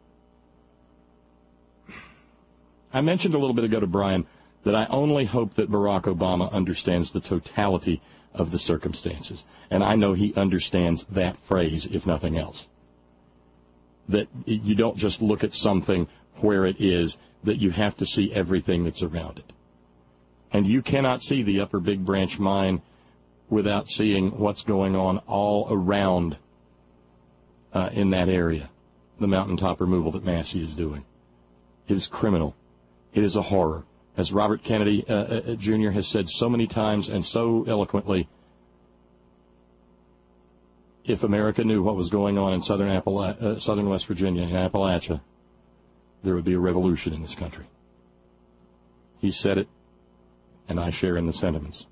I mentioned a little bit ago to Brian that I only hope that Barack Obama understands the totality of the circumstances. And I know he understands that phrase, if nothing else. That you don't just look at something where it is, that you have to see everything that's around it. And you cannot see the Upper Big Branch mine without seeing what's going on all around uh, in that area, the mountaintop removal that Massey is doing. It is criminal. It is a horror. As Robert Kennedy uh, uh, Junior has said so many times and so eloquently, if America knew what was going on in southern, Appala- uh, southern West Virginia, in Appalachia, there would be a revolution in this country. He said it. And I share in the sentiments.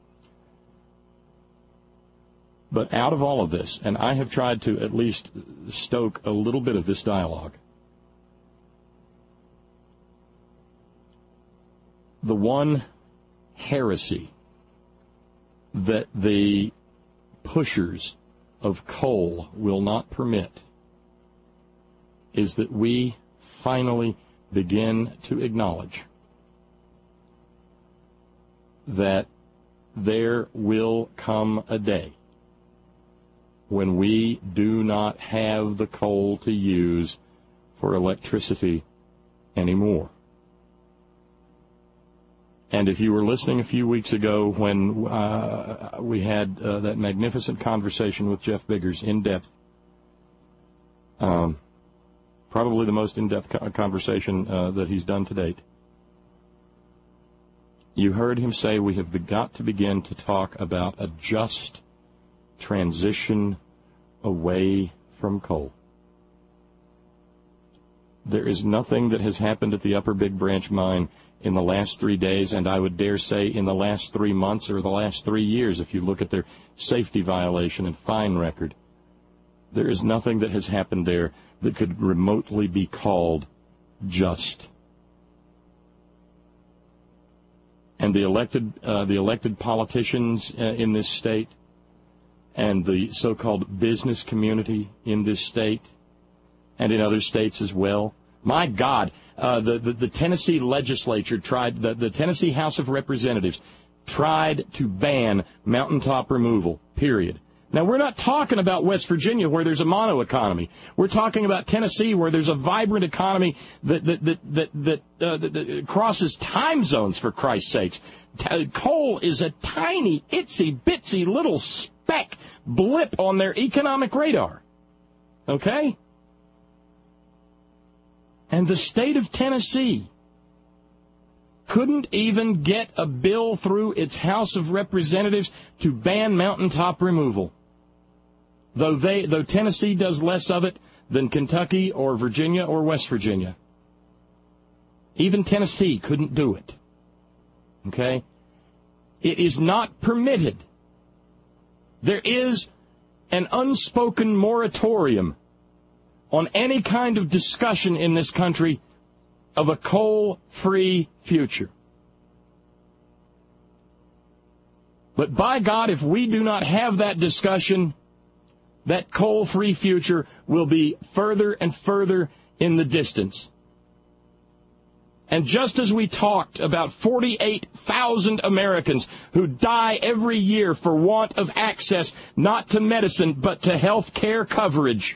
But out of all of this, and I have tried to at least stoke a little bit of this dialogue, the one heresy that the pushers of coal will not permit is that we finally begin to acknowledge that there will come a day when we do not have the coal to use for electricity anymore. And if you were listening a few weeks ago when uh, we had uh, that magnificent conversation with Jeff Biggers, in depth, um, probably the most in-depth co- conversation uh, that he's done to date, you heard him say we have got to begin to talk about a just transition away from coal. There is nothing that has happened at the Upper Big Branch mine in the last three days, and I would dare say in the last three months or the last three years, if you look at their safety violation and fine record. There is nothing that has happened there that could remotely be called just. and the elected uh, the elected politicians uh, in this state and the so-called business community in this state and in other states as well. My God, uh, the, the, the Tennessee legislature tried, the, the Tennessee House of Representatives tried to ban mountaintop removal, period. Now, we're not talking about West Virginia where there's a mono economy. We're talking about Tennessee where there's a vibrant economy that that that that, that, uh, that, that crosses time zones, for Christ's sakes. T- coal is a tiny, itsy-bitsy little speck blip on their economic radar. Okay? And the state of Tennessee couldn't even get a bill through its House of Representatives to ban mountaintop removal. Though they, though Tennessee does less of it than Kentucky or Virginia or West Virginia. Even Tennessee couldn't do it. Okay? It is not permitted. There is an unspoken moratorium on any kind of discussion in this country of a coal-free future. But by God, if we do not have that discussion, that coal-free future will be further and further in the distance. And just as we talked about forty-eight thousand Americans who die every year for want of access not to medicine but to health care coverage,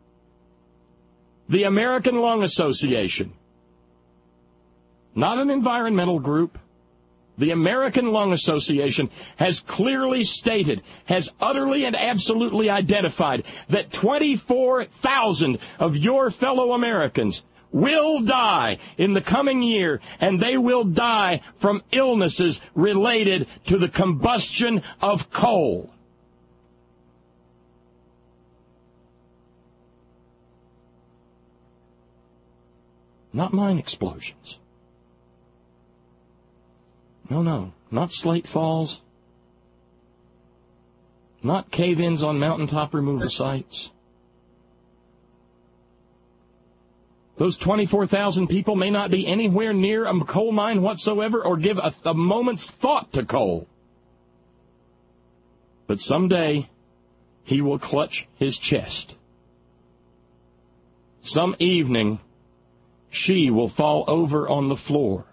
the American Lung Association, not an environmental group, the American Lung Association has clearly stated, has utterly and absolutely identified that twenty-four thousand of your fellow Americans will die in the coming year, and they will die from illnesses related to the combustion of coal. Not mine explosions. No, no, not slate falls. Not cave-ins on mountaintop removal sites. Those twenty-four thousand people may not be anywhere near a coal mine whatsoever or give a, a moment's thought to coal. But someday, he will clutch his chest. Some evening, she will fall over on the floor.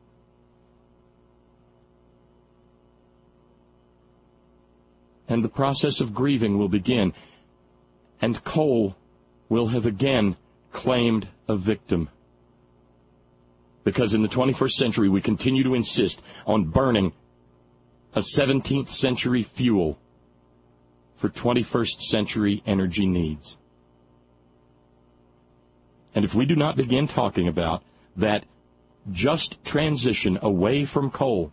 And the process of grieving will begin. And coal will have again claimed a victim. Because in the twenty-first century, we continue to insist on burning a seventeenth century fuel for twenty-first century energy needs. And if we do not begin talking about that just transition away from coal,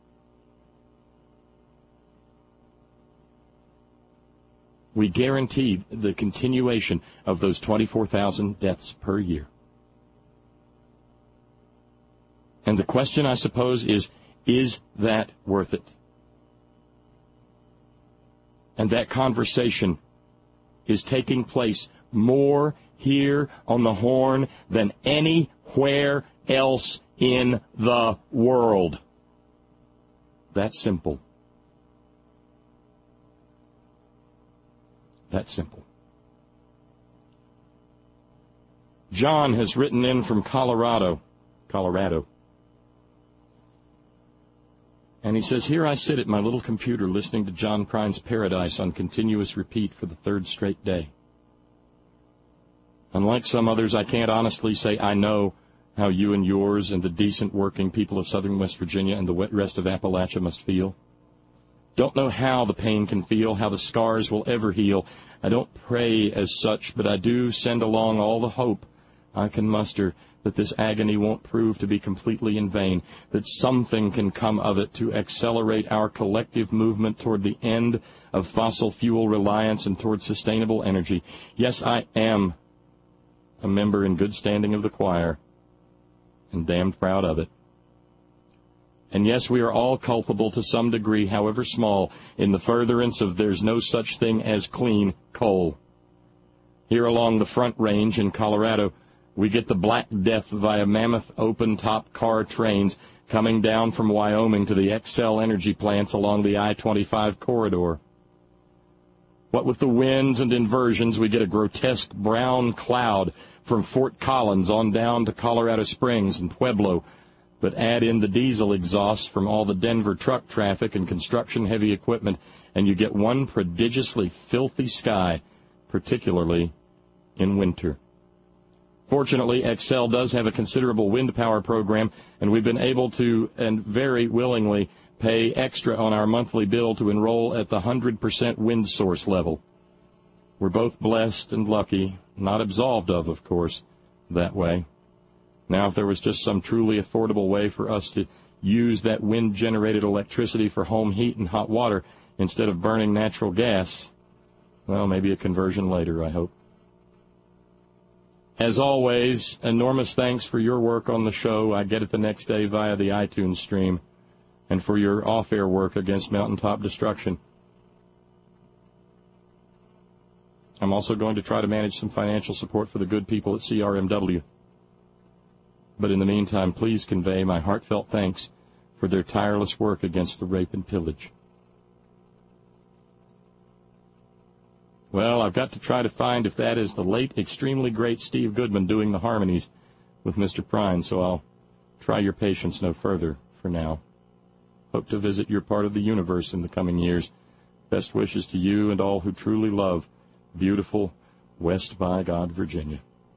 we guarantee the continuation of those twenty-four thousand deaths per year. And the question, I suppose, is, is that worth it? And that conversation is taking place more here on the Horn than anywhere else in the world. That's simple. That simple. John has written in from Colorado, Colorado. And he says, here I sit at my little computer listening to John Prine's Paradise on continuous repeat for the third straight day. Unlike some others, I can't honestly say I know how you and yours and the decent working people of southern West Virginia and the rest of Appalachia must feel. Don't know how the pain can feel, how the scars will ever heal. I don't pray as such, but I do send along all the hope I can muster that this agony won't prove to be completely in vain, that something can come of it to accelerate our collective movement toward the end of fossil fuel reliance and toward sustainable energy. Yes, I am a member in good standing of the choir, and damned proud of it. And yes, we are all culpable to some degree, however small, in the furtherance of there's no such thing as clean coal. Here along the Front Range in Colorado, we get the Black Death via mammoth open-top car trains coming down from Wyoming to the Xcel Energy plants along the I twenty-five corridor. What with the winds and inversions, we get a grotesque brown cloud from Fort Collins on down to Colorado Springs and Pueblo, but add in the diesel exhaust from all the Denver truck traffic and construction-heavy equipment, and you get one prodigiously filthy sky, particularly in winter. Fortunately, Xcel does have a considerable wind power program, and we've been able to, and very willingly, pay extra on our monthly bill to enroll at the one hundred percent wind source level. We're both blessed and lucky, not absolved of, of course, that way. Now, if there was just some truly affordable way for us to use that wind-generated electricity for home heat and hot water instead of burning natural gas, well, maybe a conversion later, I hope. As always, enormous thanks for your work on the show. I get it the next day via the iTunes stream, and for your off-air work against mountaintop destruction. I'm also going to try to manage some financial support for the good people at C R M W. But in the meantime, please convey my heartfelt thanks for their tireless work against the rape and pillage. Well, I've got to try to find if that is the late, extremely great Steve Goodman doing the harmonies with Mister Prine, so I'll try your patience no further for now. Hope to visit your part of the universe in the coming years. Best wishes to you and all who truly love beautiful West by God, Virginia.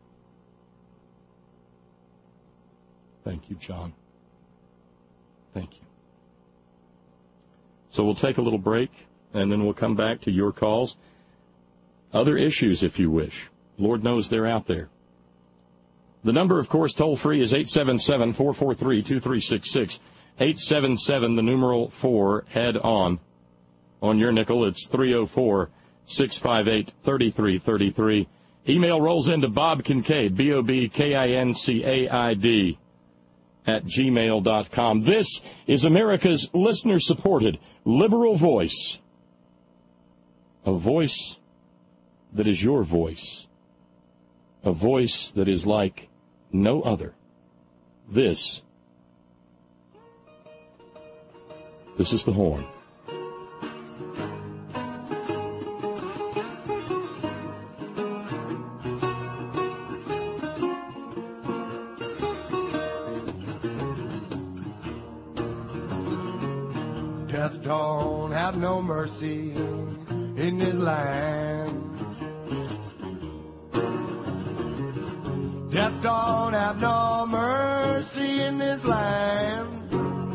Thank you, John. Thank you. So we'll take a little break, and then we'll come back to your calls. Other issues, if you wish. Lord knows they're out there. The number, of course, toll-free is eight seven seven, four four three, two three six six. eight seven seven, the numeral four, head on. On your nickel, it's three oh four, six five eight, three three three three. Email rolls into Bob Kincaid, B O B K I N C A I D, at gmail dot com. This is America's listener-supported liberal voice. A voice that is your voice. A voice that is like no other. This, this is the horn. Death don't have no mercy in this land. Death don't have no mercy in this land.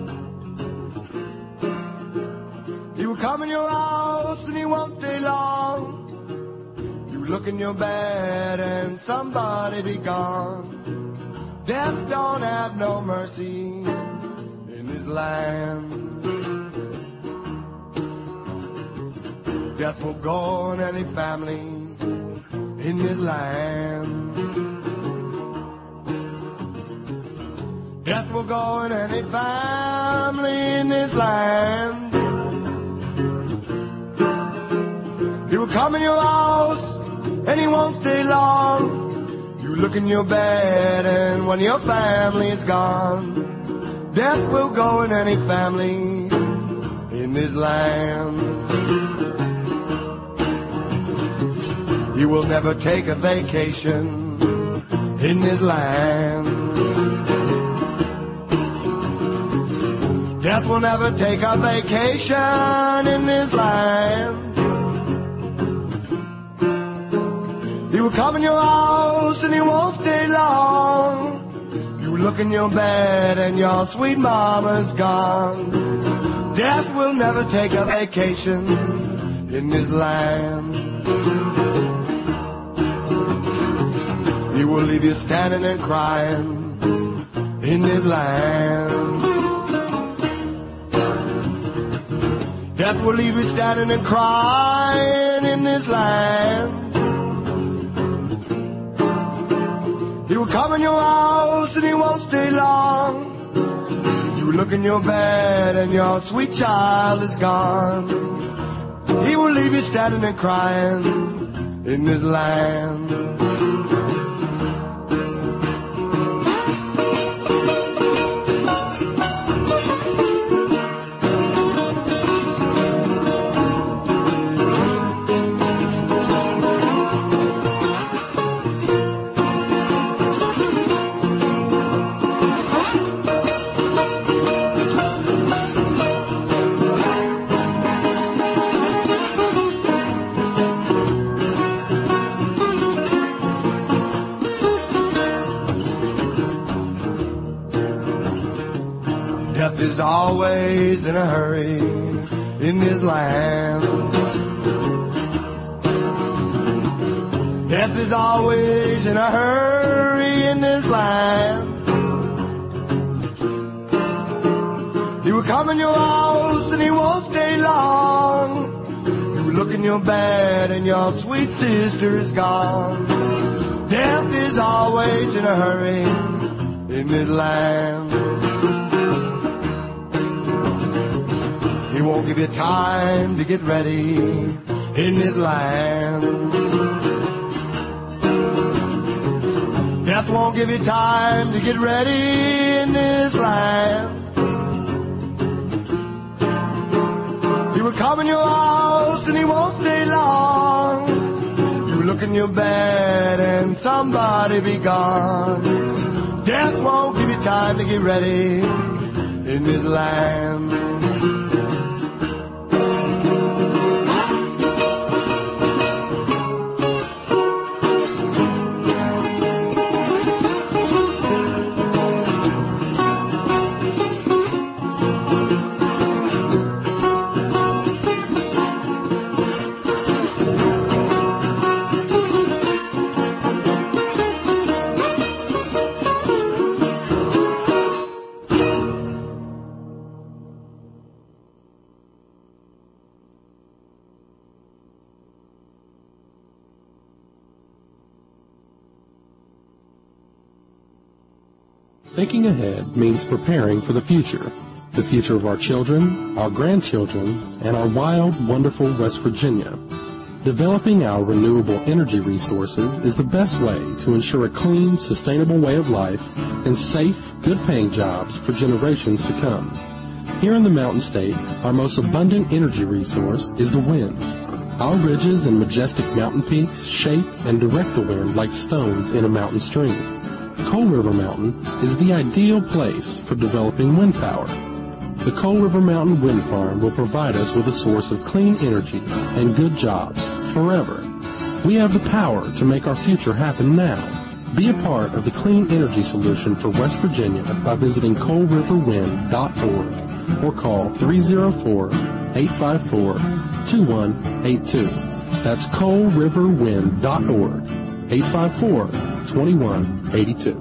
He will come in your house and he won't stay long. You look in your bed and somebody be gone. Death don't have no mercy in this land. Death will go on any family in this land. Death will go in any family in this land. He will come in your house and he won't stay long. You look in your bed and when your family is gone, death will go in any family in this land. You will never take a vacation in this land. Death will never take a vacation in this land. He will come in your house and he won't stay long. You look in your bed and your sweet mama's gone. Death will never take a vacation in this land. He will leave you standing and crying in this land. Death will leave you standing and crying in this land. He will come in your house and he won't stay long. You look in your bed and your sweet child is gone. He will leave you standing and crying in this land. Death is always in a hurry in this land. Death is always in a hurry in this land. He will come in your house and he won't stay long. You will look in your bed and your sweet sister is gone. Death is always in a hurry in this land. He won't give you time to get ready in this land. Death won't give you time to get ready in this land. He will come in your house and he won't stay long. You look in your bed and somebody be gone. Death won't give you time to get ready in this land. Thinking ahead means preparing for the future. The future of our children, our grandchildren, and our wild, wonderful West Virginia. Developing our renewable energy resources is the best way to ensure a clean, sustainable way of life and safe, good-paying jobs for generations to come. Here in the Mountain State, our most abundant energy resource is the wind. Our ridges and majestic mountain peaks shape and direct the wind like stones in a mountain stream. Coal River Mountain is the ideal place for developing wind power. The Coal River Mountain Wind Farm will provide us with a source of clean energy and good jobs forever. We have the power to make our future happen now. Be a part of the clean energy solution for West Virginia by visiting coal river wind dot org or call three oh four, eight five four, two one eight two. That's coal river wind dot org, eight five four, two one eight two.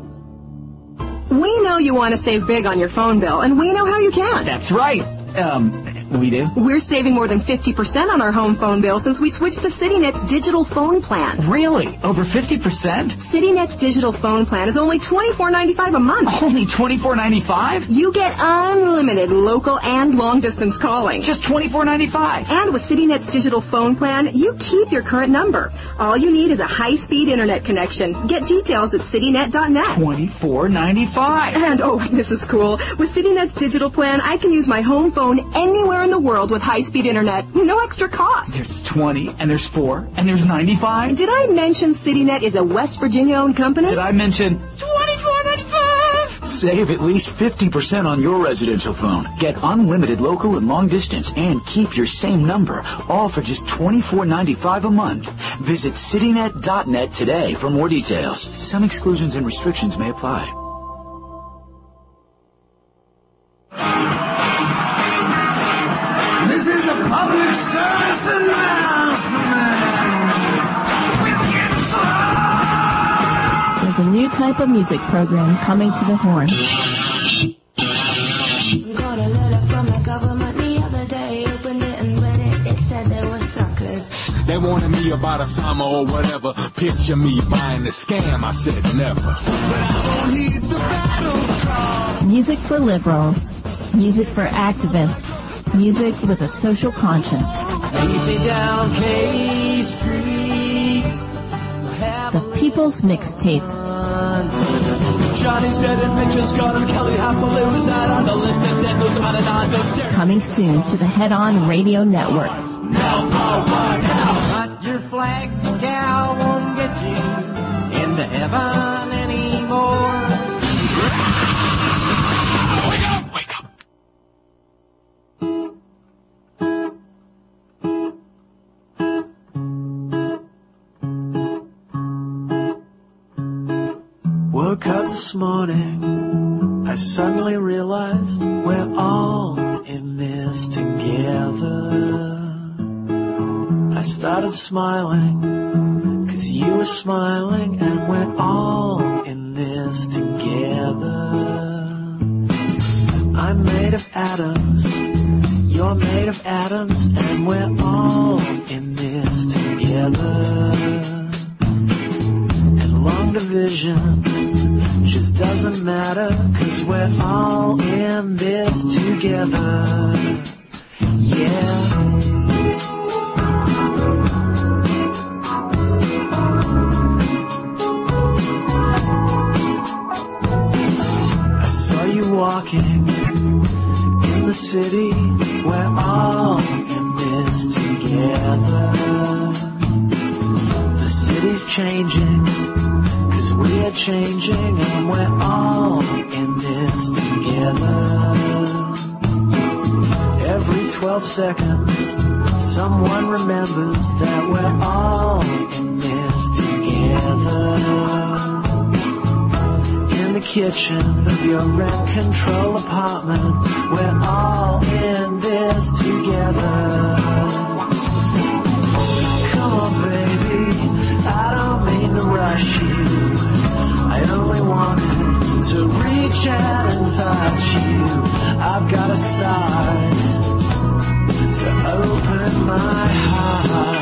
We know you want to save big on your phone bill, and we know how you can. That's right. Um, we do. We're saving more than fifty percent on our home phone bill since we switched to CityNet's digital phone plan. Really? Over fifty percent? CityNet's digital phone plan is only twenty-four ninety-five a month. Only twenty-four ninety-five? You get unlimited local and long-distance calling. Just twenty-four ninety-five. And with CityNet's digital phone plan, you keep your current number. All you need is a high-speed internet connection. Get details at citynet dot net. twenty-four ninety-five. And, oh, this is cool. With CityNet's digital plan, I can use my home phone anywhere in the world with high-speed internet. No extra cost. There's twenty, and there's four, and there's ninety-five. Did I mention CityNet is a West Virginia-owned company? Did I mention twenty-four ninety-five? Save at least fifty percent on your residential phone. Get unlimited local and long distance and keep your same number, all for just twenty-four ninety-five a month. Visit citynet dot net today for more details. Some exclusions and restrictions may apply. This is a public service announcement. There's a new type of music program coming to the Horn. We got a letter from the government the other day. Opened it and read it. It said there were suckers. They wanted me about a summer or whatever. Picture me buying the scam. I said never. But I won't heed the battle call. Music for liberals. Music for activists. Music with a social conscience. Down K Street. The People's Mixtape. Johnny's dead and Mitch is gone and Kelly Hathaway was out on the list and then goes on and on. Coming soon to the Head On Radio Network. Now, power now. Not your flag, gal, won't get you into heaven anymore. Wake up, wake up. Woke up this morning, I I suddenly realized we're all in this together. I started smiling, 'cause you were smiling, and we're all in this together. I'm made of atoms, you're made of atoms, and we're all in this together. And long division just doesn't matter, 'cause we're all in this together. Yeah. Walking in the city, we're all in this together. The city's changing, 'cause we are changing, and we're all in this together. Every twelve seconds, someone remembers that we're all in this together. In the kitchen of your rent-control apartment, we're all in this together. Come on, baby, I don't mean to rush you. I only wanted to reach out and touch you. I've got to start to open my heart.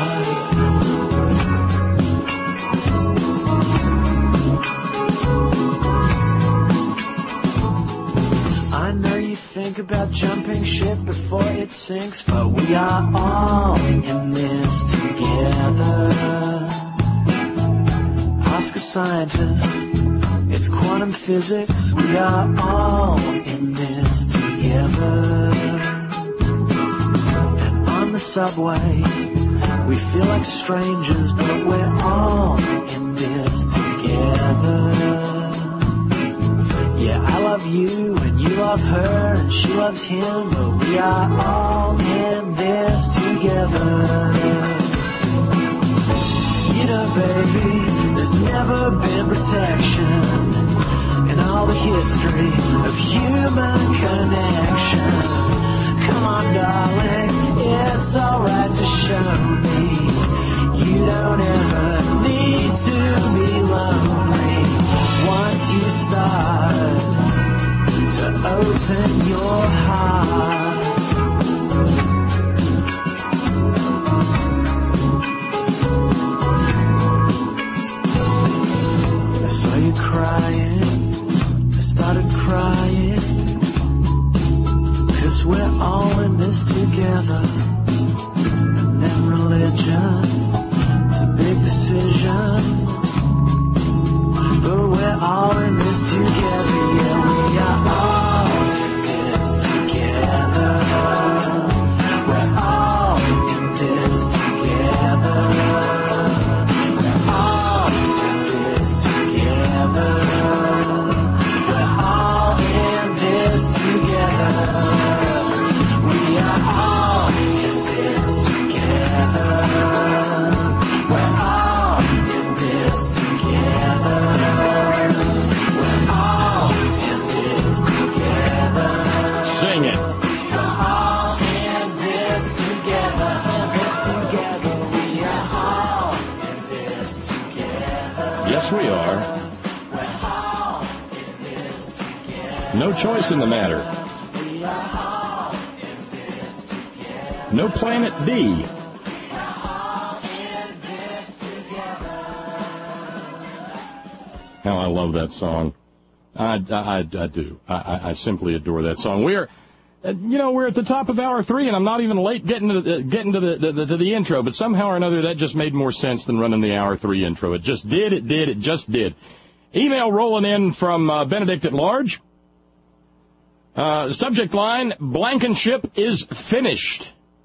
Think about jumping ship before it sinks, but we are all in this together. Ask a scientist, it's quantum physics, we are all in this together. And on the subway, we feel like strangers, but we're all in this together. Yeah, I love you, and you love her, and she loves him, but we are all in this together. You know, baby, there's never been protection in all the history of human connection. Come on, darling, it's alright to show me you don't ever need to be lonely. Once you start to open your heart, I saw you crying, I started crying, 'cause we're all in this together. And then religion, it's a big decision, but we're all in this together. Yeah, we are all in this together. We're all in this together. We're all in this together. We're all in this together. We are all in this together. We're all in this together. Sing it. We're all in this together. In this together. We are all in this together. Yes, we are. We're all in this together. No choice in the matter. We are all in this together. No planet B. We're all in this together. How I love that song. I, I, I do. I, I simply adore that song. We're, uh, you know, we're at the top of hour three, and I'm not even late getting to the, getting to the, the, the to the intro. But somehow or another, that just made more sense than running the hour three intro. It just did. It did. It just did. Email rolling in from uh, Benedict at Large. Uh, subject line: Blankenship is finished.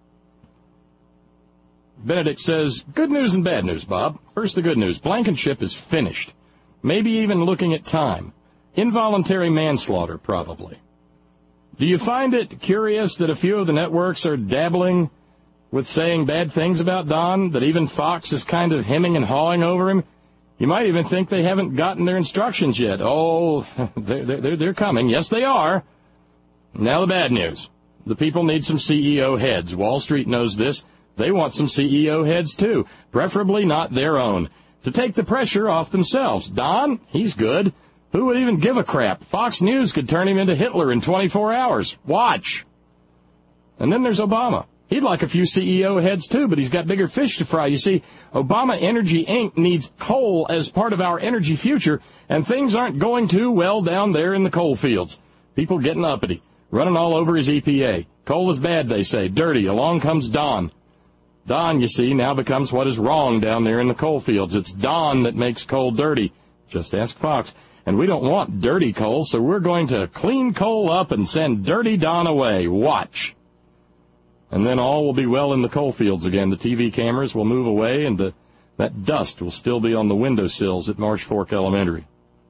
Benedict says, "Good news and bad news, Bob. First, the good news: Blankenship is finished. Maybe even looking at time. Involuntary manslaughter, probably. Do you find it curious that a few of the networks are dabbling with saying bad things about Don, that even Fox is kind of hemming and hawing over him? You might even think they haven't gotten their instructions yet. Oh, they're, they're, they're coming. Yes, they are. Now the bad news. The people need some C E O heads. Wall Street knows this. They want some C E O heads, too, preferably not their own, to take the pressure off themselves. Don, he's good. Who would even give a crap? Fox News could turn him into Hitler in twenty-four hours. Watch. And then there's Obama. He'd like a few C E O heads, too, but he's got bigger fish to fry. You see, Obama Energy Incorporated needs coal as part of our energy future, and things aren't going too well down there in the coal fields. People getting uppity, running all over his E P A. Coal is bad, they say, dirty. Along comes Don. Don, you see, now becomes what is wrong down there in the coal fields. It's Don that makes coal dirty. Just ask Fox. And we don't want dirty coal, so we're going to clean coal up and send dirty Don away. Watch. And then all will be well in the coal fields again. The T V cameras will move away, and the, that dust will still be on the windowsills at Marsh Fork Elementary.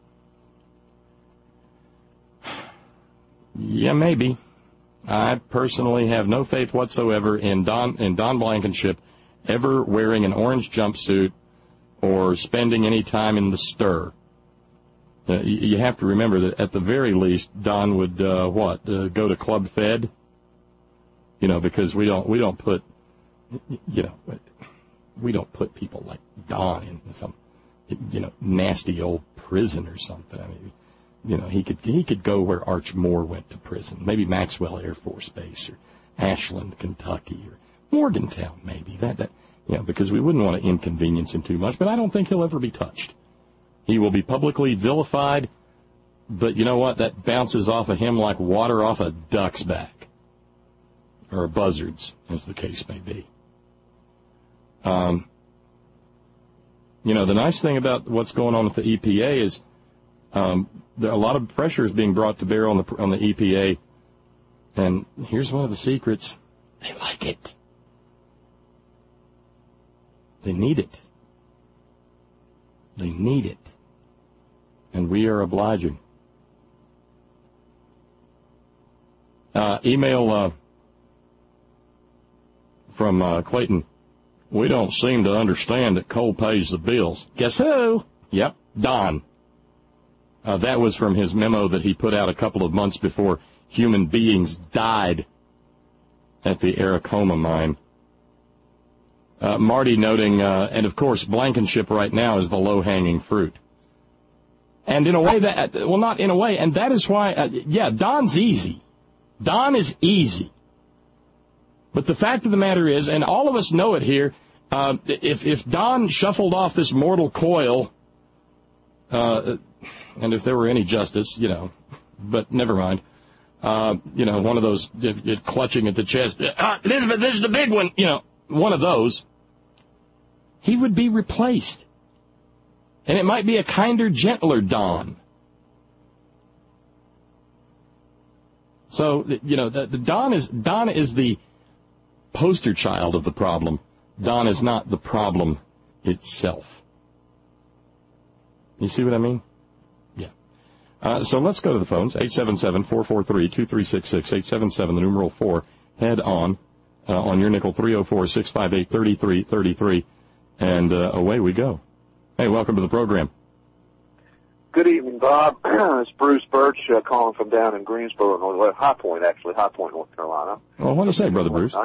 Yeah, maybe. I personally have no faith whatsoever in Don in Don Blankenship ever wearing an orange jumpsuit or spending any time in the stir. Uh, you have to remember that at the very least, Don would uh, what uh, go to Club Fed. You know, because we don't we don't put you know we don't put people like Don in some you know nasty old prison or something. I mean, you know, he could he could go where Arch Moore went to prison, maybe Maxwell Air Force Base or Ashland, Kentucky, or Morgantown, maybe that that you know because we wouldn't want to inconvenience him too much. But I don't think he'll ever be touched. He will be publicly vilified, but you know what? That bounces off of him like water off a duck's back. Or a buzzard's, as the case may be. Um, you know, the nice thing about what's going on with the E P A is um, there a lot of pressure is being brought to bear on the on the E P A. And here's one of the secrets. They like it. They need it. They need it. And we are obliging. Uh, email uh, from uh, Clayton. We don't seem to understand that coal pays the bills. Guess who? Yep, Don. Uh, that was from his memo that he put out a couple of months before human beings died at the Aracoma mine. Uh, Marty noting, uh, and of course, Blankenship right now is the low-hanging fruit. And in a way that, well, not in a way, and that is why, uh, yeah, Don's easy. Don is easy. But the fact of the matter is, and all of us know it here, uh, if, if Don shuffled off this mortal coil, uh, and if there were any justice, you know, but never mind, uh, you know, one of those it, it clutching at the chest, uh, Elizabeth, this is the big one, you know, one of those, he would be replaced. And it might be a kinder, gentler Don. So, you know, the, the Don is Don is the poster child of the problem. Don is not the problem itself. You see what I mean? Yeah. Uh, so let's go to the phones. eight seven seven, four four three, two three six six, eight seven seven, the numeral four. Head on, uh, on your nickel, three oh four, six five eight, three three three three. And uh, away we go. Hey, welcome to the program. Good evening, Bob. It's Bruce Birch uh, calling from down in Greensboro, North High Point, actually, High Point, North Carolina. Well, what do you say, Brother Bruce?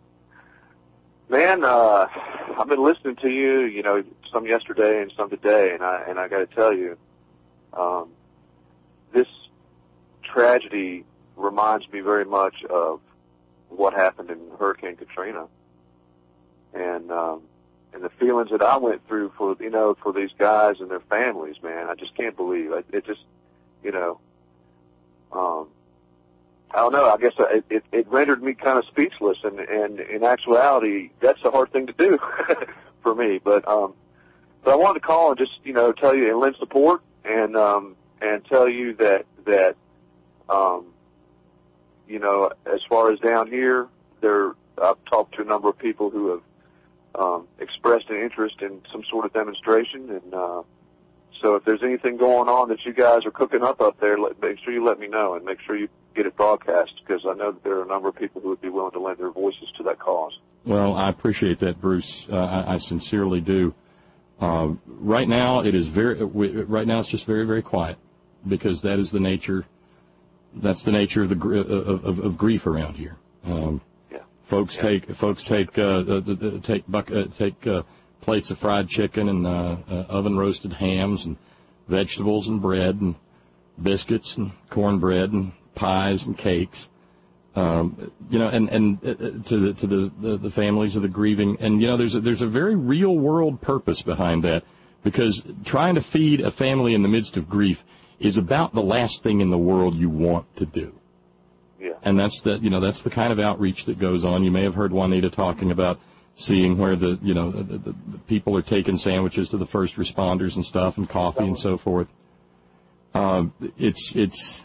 Man, uh, I've been listening to you, you know, some yesterday and some today, and I and I got to tell you, um, this tragedy reminds me very much of what happened in Hurricane Katrina, and um, and the feelings that I went through for, you know, for these guys and their families, man. I just can't believe it. It just, you know, um, I don't know. I guess it, it, it rendered me kind of speechless, and, and in actuality, that's a hard thing to do for me. But, um, but I wanted to call and just, you know, tell you and lend support and, um, and tell you that, that, um, you know, as far as down here, there, I've talked to a number of people who have, Um, expressed an interest in some sort of demonstration, and uh, so if there's anything going on that you guys are cooking up up there, let, make sure you let me know, and make sure you get it broadcast, because I know that there are a number of people who would be willing to lend their voices to that cause. Well, I appreciate that, Bruce. Uh, I, I sincerely do. Uh, right now, it is very. Right now, it's just very, very quiet because that is the nature. That's the nature of the gr- of, of, of grief around here. Um, yeah. Folks yeah. take folks take uh, uh, take buck, uh, take uh, plates of fried chicken and uh, uh, oven roasted hams and vegetables and bread and biscuits and cornbread and pies and cakes. Um, you know, and and uh, to the to the, the the families of the grieving, and you know, there's a, there's a very real world purpose behind that, because trying to feed a family in the midst of grief is about the last thing in the world you want to do. Yeah. And that's the you know that's the kind of outreach that goes on. You may have heard Juanita talking about seeing where the you know the, the, the people are taking sandwiches to the first responders and stuff, and coffee and so forth. Uh, it's it's.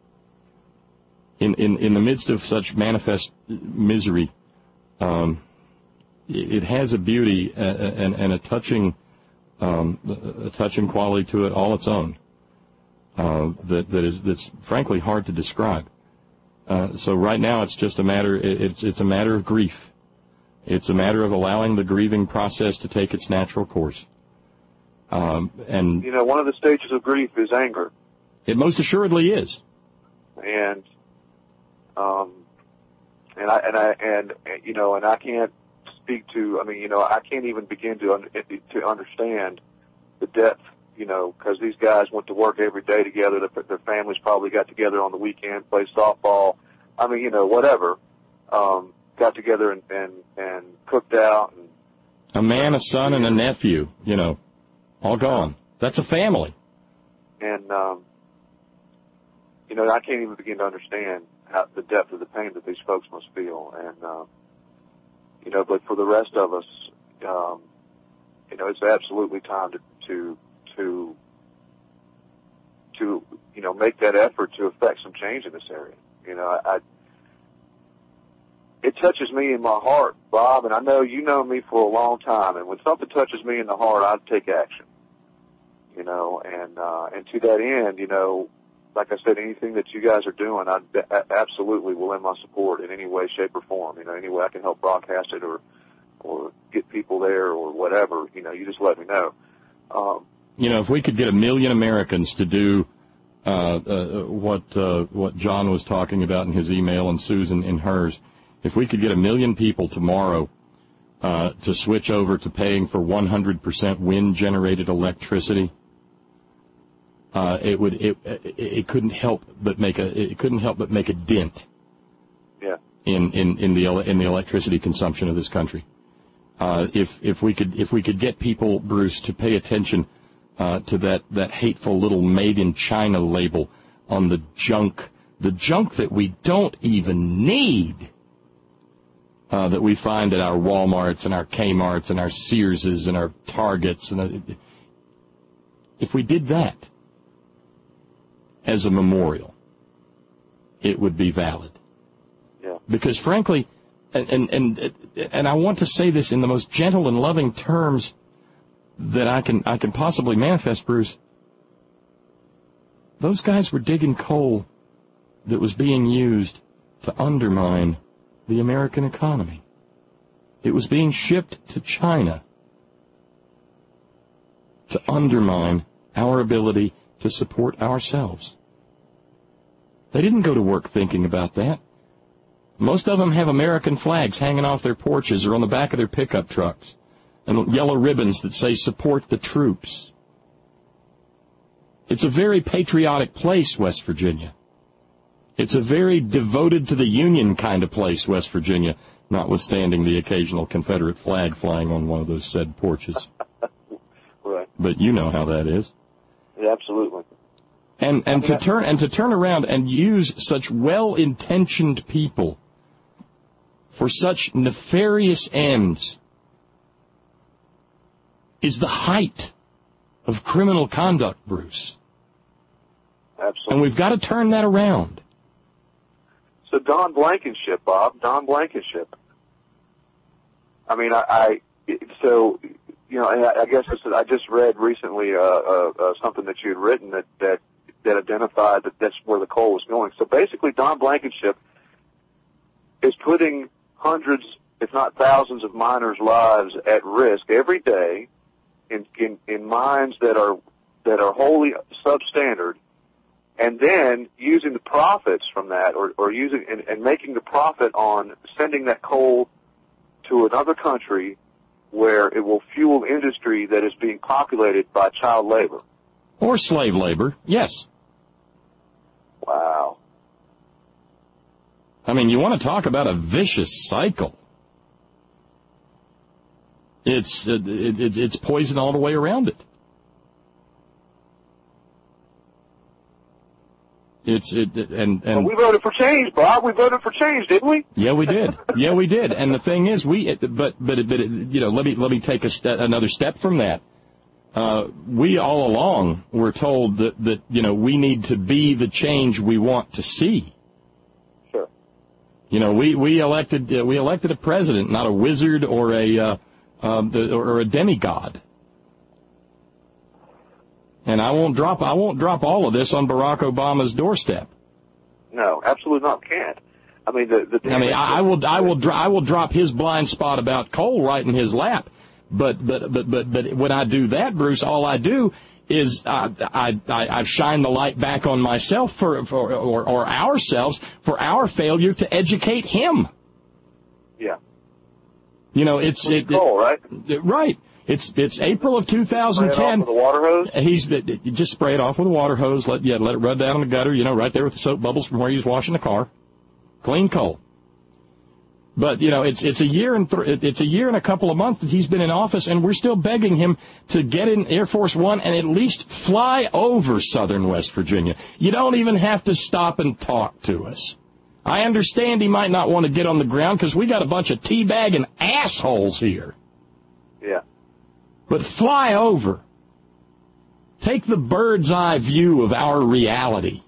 In, in, in the midst of such manifest misery, um, it, it has a beauty and, and a touching, um, a touching quality to it all its own. Uh, that that is that's frankly hard to describe. Uh, so right now it's just a matter. It's it's a matter of grief. It's a matter of allowing the grieving process to take its natural course. Um, and you know, one of the stages of grief is anger. It most assuredly is. And. Um, and I, and I, and, you know, and I can't speak to, I mean, you know, I can't even begin to, un, to understand the depth, you know, because these guys went to work every day together. Their, their families probably got together on the weekend, played softball. I mean, you know, whatever. Um, got together and, and, and cooked out. And, a man, a son, and a nephew, you know, all gone. That's a family. And, um, you know, I can't even begin to understand how, the depth of the pain that these folks must feel. And, uh, you know, but for the rest of us, um, you know, it's absolutely time to, to, to, to, you know, make that effort to affect some change in this area. You know, I, I it touches me in my heart, Bob, and I know you know me for a long time, and when something touches me in the heart, I take action. You know, and, uh, and to that end, you know, like I said, anything that you guys are doing, I absolutely will lend my support in any way, shape, or form. You know, any way I can help broadcast it or or get people there or whatever, you know, you just let me know. Um, you know, if we could get a million Americans to do uh, uh, what uh, what John was talking about in his email and Susan in hers, if we could get a million people tomorrow uh, to switch over to paying for one hundred percent wind-generated electricity, Uh, it would it it couldn't help but make a it couldn't help but make a dent. Yeah. In, in, in the in the electricity consumption of this country. Uh, if if we could if we could get people, Bruce, to pay attention uh, to that, that hateful little "Made in China" label on the junk, the junk that we don't even need, uh, that we find at our Walmarts and our Kmarts and our Searses and our Targets, and uh, if we did that as a memorial, it would be valid. Yeah. Because frankly, and, and and and I want to say this in the most gentle and loving terms that I can I can possibly manifest, Bruce. Those guys were digging coal that was being used to undermine the American economy. It was being shipped to China to undermine our ability to support ourselves. They didn't go to work thinking about that. Most of them have American flags hanging off their porches or on the back of their pickup trucks, and yellow ribbons that say "Support the troops." It's a very patriotic place, West Virginia. It's a very devoted to the Union kind of place, West Virginia, notwithstanding the occasional Confederate flag flying on one of those said porches. Right. But you know how that is. Yeah, absolutely. And and to turn and to turn around and use such well-intentioned people for such nefarious ends is the height of criminal conduct, Bruce. Absolutely. And we've got to turn that around. So Don Blankenship, Bob, Don Blankenship. I mean, I, I so, you know, I, I guess this is, I just read recently uh, uh, uh, something that you had written that, that, that identified that that's where the coal was going. So basically, Don Blankenship is putting hundreds, if not thousands, of miners' lives at risk every day in, in, in mines that are that are wholly substandard, and then using the profits from that, or, or using and, and making the profit on sending that coal to another country where it will fuel industry that is being populated by child labor. Or slave labor, yes. Wow. I mean, you want to talk about a vicious cycle. It's it, it, it's poison all the way around it. It's it, and and well, we voted for change, Bob. We voted for change, didn't we? Yeah, we did. Yeah, we did. And the thing is, we but but but you know, let me let me take a ste- another step from that. Uh, we all along were told that that you know we need to be the change we want to see. Sure. You know, we we elected uh, we elected a president, not a wizard or a uh, um, or a demigod. And I won't drop I won't drop all of this on Barack Obama's doorstep. No, absolutely not. Can't. I mean, the, the I mean, I, I will I will dro- I will drop his blind spot about coal right in his lap. But but but but but when I do that, Bruce, all I do is uh, I I I shine the light back on myself for for or, or ourselves for our failure to educate him. Yeah. You know, it's it, coal, right? It, right. It's it's April of two thousand ten. Spray it off with a water hose? He's you just spray it off with a water hose. Let yeah, let it run down in the gutter. You know, right there with the soap bubbles from where he was washing the car. Clean coal. But you know, it's it's a year and th- it's a year and a couple of months that he's been in office, and we're still begging him to get in Air Force One and at least fly over southern West Virginia. You don't even have to stop and talk to us. I understand he might not want to get on the ground because we got a bunch of teabagging assholes here. Yeah. But fly over. Take the bird's eye view of our reality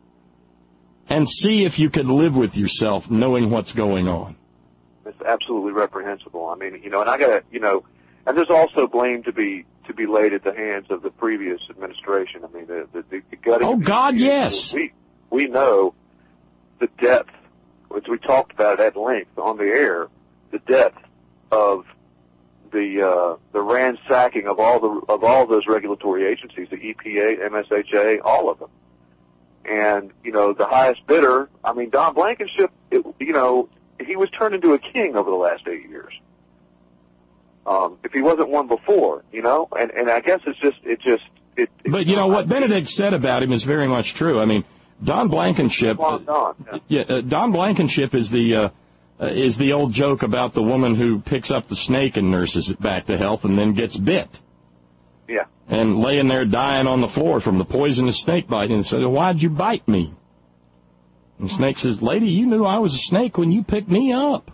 and see if you could live with yourself knowing what's going on. It's absolutely reprehensible. I mean, you know, and I gotta, you know, and there's also blame to be to be laid at the hands of the previous administration. I mean, the the, the gutting. Oh God, yes. We we know the depth, which we talked about at length on the air, the depth of the uh, the ransacking of all the of all those regulatory agencies, the E P A, M S H A, all of them. And you know, the highest bidder. I mean, Don Blankenship. It, you know, he was turned into a king over the last eight years. Um, if he wasn't one before, you know, and and I guess it's just it just it. it but you know what Benedict said about him is very much true. I mean, Don Blankenship. Don, yeah. yeah uh, Don Blankenship is the. Uh, Uh, is the old joke about the woman who picks up the snake and nurses it back to health and then gets bit. Yeah. And laying there dying on the floor from the poisonous snake bite and said, why'd you bite me? And the snake says, lady, you knew I was a snake when you picked me up.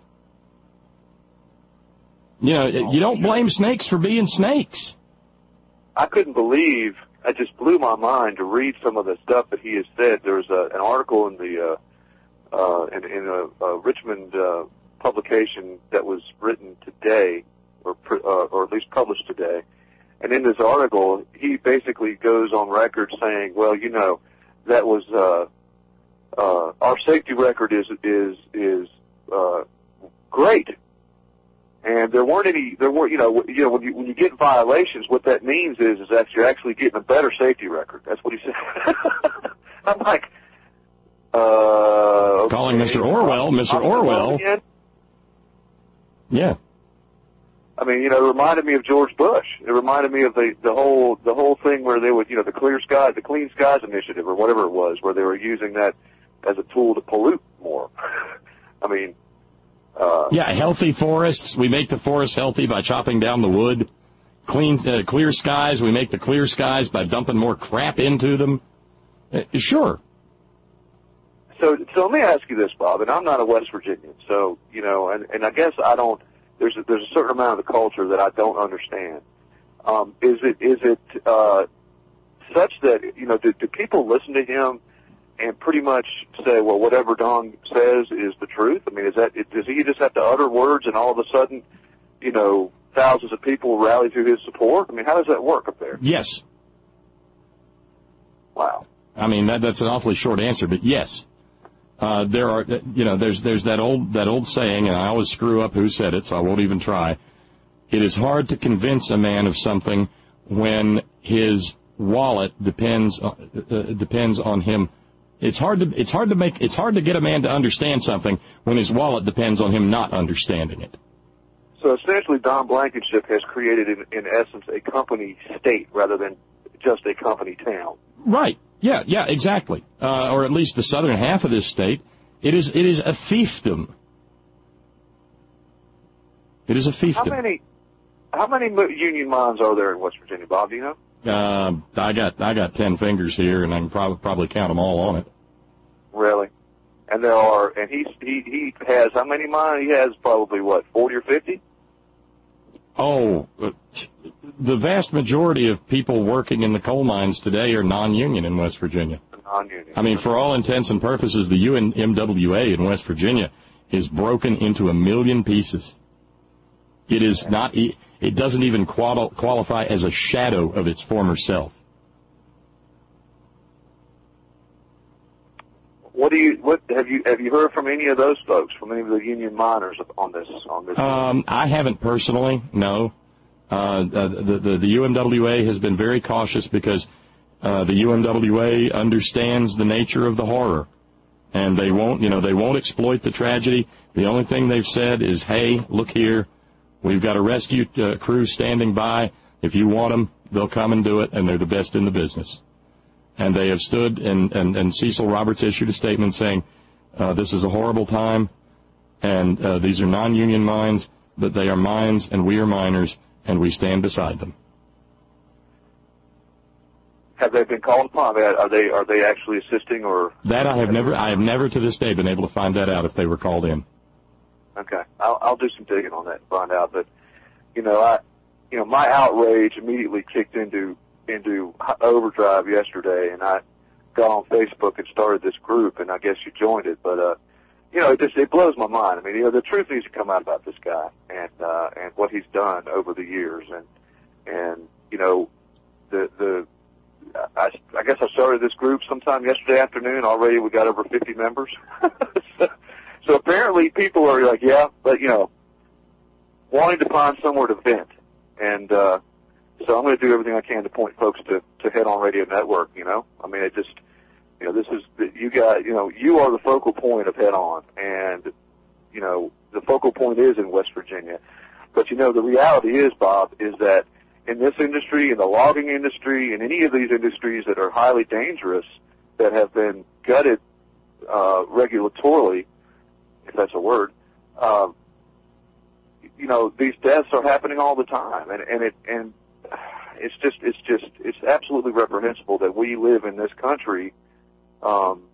You know, you don't blame snakes for being snakes. I couldn't believe, it just blew my mind to read some of the stuff that he has said. There was a, an article in the, uh, Uh, in, in a, a Richmond uh, publication that was written today, or uh, or at least published today, and in this article, he basically goes on record saying, "Well, you know, that was uh, uh, our safety record is is is uh, great, and there weren't any there weren't you know you know when you when you get violations, what that means is is that you're actually getting a better safety record." That's what he said. I'm like. Uh, okay. Calling Mister Orwell, Mister Orwell. Yeah. I mean, you know, it reminded me of George Bush. It reminded me of the the whole the whole thing where they would, you know, the Clear Skies, the Clean Skies Initiative, or whatever it was, where they were using that as a tool to pollute more. I mean. Uh, yeah, healthy forests. We make the forest healthy by chopping down the wood. Clean, uh, clear skies. We make the clear skies by dumping more crap into them. Uh, sure. So, so let me ask you this, Bob, and I'm not a West Virginian, so, you know, and, and I guess I don't, there's a, there's a certain amount of the culture that I don't understand. Um, is it, is it, uh, such that, you know, do, do people listen to him and pretty much say, well, whatever Don says is the truth? I mean, is that, does he just have to utter words and all of a sudden, you know, thousands of people rally to his support? I mean, how does that work up there? Yes. Wow. I mean, that, that's an awfully short answer, but yes. Uh, there are, you know, there's there's that old that old saying, and I always screw up who said it, so I won't even try. It is hard to convince a man of something when his wallet depends uh, uh, depends on him. It's hard to it's hard to make it's hard to get a man to understand something when his wallet depends on him not understanding it. So essentially, Don Blankenship has created, in, in essence, a company state rather than just a company town. Right. Yeah. Yeah. Exactly. Uh, or at least the southern half of this state. It is. It is a fiefdom. It is a fiefdom. How many? How many union mines are there in West Virginia, Bob? Do you know? Uh, I got I got ten fingers here, and I can probably probably count them all on it. Really? And there are, and he's, he he has how many mines? He has probably what, forty or fifty? Oh, the vast majority of people working in the coal mines today are non-union in West Virginia. Non-union. I mean, for all intents and purposes, the U M W A in West Virginia is broken into a million pieces. It is not. It doesn't even quali- qualify as a shadow of its former self. What do you? What have you? Have you heard from any of those folks? From any of the union miners on this? On this? Um, I haven't personally. No. Uh, the, the the U M W A has been very cautious because uh, the U M W A understands the nature of the horror, and they won't. You know, they won't exploit the tragedy. The only thing they've said is, "Hey, look here. We've got a rescue uh, crew standing by. If you want them, they'll come and do it, and they're the best in the business." And they have stood, and, and, and Cecil Roberts issued a statement saying, uh, this is a horrible time, and uh, these are non-union mines, but they are mines, and we are miners, and we stand beside them. Have they been called upon? Are they are they actually assisting, or that I have never I have never to this day been able to find that out if they were called in. Okay, I'll, I'll do some digging on that and find out. But you know, I you know my outrage immediately kicked into. into overdrive yesterday, and I got on Facebook and started this group, and I guess you joined it, but, uh, you know, it just, it blows my mind. I mean, you know, the truth needs to come out about this guy and, uh, and what he's done over the years, and, and, you know, the, the, I, I guess I started this group sometime yesterday afternoon. Already we got over fifty members. so, so apparently people are like, yeah, but, you know, wanting to find somewhere to vent, and, uh, so I'm going to do everything I can to point folks to, to Head On Radio Network, you know. I mean, it just, you know, this is, you got, you know, you are the focal point of Head On, and, you know, the focal point is in West Virginia. But, you know, the reality is, Bob, is that in this industry, in the logging industry, in any of these industries that are highly dangerous, that have been gutted uh, regulatorily, if that's a word, uh, you know, these deaths are happening all the time, and, and it, and, It's just, it's just, it's absolutely reprehensible that we live in this country, um,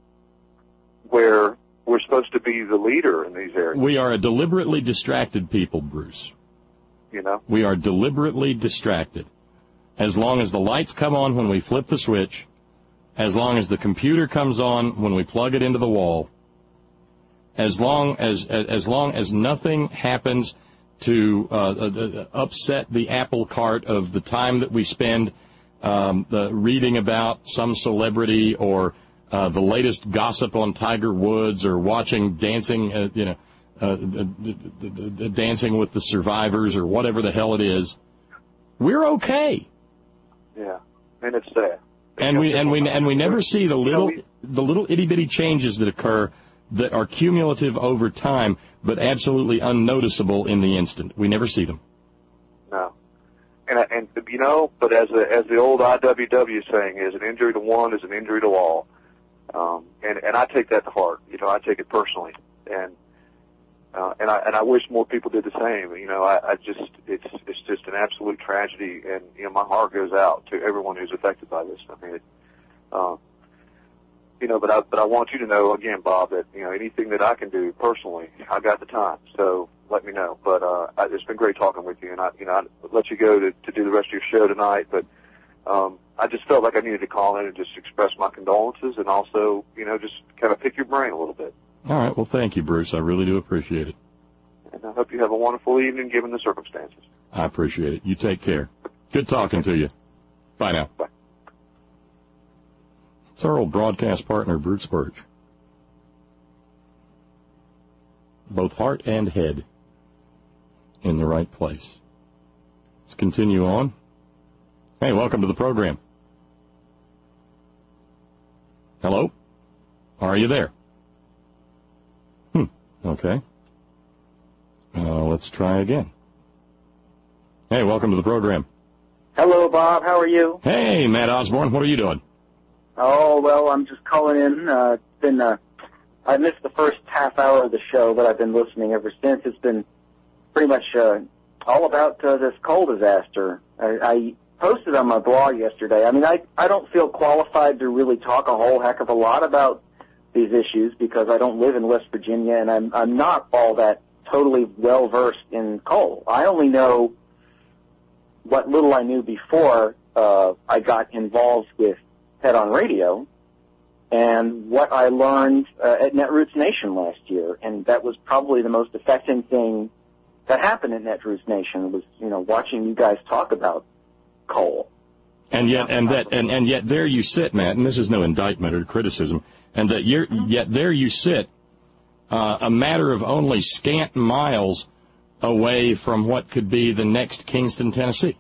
where we're supposed to be the leader in these areas. We are a deliberately distracted people, Bruce. You know? We are deliberately distracted. As long as the lights come on when we flip the switch, as long as the computer comes on when we plug it into the wall, as long as, as long as nothing happens to uh, uh, upset the apple cart of the time that we spend um, the reading about some celebrity or uh, the latest gossip on Tiger Woods or watching dancing, uh, you know, uh, d- d- d- Dancing with the Survivors or whatever the hell it is. We're okay. Yeah, and it's sad. And we and we and we never see the little the little itty bitty changes that occur that are cumulative over time, but absolutely unnoticeable in the instant. We never see them. No. And, and you know, but as the, as the old I W W saying is, an injury to one is an injury to all. Um, and, and I take that to heart. You know, I take it personally. And, uh, and I, and I wish more people did the same. You know, I, I just, it's, it's just an absolute tragedy. And, you know, my heart goes out to everyone who's affected by this. I mean, it, um, You know, but I but I want you to know again, Bob, that you know anything that I can do personally, I got the time. So let me know. But uh, I, it's been great talking with you, and I you know I let you go to, to do the rest of your show tonight. But um, I just felt like I needed to call in and just express my condolences, and also you know just kind of pick your brain a little bit. All right. Well, thank you, Bruce. I really do appreciate it. And I hope you have a wonderful evening, given the circumstances. I appreciate it. You take care. Good talking to you. Bye now. Bye. It's our old broadcast partner, Bruce Birch. Both heart and head in the right place. Let's continue on. Hey, welcome to the program. Hello? Are you there? Hmm, okay. Uh, let's try again. Hey, welcome to the program. Hello, Bob. How are you? Hey, Matt Osborne. What are you doing? Oh, well, I'm just calling in. Uh, it's been, uh, I missed the first half hour of the show, but I've been listening ever since. It's been pretty much uh, all about uh, this coal disaster. I, I posted on my blog yesterday. I mean, I, I don't feel qualified to really talk a whole heck of a lot about these issues because I don't live in West Virginia, and I'm, I'm not all that totally well-versed in coal. I only know what little I knew before uh, I got involved with Head on Radio and what I learned uh, at Netroots Nation last year. And that was probably the most affecting thing that happened at Netroots Nation was, you know, watching you guys talk about coal. And yet, and that, and, and yet there you sit, Matt, and this is no indictment or criticism, and that you're, yet there you sit, uh, a matter of only scant miles away from what could be the next Kingston, Tennessee.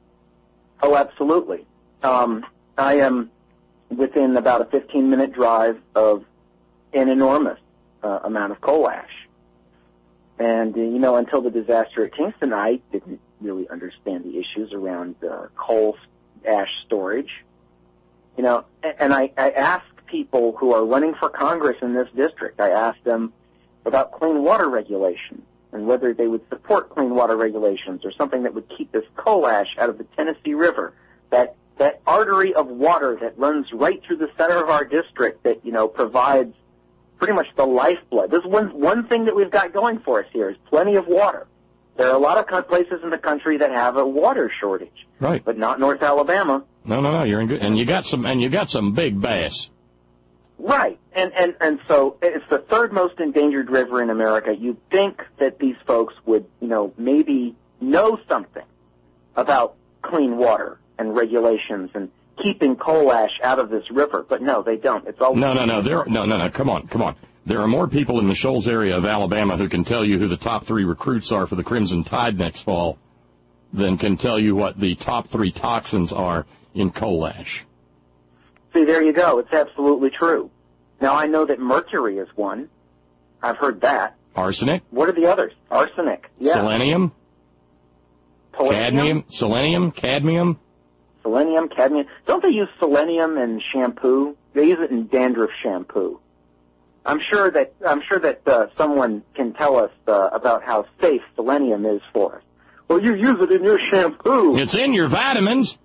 Oh, absolutely. Um, I am within about a fifteen-minute drive of an enormous uh, amount of coal ash. And, uh, you know, until the disaster at Kingston, I didn't really understand the issues around uh, coal ash storage. You know, and I, I asked people who are running for Congress in this district, I asked them about clean water regulations and whether they would support clean water regulations or something that would keep this coal ash out of the Tennessee River, that that artery of water that runs right through the center of our district that, you know, provides pretty much the lifeblood. This is one, one thing that we've got going for us here is plenty of water. There are a lot of places in the country that have a water shortage. Right. But not North Alabama. No, no, no, you're in good, and you got some, and you got some big bass. Right, and, and, and so it's the third most endangered river in America. You'd think that these folks would, you know, maybe know something about clean water and regulations and keeping coal ash out of this river, but no, they don't. It's all no, no, no. There, no, no, no. Come on, come on. There are more people in the Shoals area of Alabama who can tell you who the top three recruits are for the Crimson Tide next fall than can tell you what the top three toxins are in coal ash. See, there you go. It's absolutely true. Now, I know that mercury is one. I've heard that. Arsenic? What are the others? Arsenic. Yeah. Selenium? Palladium? Cadmium? Selenium? Cadmium? Selenium, cadmium. Don't they use selenium in shampoo? They use it in dandruff shampoo. I'm sure that I'm sure that uh, someone can tell us uh, about how safe selenium is for us. Well, you use it in your shampoo. It's in your vitamins.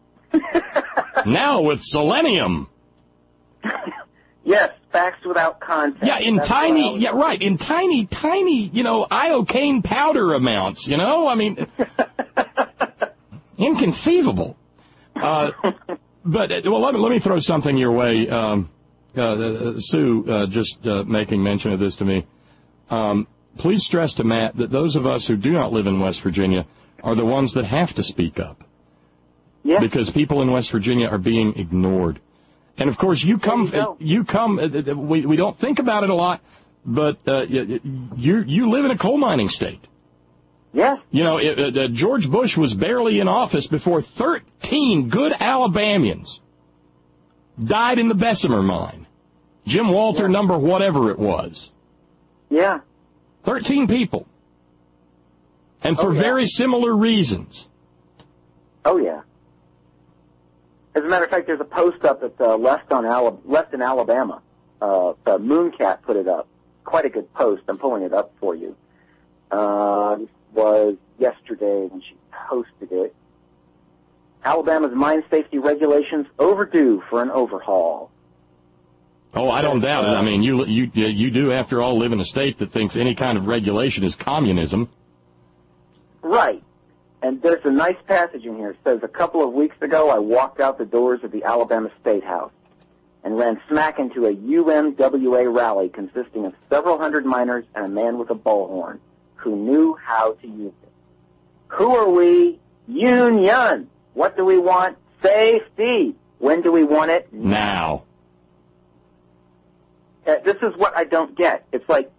Now with selenium. Yes, facts without context. Yeah, in That's tiny, yeah, right, in tiny, tiny, you know, iocane powder amounts, you know? I mean, inconceivable. Uh, but, uh, well, let me, let me throw something your way. Um, uh, uh, Sue uh, just uh, making mention of this to me. Um, please stress to Matt that those of us who do not live in West Virginia are the ones that have to speak up. Yeah. Because people in West Virginia are being ignored. And, of course, you come, you, you come, uh, we, we don't think about it a lot, but uh, you, you live in a coal mining state. Yeah. You know, it, uh, George Bush was barely in office before thirteen good Alabamians died in the Bessemer mine. Jim Walter, yeah. number whatever it was. Yeah. thirteen people. And for oh, yeah. very similar reasons. Oh, yeah. As a matter of fact, there's a post up at uh, Left on Ala- Left in Alabama. Uh, the Mooncat put it up. Quite a good post. I'm pulling it up for you. Uh, this was yesterday when she posted it. Alabama's mine safety regulations overdue for an overhaul. Oh, I don't doubt it. I mean, you you you do, after all, live in a state that thinks any kind of regulation is communism. Right. And there's a nice passage in here. It says, a couple of weeks ago, I walked out the doors of the Alabama State House and ran smack into a U M W A rally consisting of several hundred miners and a man with a bullhorn who knew how to use it. Who are we? Union. What do we want? Safety. When do we want it? Now. Uh, this is what I don't get. It's like,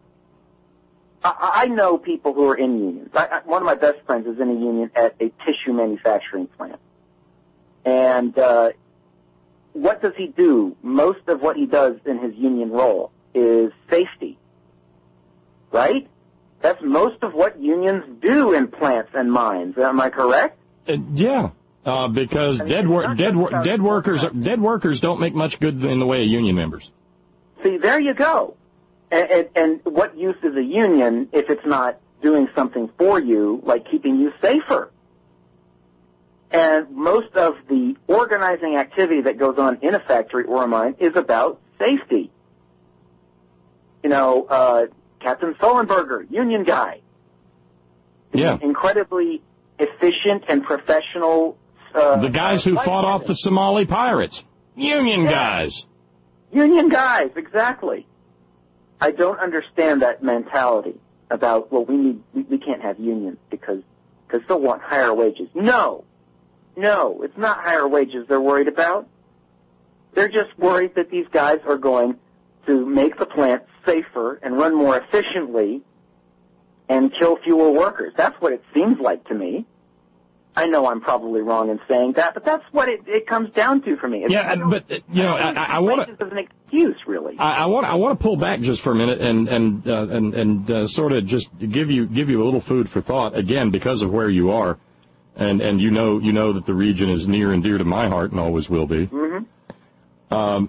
I, I know people who are in unions. I, I, one of my best friends is in a union at a tissue manufacturing plant. And uh, what does he do? Most of what he does in his union role is safety, right? That's most of what unions do in plants and mines. Am I correct? Uh, yeah, uh, because I mean, dead wor- dead wor- dead workers dead workers don't make much good in the way of union members. See, there you go. And, and, and what use is a union if it's not doing something for you, like keeping you safer? And most of the organizing activity that goes on in a factory or a mine is about safety. You know, uh, Captain Sullenberger, union guy. Yeah. Incredibly efficient and professional. Uh, the guys who fought off the Somali pirates. Union yeah. guys. Union guys, exactly. I don't understand that mentality about, well, we need, we, we can't have unions because, because they'll want higher wages. No. No, it's not higher wages they're worried about. They're just worried that these guys are going to make the plant safer and run more efficiently and kill fewer workers. That's what it seems like to me. I know I'm probably wrong in saying that, but that's what it, it comes down to for me. It's yeah, but you know, I, I want to. As an excuse, really. I, I want I want to pull back just for a minute and and uh, and and uh, sort of just give you give you a little food for thought again because of where you are, and and you know you know that the region is near and dear to my heart and always will be. Mm-hmm. Um,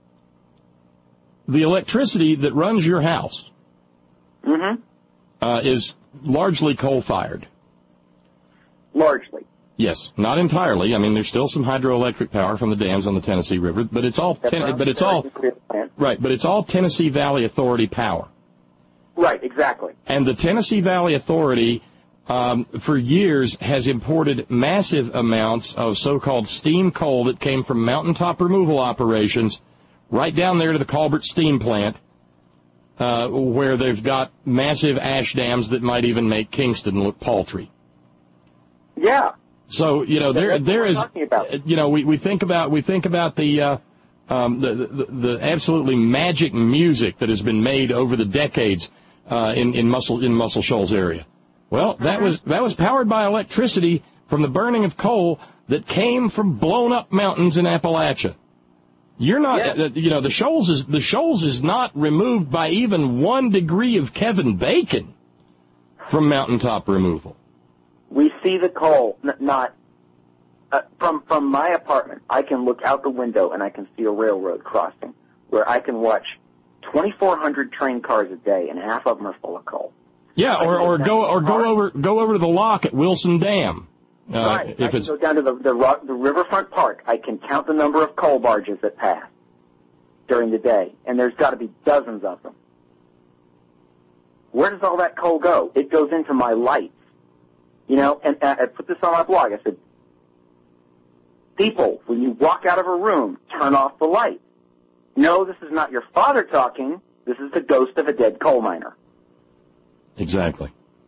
the electricity that runs your house mm-hmm. uh, is largely coal-fired. Largely. Yes, not entirely. I mean, there's still some hydroelectric power from the dams on the Tennessee River, but it's all ten- but it's all right. But it's all Tennessee Valley Authority power. Right, exactly. And the Tennessee Valley Authority, um, for years, has imported massive amounts of so-called steam coal that came from mountaintop removal operations right down there to the Colbert Steam Plant, uh, where they've got massive ash dams that might even make Kingston look paltry. Yeah. So, you know, there there is, you know, we, we think about we think about the, uh, um, the, the the absolutely magic music that has been made over the decades uh, in in Muscle in Muscle Shoals area. Well, that was that was powered by electricity from the burning of coal that came from blown up mountains in Appalachia. You're not, yeah. uh, you know, the Shoals is the Shoals is not removed by even one degree of Kevin Bacon from mountaintop removal. We see the coal, n- not uh, from from my apartment. I can look out the window and I can see a railroad crossing where I can watch twenty-four hundred train cars a day, and half of them are full of coal. Yeah, or or go or go over go over to the lock at Wilson Dam. Uh, right. If I can it's go down to the the, rock, the riverfront park. I can count the number of coal barges that pass during the day, and there's got to be dozens of them. Where does all that coal go? It goes into my lights. You know, and uh, I put this on my blog. I said, people, when you walk out of a room, turn off the light. No, this is not your father talking. This is the ghost of a dead coal miner. Exactly.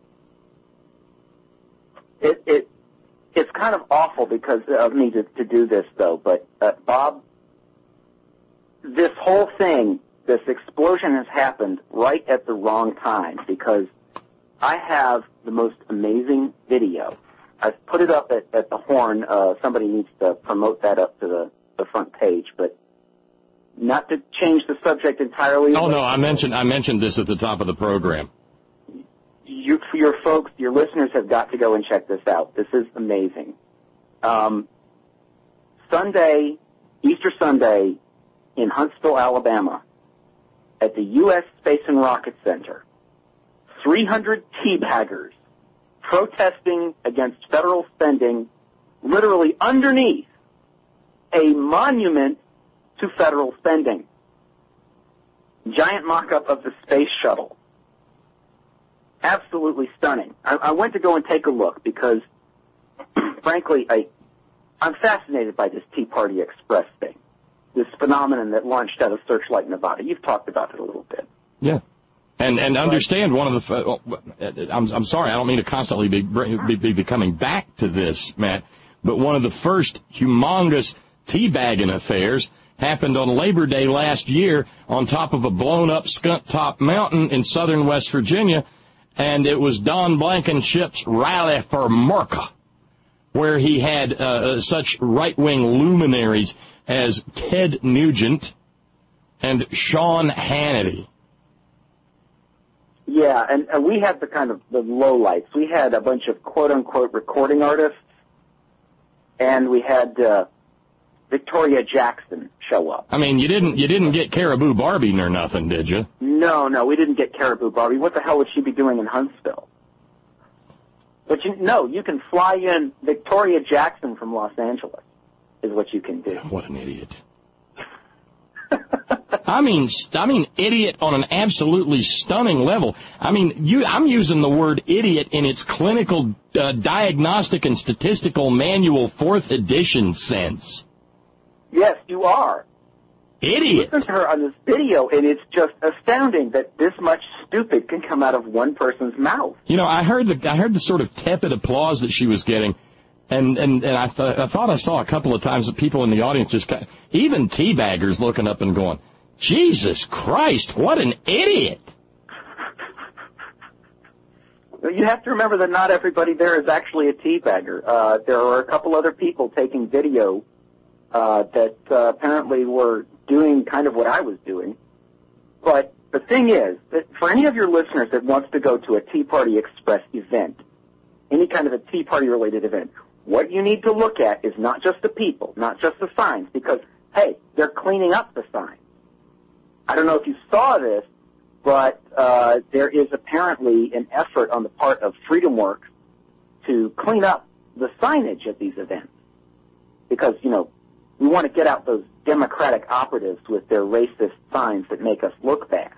It it it's kind of awful because of me to, to do this, though. But, uh, Bob, this whole thing, this explosion has happened right at the wrong time because I have the most amazing video. I've put it up at, at the Horn. Uh, somebody needs to promote that up to the, the front page, but not to change the subject entirely. Oh no, I mentioned I mentioned this at the top of the program. You, for your folks, your listeners have got to go and check this out. This is amazing. Um, Sunday, Easter Sunday, in Huntsville, Alabama, at the U S Space and Rocket Center. three hundred teabaggers protesting against federal spending literally underneath a monument to federal spending. Giant mock-up of the space shuttle. Absolutely stunning. I, I went to go and take a look because, frankly, I, I'm fascinated by this Tea Party Express thing, this phenomenon that launched out of Searchlight, Nevada. You've talked about it a little bit. Yeah. And and understand one of the, I'm I'm sorry, I don't mean to constantly be, be be coming back to this, Matt, but one of the first humongous teabagging affairs happened on Labor Day last year on top of a blown up Skunt Top Mountain in southern West Virginia, and it was Don Blankenship's Rally for America where he had uh, such right-wing luminaries as Ted Nugent and Sean Hannity. Yeah, and, and we had the kind of the lowlights. We had a bunch of quote-unquote recording artists, and we had uh, Victoria Jackson show up. I mean, you didn't you didn't get Caribou Barbie nor nothing, did you? No, no, we didn't get Caribou Barbie. What the hell would she be doing in Huntsville? But you, no, you can fly in Victoria Jackson from Los Angeles, is what you can do. What an idiot. I mean, I mean, idiot on an absolutely stunning level. I mean, you, I'm using the word idiot in its clinical, uh, diagnostic and statistical manual fourth edition sense. Yes, you are. Idiot. Listen to her on this video, and it's just astounding that this much stupid can come out of one person's mouth. You know, I heard the I heard the sort of tepid applause that she was getting. And and, and I, th- I thought I saw a couple of times that people in the audience just kind of, even teabaggers looking up and going, Jesus Christ, what an idiot. You have to remember that not everybody there is actually a teabagger. Uh, there are a couple other people taking video uh, that uh, apparently were doing kind of what I was doing. But the thing is, that for any of your listeners that wants to go to a Tea Party Express event, any kind of a Tea Party-related event, what you need to look at is not just the people, not just the signs, because, hey, they're cleaning up the signs. I don't know if you saw this, but uh, there is apparently an effort on the part of FreedomWorks to clean up the signage at these events. Because, you know, we want to get out those Democratic operatives with their racist signs that make us look bad.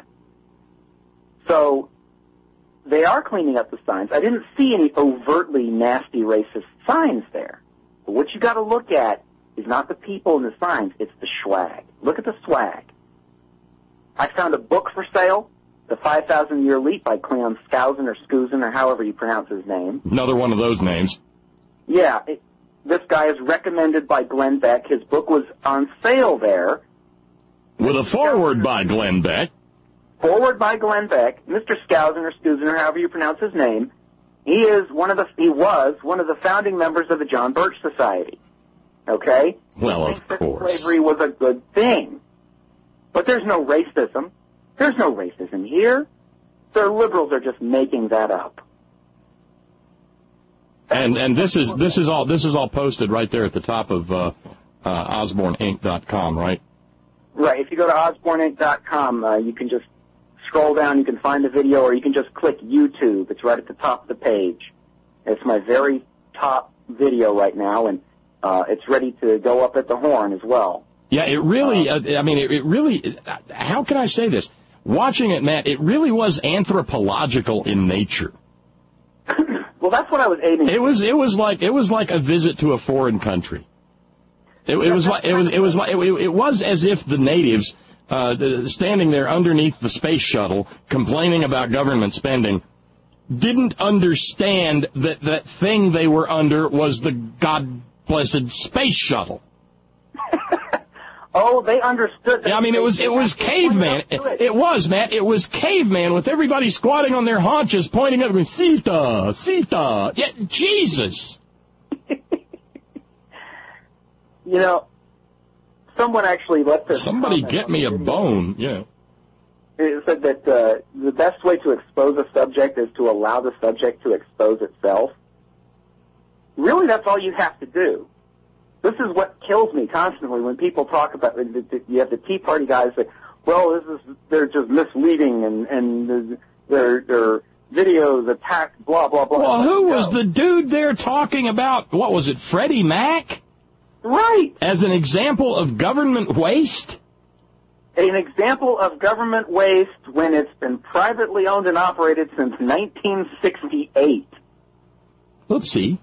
So they are cleaning up the signs. I didn't see any overtly nasty racist signs there. But what you got to look at is not the people and the signs, it's the swag. Look at the swag. I found a book for sale, The five thousand Year Leap by Cleon Skousen or Skousen or however you pronounce his name. Another one of those names. Yeah, it, this guy is recommended by Glenn Beck. His book was on sale there. With a foreword by Glenn Beck. Forward by Glenn Beck, Mister Skousen or Skousen or however you pronounce his name. He is one of the he was one of the founding members of the John Birch Society. Okay? Well, he of thinks that course. slavery was a good thing. But there's no racism. There's no racism here. The liberals are just making that up. And and this is this is all this is all posted right there at the top of uh, uh, Osborne Inc dot com, right? Right. If you go to Osborne Inc dot com, uh, you can just scroll down, you can find the video, or you can just click YouTube. It's right at the top of the page. It's my very top video right now, and uh, it's ready to go up at the horn as well. Yeah, it really, uh, I mean, it, it really, uh, how can I say this? Watching it, Matt, it really was anthropological in nature. Well, that's what I was aiming. It was, it was like, it was like a visit to a foreign country. It, it was like, it was, it was like, it, it was as if the natives, uh, standing there underneath the space shuttle, complaining about government spending, didn't understand that that thing they were under was the God-blessed space shuttle. Oh, they understood. Yeah, I mean, it was it was caveman. It, it was, Matt. It was caveman with everybody squatting on their haunches, pointing up and going, Sita, Sita. Yeah, Jesus. You know, someone actually left this. Somebody get me a bone. Yeah. It said that uh, the best way to expose a subject is to allow the subject to expose itself. Really, that's all you have to do. This is what kills me constantly when people talk about, you have the Tea Party guys say, well, this is, they're just misleading and, and their, their videos attack, blah, blah, blah. Well, who was the dude there talking about, what was it, Freddie Mac? Right. As an example of government waste? An example of government waste when it's been privately owned and operated since nineteen sixty-eight. Oopsie.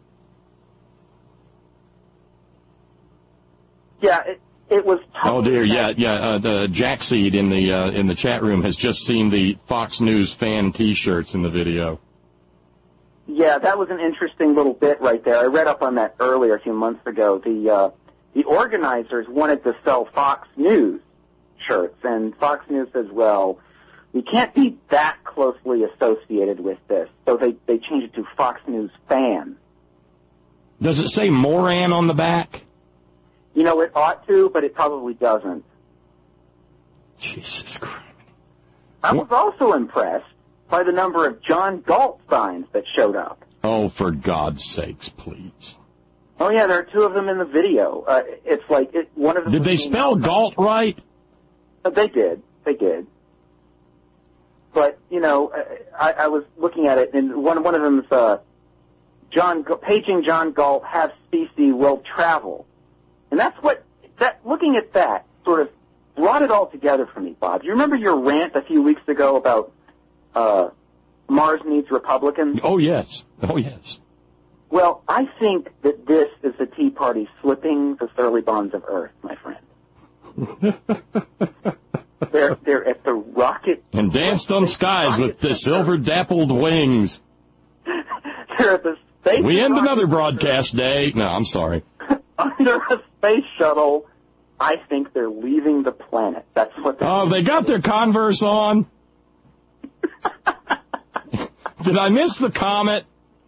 Yeah, it, it was. Oh dear, yeah, yeah. Uh, the Jackseed in the uh, in the chat room has just seen the Fox News fan T-shirts in the video. Yeah, that was an interesting little bit right there. I read up on that earlier a few months ago. The uh, the organizers wanted to sell Fox News shirts, and Fox News says, "Well, we can't be that closely associated with this," so they they changed it to Fox News Fan. Does it say Moran on the back? You know, it ought to, but it probably doesn't. Jesus Christ. I was also impressed by the number of John Galt signs that showed up. Oh, for God's sakes, please. Oh, yeah, there are two of them in the video. Uh, it's like it, one of them... Did they spell Galt right? Uh, they did. They did. But, you know, I, I was looking at it, and one, one of them is uh, John, paging John Galt, have specie will travel. And that's what, that looking at that sort of brought it all together for me, Bob. Do you remember your rant a few weeks ago about uh, Mars needs Republicans? Oh, yes. Oh, yes. Well, I think that this is the Tea Party slipping the surly bonds of Earth, my friend. they're, they're at the rocket... And danced on skies with the silver-dappled wings. They're at the space... We end another broadcast day. No, I'm sorry. Under a space shuttle... I think they're leaving the planet. That's what they're Oh, they got their Converse on? Did I miss the comet?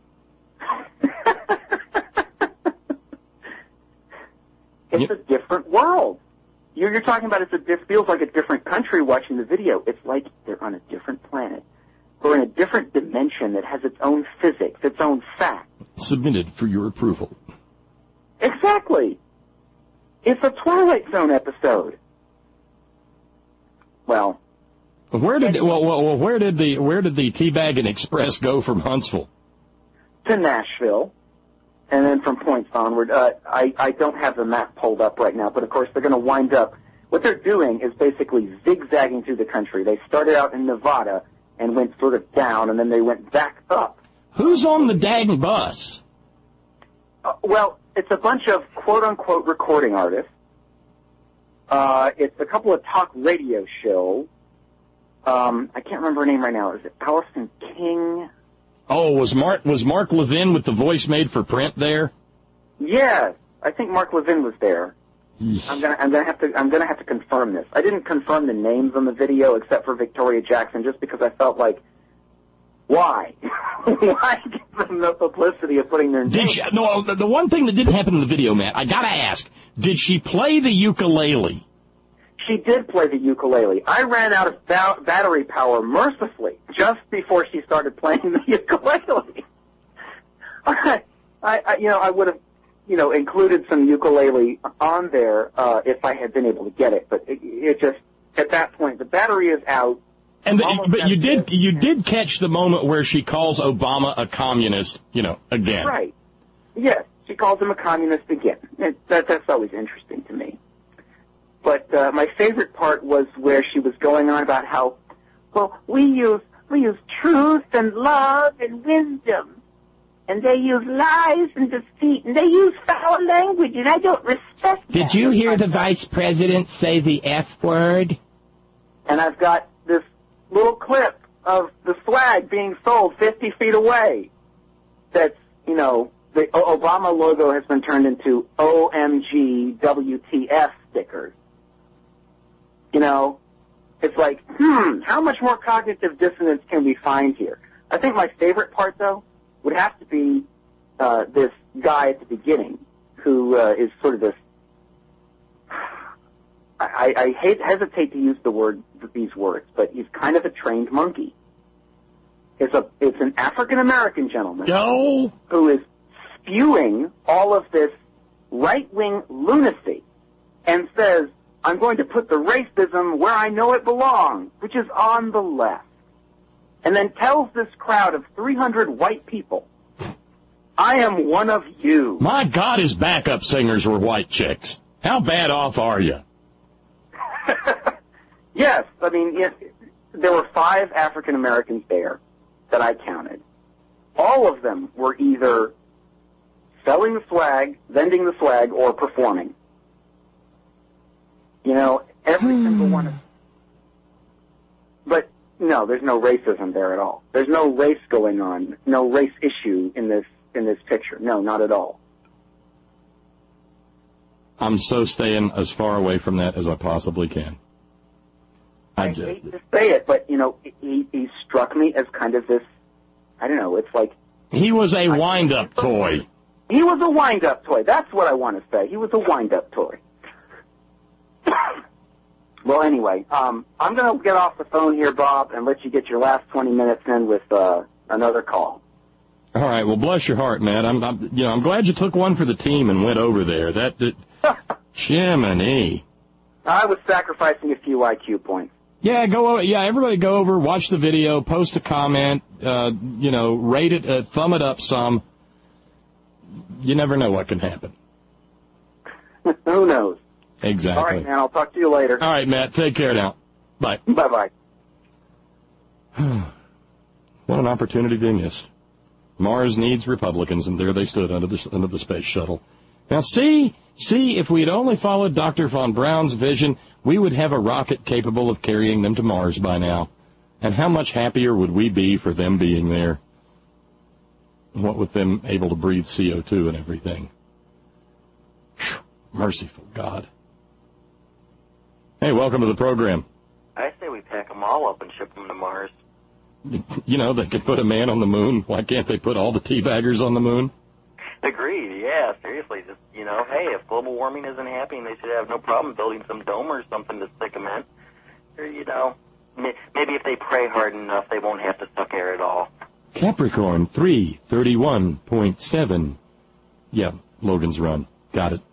It's a different world. You're, you're talking about it's a, it feels like a different country watching the video. It's like they're on a different planet. We're in a different dimension that has its own physics, its own facts. Submitted for your approval. Exactly. It's a Twilight Zone episode. Well, where did well, well where did the where did the Teabagging Express go from Huntsville? To Nashville, and then from points onward. Uh, I I don't have the map pulled up right now, but of course they're going to wind up. What they're doing is basically zigzagging through the country. They started out in Nevada and went sort of down, and then they went back up. Who's on the dang bus? Uh, well. It's a bunch of quote-unquote recording artists. Uh, it's a couple of talk radio shows. Um, I can't remember her name right now. Is it Allison King? Oh, was Mark was Mark Levin with the voice made for print there? Yes, I think Mark Levin was there. I'm gonna I'm gonna have to I'm gonna have to confirm this. I didn't confirm the names on the video except for Victoria Jackson, just because I felt like, why? Why give them the publicity of putting their name? Did she, no, the, the one thing that didn't happen in the video, Matt, I gotta ask, did she play the ukulele? She did play the ukulele. I ran out of ba- battery power mercifully just before she started playing the ukulele. I, I, you know, I would have, you know, included some ukulele on there uh, if I had been able to get it, but it, it just at that point the battery is out. And the, but you did you did catch the moment where she calls Obama a communist, you know, again. Right. Yes, she calls him a communist again. It, that, that's always interesting to me. But uh, my favorite part was where she was going on about how, well, we use we use truth and love and wisdom, and they use lies and deceit, and they use foul language, and I don't respect Did that. you hear the vice president say the F word? And I've got this little clip of the flag being sold fifty feet away. That's, you know, the Obama logo has been turned into O M G W T F stickers. You know, it's like, hmm, how much more cognitive dissonance can we find here? I think my favorite part, though, would have to be uh, this guy at the beginning who uh, is sort of this, I, I hate, hesitate to use the word, these words, but he's kind of a trained monkey. It's a, it's an African-American gentleman no. who is spewing all of this right-wing lunacy and says, I'm going to put the racism where I know it belongs, which is on the left. And then tells this crowd of three hundred white people, I am one of you. My God, his backup singers were white chicks. How bad off are you? Yes, I mean, yes, there were five African Americans there that I counted. All of them were either selling the swag, vending the swag, or performing. You know, every single one of them. But no, there's no racism there at all. There's no race going on, no race issue in this in this picture. No, not at all. I'm so staying as far away from that as I possibly can. I, I hate to say it, but, you know, he, he struck me as kind of this, I don't know, it's like... He was a wind-up toy. He was a wind-up toy. That's what I want to say. He was a wind-up toy. Well, anyway, um, I'm going to get off the phone here, Bob, and let you get your last twenty minutes in with uh, another call. All right. Well, bless your heart, Matt. I'm, I'm, you know, I'm glad you took one for the team and went over there. That, that Jiminy. I was sacrificing a few I Q points. Yeah, go over. Yeah, everybody go over, watch the video, post a comment, uh, you know, rate it, uh, thumb it up some. You never know what can happen. Who knows? Exactly. All right, man. I'll talk to you later. All right, Matt. Take care now. Bye. Bye-bye. What an opportunity they missed. Mars needs Republicans, and there they stood under the under the space shuttle. Now, see, see, if we had only followed Doctor von Braun's vision, we would have a rocket capable of carrying them to Mars by now. And how much happier would we be for them being there? What with them able to breathe C O two and everything. Whew, merciful God. Hey, welcome to the program. I say we pack them all up and ship them to Mars. You know, they could put a man on the moon. Why can't they put all the teabaggers on the moon? Agreed, yeah, seriously. Just, you know, hey, if global warming isn't happening, they should have no problem building some dome or something to stick them in. Or, you know, maybe if they pray hard enough, they won't have to suck air at all. Capricorn three thirty-one point seven. Yeah, Logan's Run. Got it.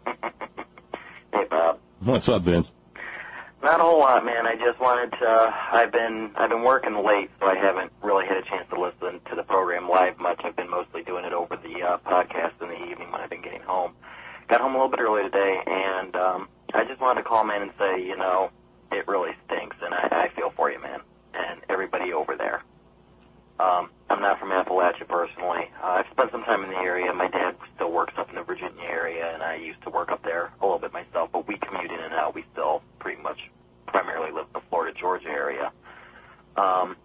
Hey, Bob. What's up, Vince? Not a whole lot, man. I just wanted to, uh, I've been, I've been working late, so I haven't really had a chance to listen to the program live much. I've been mostly doing it over the uh, podcast in the evening when I've been getting home. Got home a little bit early today, and um, I just wanted to call, man, and say, you know, it really stinks, and I, I feel for you, man, and everybody over there. Um, I'm not from Appalachia personally. Uh, I've spent some time in the area. My dad still works up in the Virginia area, and I used to work up there a little bit myself, but we commute in and out. We still pretty much primarily live in the Florida, Georgia area. Um,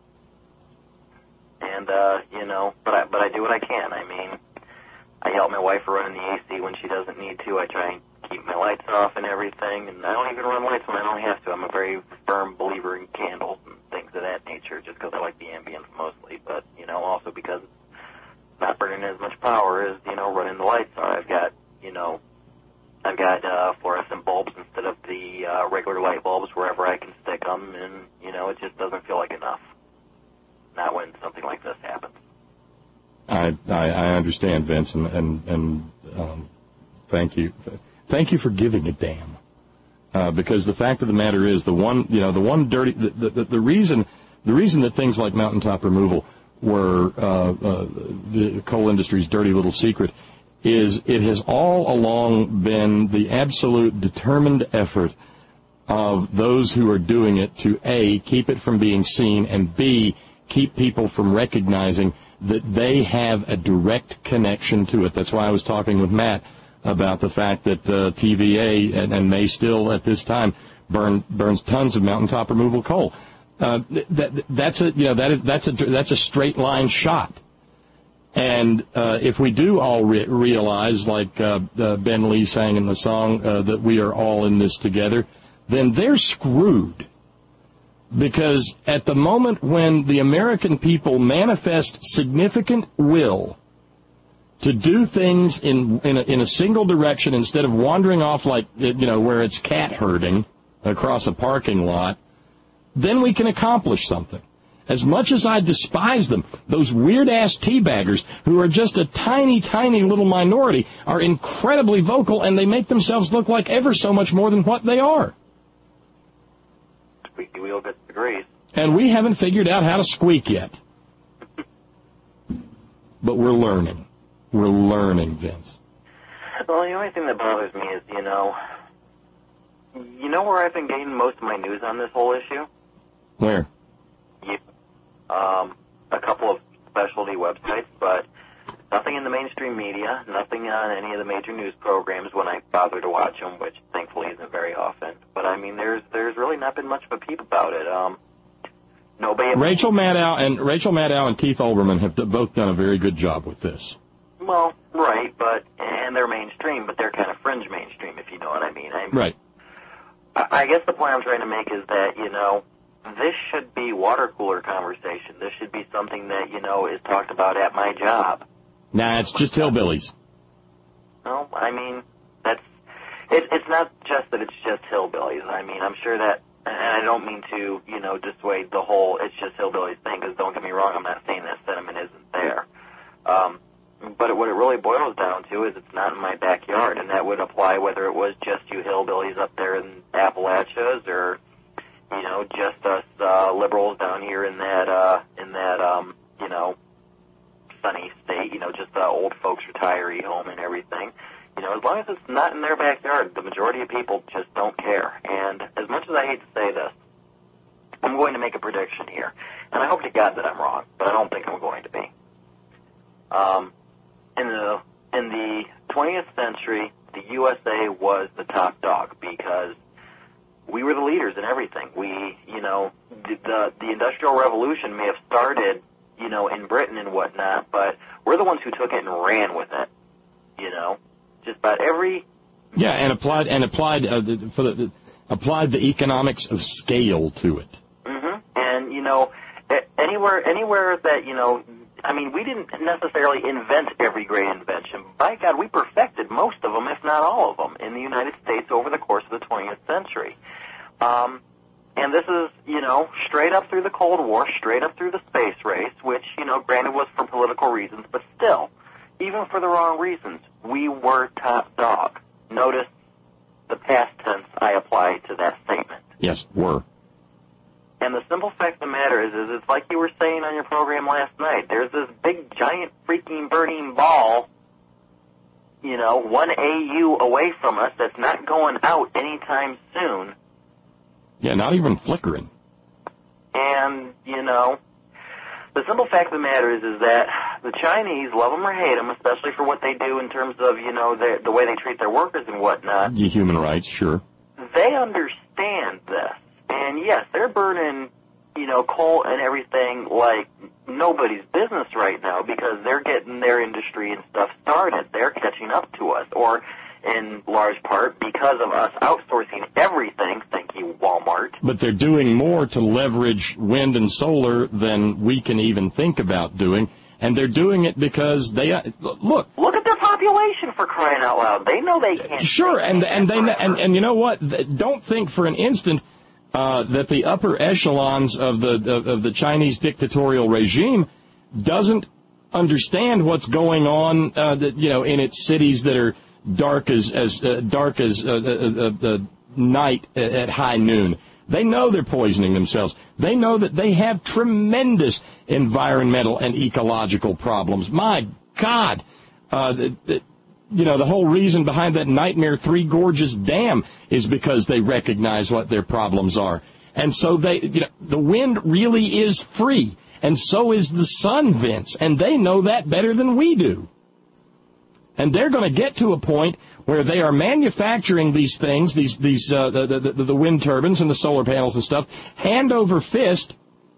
and, uh, you know, but I, but I do what I can. I mean, I help my wife running the A C when she doesn't need to. I try and keep my lights off and everything, and I don't even run lights when I don't have to. I'm a very firm believer in candles and things of that nature, just because I like the ambience mostly, but, you know, also because it's not burning as much power as, you know, running the lights on. I've got, you know, I've got uh, fluorescent bulbs instead of the uh, regular light bulbs wherever I can stick them, and, you know, it just doesn't feel like enough. Not when something like this happens. I I, I understand, Vince, and, and, and um, thank you. Thank you for giving a damn. Uh, because the fact of the matter is, the one, you know, the one dirty, the, the, the reason, the reason that things like mountaintop removal were uh, uh, the coal industry's dirty little secret is it has all along been the absolute determined effort of those who are doing it to, A, keep it from being seen, and B, keep people from recognizing that they have a direct connection to it. That's why I was talking with Matt about the fact that uh, T V A and, and may still at this time burn burns tons of mountaintop removal coal. Uh, that that's a you know that is that's a that's a straight line shot. And uh, if we do all re- realize, like uh, uh, Ben Lee sang in the song, uh, that we are all in this together, then they're screwed. Because at the moment when the American people manifest significant will to do things in in a, in a single direction instead of wandering off like, you know, where it's cat herding across a parking lot, then we can accomplish something. As much as I despise them, those weird-ass teabaggers who are just a tiny, tiny little minority are incredibly vocal, and they make themselves look like ever so much more than what they are. Squeaky wheel gets the grease. And we haven't figured out how to squeak yet. But we're learning. We're learning, Vince. Well, the only thing that bothers me is, you know, you know where I've been getting most of my news on this whole issue? Where? You, um, a couple of specialty websites, but nothing in the mainstream media, nothing on any of the major news programs when I bother to watch them, which thankfully isn't very often. But, I mean, there's there's really not been much of a peep about it. Um, nobody... Rachel Maddow and Rachel Maddow and Keith Olbermann have both done a very good job with this. Well, right, but, and they're mainstream, but they're kind of fringe mainstream, if you know what I mean. I mean right. I, I guess the point I'm trying to make is that, you know, this should be water cooler conversation. This should be something that, you know, is talked about at my job. Nah, it's just hillbillies. Well, I mean, that's it, it's not just that it's just hillbillies. I mean, I'm sure that, and I don't mean to, you know, dissuade the whole it's just hillbillies thing, because don't get me wrong, I'm not saying that sentiment isn't there. Um, but it, what it really boils down to is it's not in my backyard, and that would apply whether it was just you hillbillies up there in Appalachias or, you know, just us uh, liberals down here in that, uh, in that, um, you know, sunny state, you know, just the old folks retiree home and everything. You know, as long as it's not in their backyard, the majority of people just don't care. And as much as I hate to say this, I'm going to make a prediction here. And I hope to God that I'm wrong, but I don't think I'm going to be. Um, in the in the twentieth century, the U S A was the top dog because we were the leaders in everything. We, you know, the the, the Industrial Revolution may have started, you know, in Britain and whatnot, but we're the ones who took it and ran with it. You know, just about every yeah, and applied and applied uh, the, for the, the applied the economics of scale to it. Mm-hmm. And you know, anywhere anywhere that you know. I mean, we didn't necessarily invent every great invention. By God, we perfected most of them, if not all of them, in the United States over the course of the twentieth century. Um, and this is, you know, straight up through the Cold War, straight up through the space race, which, you know, granted was for political reasons, but still, even for the wrong reasons, we were top dog. Notice the past tense I applied to that statement. Yes, were. And the simple fact of the matter is, is it's like you were saying on your program last night. There's this big, giant, freaking burning ball, you know, one A U away from us that's not going out anytime soon. Yeah, not even flickering. And, you know, the simple fact of the matter is, is that the Chinese, love them or hate them, especially for what they do in terms of, you know, the, the way they treat their workers and whatnot. Yeah, human rights, sure. They understand this. And, yes, they're burning, you know, coal and everything like nobody's business right now because they're getting their industry and stuff started. They're catching up to us, or in large part because of us outsourcing everything, thank you, Walmart. But they're doing more to leverage wind and solar than we can even think about doing, and they're doing it because they, uh, look. Look at their population, for crying out loud. They know they can't. Sure, and, and, they, and, and you know what? Don't think for an instant Uh, that the upper echelons of the of, of the Chinese dictatorial regime doesn't understand what's going on, uh, that, you know, in its cities that are dark as as uh, dark as uh, uh, uh, uh, night at high noon. They know they're poisoning themselves. They know that they have tremendous environmental and ecological problems. My God, uh, the, the, you know, the whole reason behind that nightmare Three Gorges Dam is because they recognize what their problems are. And so they, you know, the wind really is free, and so is the sun, Vince, and they know that better than we do. And they're going to get to a point where they are manufacturing these things, these these uh, the, the the wind turbines and the solar panels and stuff, hand over fist,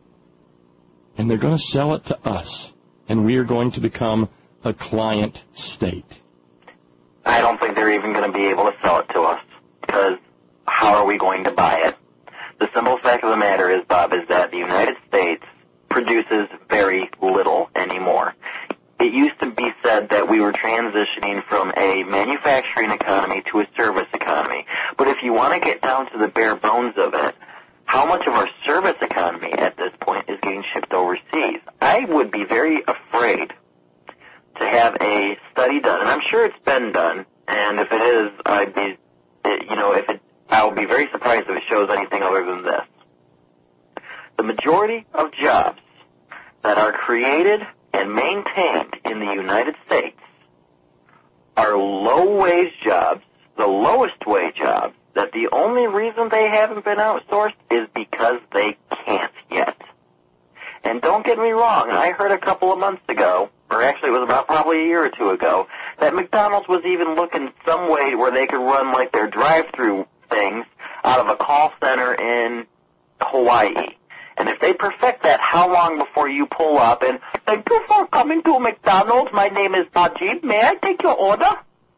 and they're going to sell it to us, and we are going to become a client state. I don't think they're even going to be able to sell it to us, because how are we going to buy it? The simple fact of the matter is, Bob, is that the United States produces very little anymore. It used to be said that we were transitioning from a manufacturing economy to a service economy. But if you want to get down to the bare bones of it, how much of our service economy at this point is getting shipped overseas? I would be very afraid to have a study done, and I'm sure it's been done, and if it is, I'd be, you know, if it, I would be very surprised if it shows anything other than this. The majority of jobs that are created and maintained in the United States are low-wage jobs, the lowest-wage jobs, that the only reason they haven't been outsourced is because they can't yet. And don't get me wrong, I heard a couple of months ago, or actually it was about probably a year or two ago, that McDonald's was even looking some way where they could run like their drive-through things out of a call center in Hawaii. And if they perfect that, how long before you pull up and, thank you for coming to McDonald's, my name is Najib, may I take your order?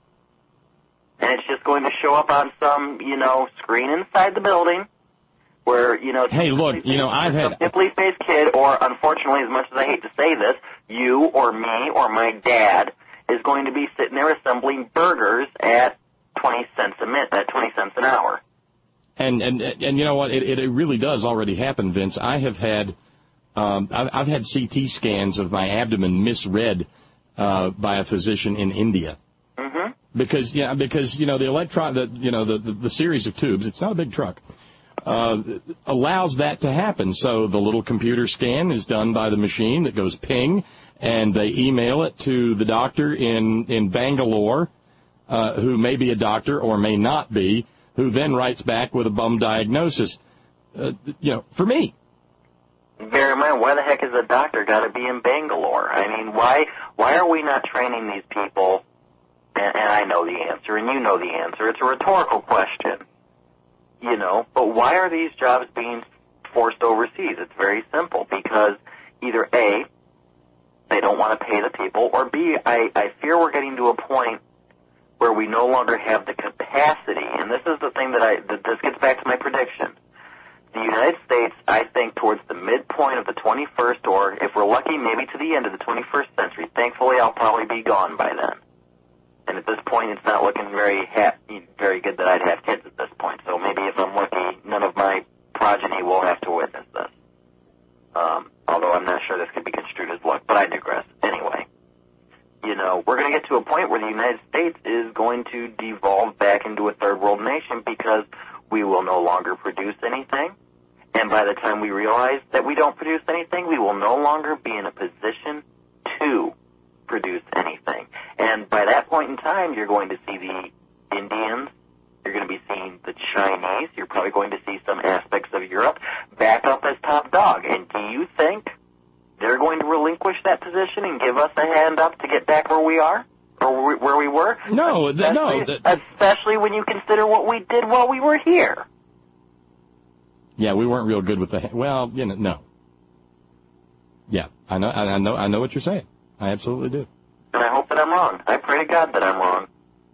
And it's just going to show up on some, you know, screen inside the building where, you know, hey, look, you know, I've had some simply-faced kid, or unfortunately, as much as I hate to say this, you or me or my dad is going to be sitting there assembling burgers at twenty cents a minute, at twenty cents an hour. And and and you know what? It it really does already happen, Vince. I have had um, I've, I've had C T scans of my abdomen misread uh, by a physician in India. Mm-hmm. Because yeah, because you know the electron, the you know the, the the series of tubes. It's not a big truck. Uh, allows that to happen. So the little computer scan is done by the machine that goes ping, and they email it to the doctor in in Bangalore, uh, who may be a doctor or may not be, who then writes back with a bum diagnosis. Uh, you know, for me. Bear in mind, why the heck is a doctor got to be in Bangalore? I mean, why why are we not training these people? And, and I know the answer, and you know the answer. It's a rhetorical question, you know. But why are these jobs being forced overseas? It's very simple. Because either A, they don't want to pay the people, or B, I, I fear we're getting to a point where we no longer have the capacity. And this is the thing that I, that this gets back to my prediction. The United States, I think, towards the midpoint of the twenty-first, or if we're lucky, maybe to the end of the twenty-first century. Thankfully, I'll probably be gone by then. And at this point, it's not looking very happy, very good that I'd have kids at this point. So maybe if I'm lucky, none of my progeny will have to witness this. Um, although I'm not sure this could be construed as luck, but I digress. Anyway, you know, we're going to get to a point where the United States is going to devolve back into a third world nation because we will no longer produce anything. And by the time we realize that we don't produce anything, we will no longer be in a position to produce anything. And by that point in time, you're going to see the Indians, you're going to be seeing the Chinese, you're probably going to see some aspects of Europe back up as top dog. And do you think they're going to relinquish that position and give us a hand up to get back where we are? Or where we were? No, especially, no. The, especially when you consider what we did while we were here. Yeah, we weren't real good with the. Well, you know, no. Yeah, I know, I know, I know what you're saying. I absolutely do. And I hope that I'm wrong. I pray to God that I'm wrong.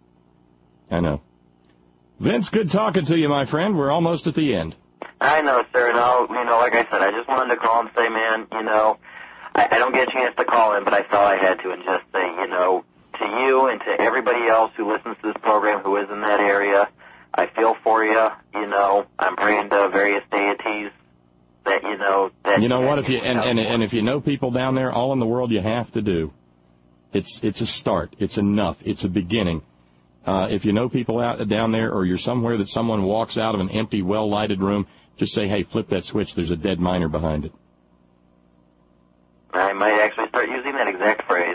I know. Vince, good talking to you, my friend. We're almost at the end. I know, sir. And I'll, you know, like I said, I just wanted to call and say, man, you know, I, I don't get a chance to call in, but I thought I had to, and just say, you know, to you and to everybody else who listens to this program who is in that area, I feel for you. You know, I'm praying to various deities that, you know, that... You know what, if you and, and, and if you know people down there, all in the world you have to do, it's it's a start. It's enough. It's a beginning. Uh, if you know people out down there, or you're somewhere that someone walks out of an empty, well-lighted room, just say, hey, flip that switch. There's a dead miner behind it. I might actually start using that exact phrase.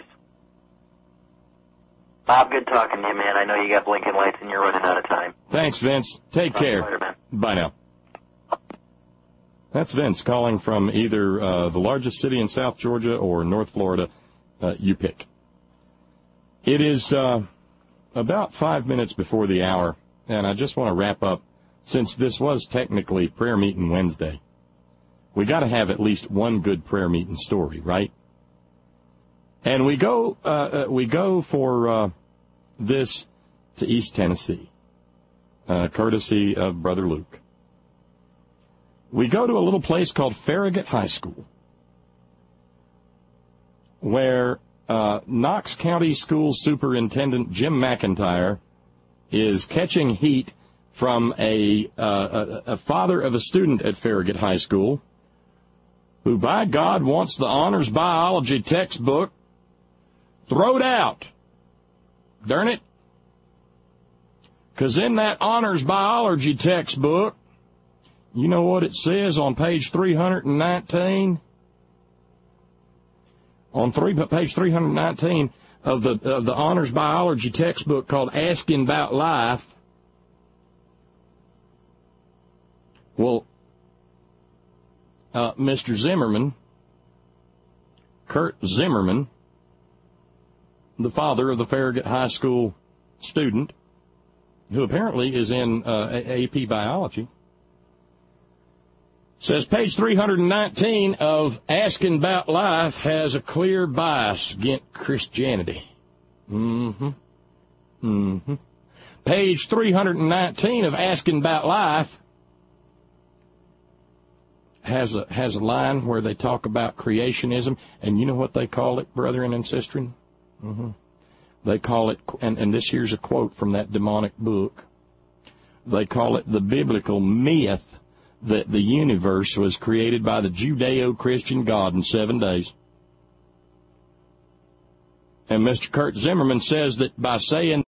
Bob, good talking to you, man. I know you got blinking lights and you're running out of time. Thanks, Vince. Take Talk care. Later, man. Bye now. That's Vince calling from either uh, the largest city in South Georgia or North Florida. Uh, you pick. It is uh, about five minutes before the hour, and I just want to wrap up. Since this was technically Prayer Meeting Wednesday, we got to have at least one good prayer meeting story, right? And we go, uh, uh, we go for uh, this to East Tennessee, uh, courtesy of Brother Luke. We go to a little place called Farragut High School, where uh, Knox County School Superintendent Jim McIntyre is catching heat from a, uh, a, a father of a student at Farragut High School who, by God, wants the honors biology textbook thrown out. Darn it. Because in that honors biology textbook, you know what it says on page three hundred nineteen? On three, page three hundred nineteen of the, of the honors biology textbook called Asking About Life. Well, uh, Mister Zimmerman, Kurt Zimmerman, the father of the Farragut High School student, who apparently is in uh, A P Biology, says page three hundred nineteen of Asking About Life has a clear bias against Christianity. Mm-hmm. Mm-hmm. Page three hundred nineteen of Asking About Life has a has a line where they talk about creationism, and you know what they call it, brethren and sistren? Mm-hmm. They call it, and, and this here's a quote from that demonic book, they call it the biblical myth that the universe was created by the Judeo-Christian God in seven days. And Mister Kurt Zimmerman says that by saying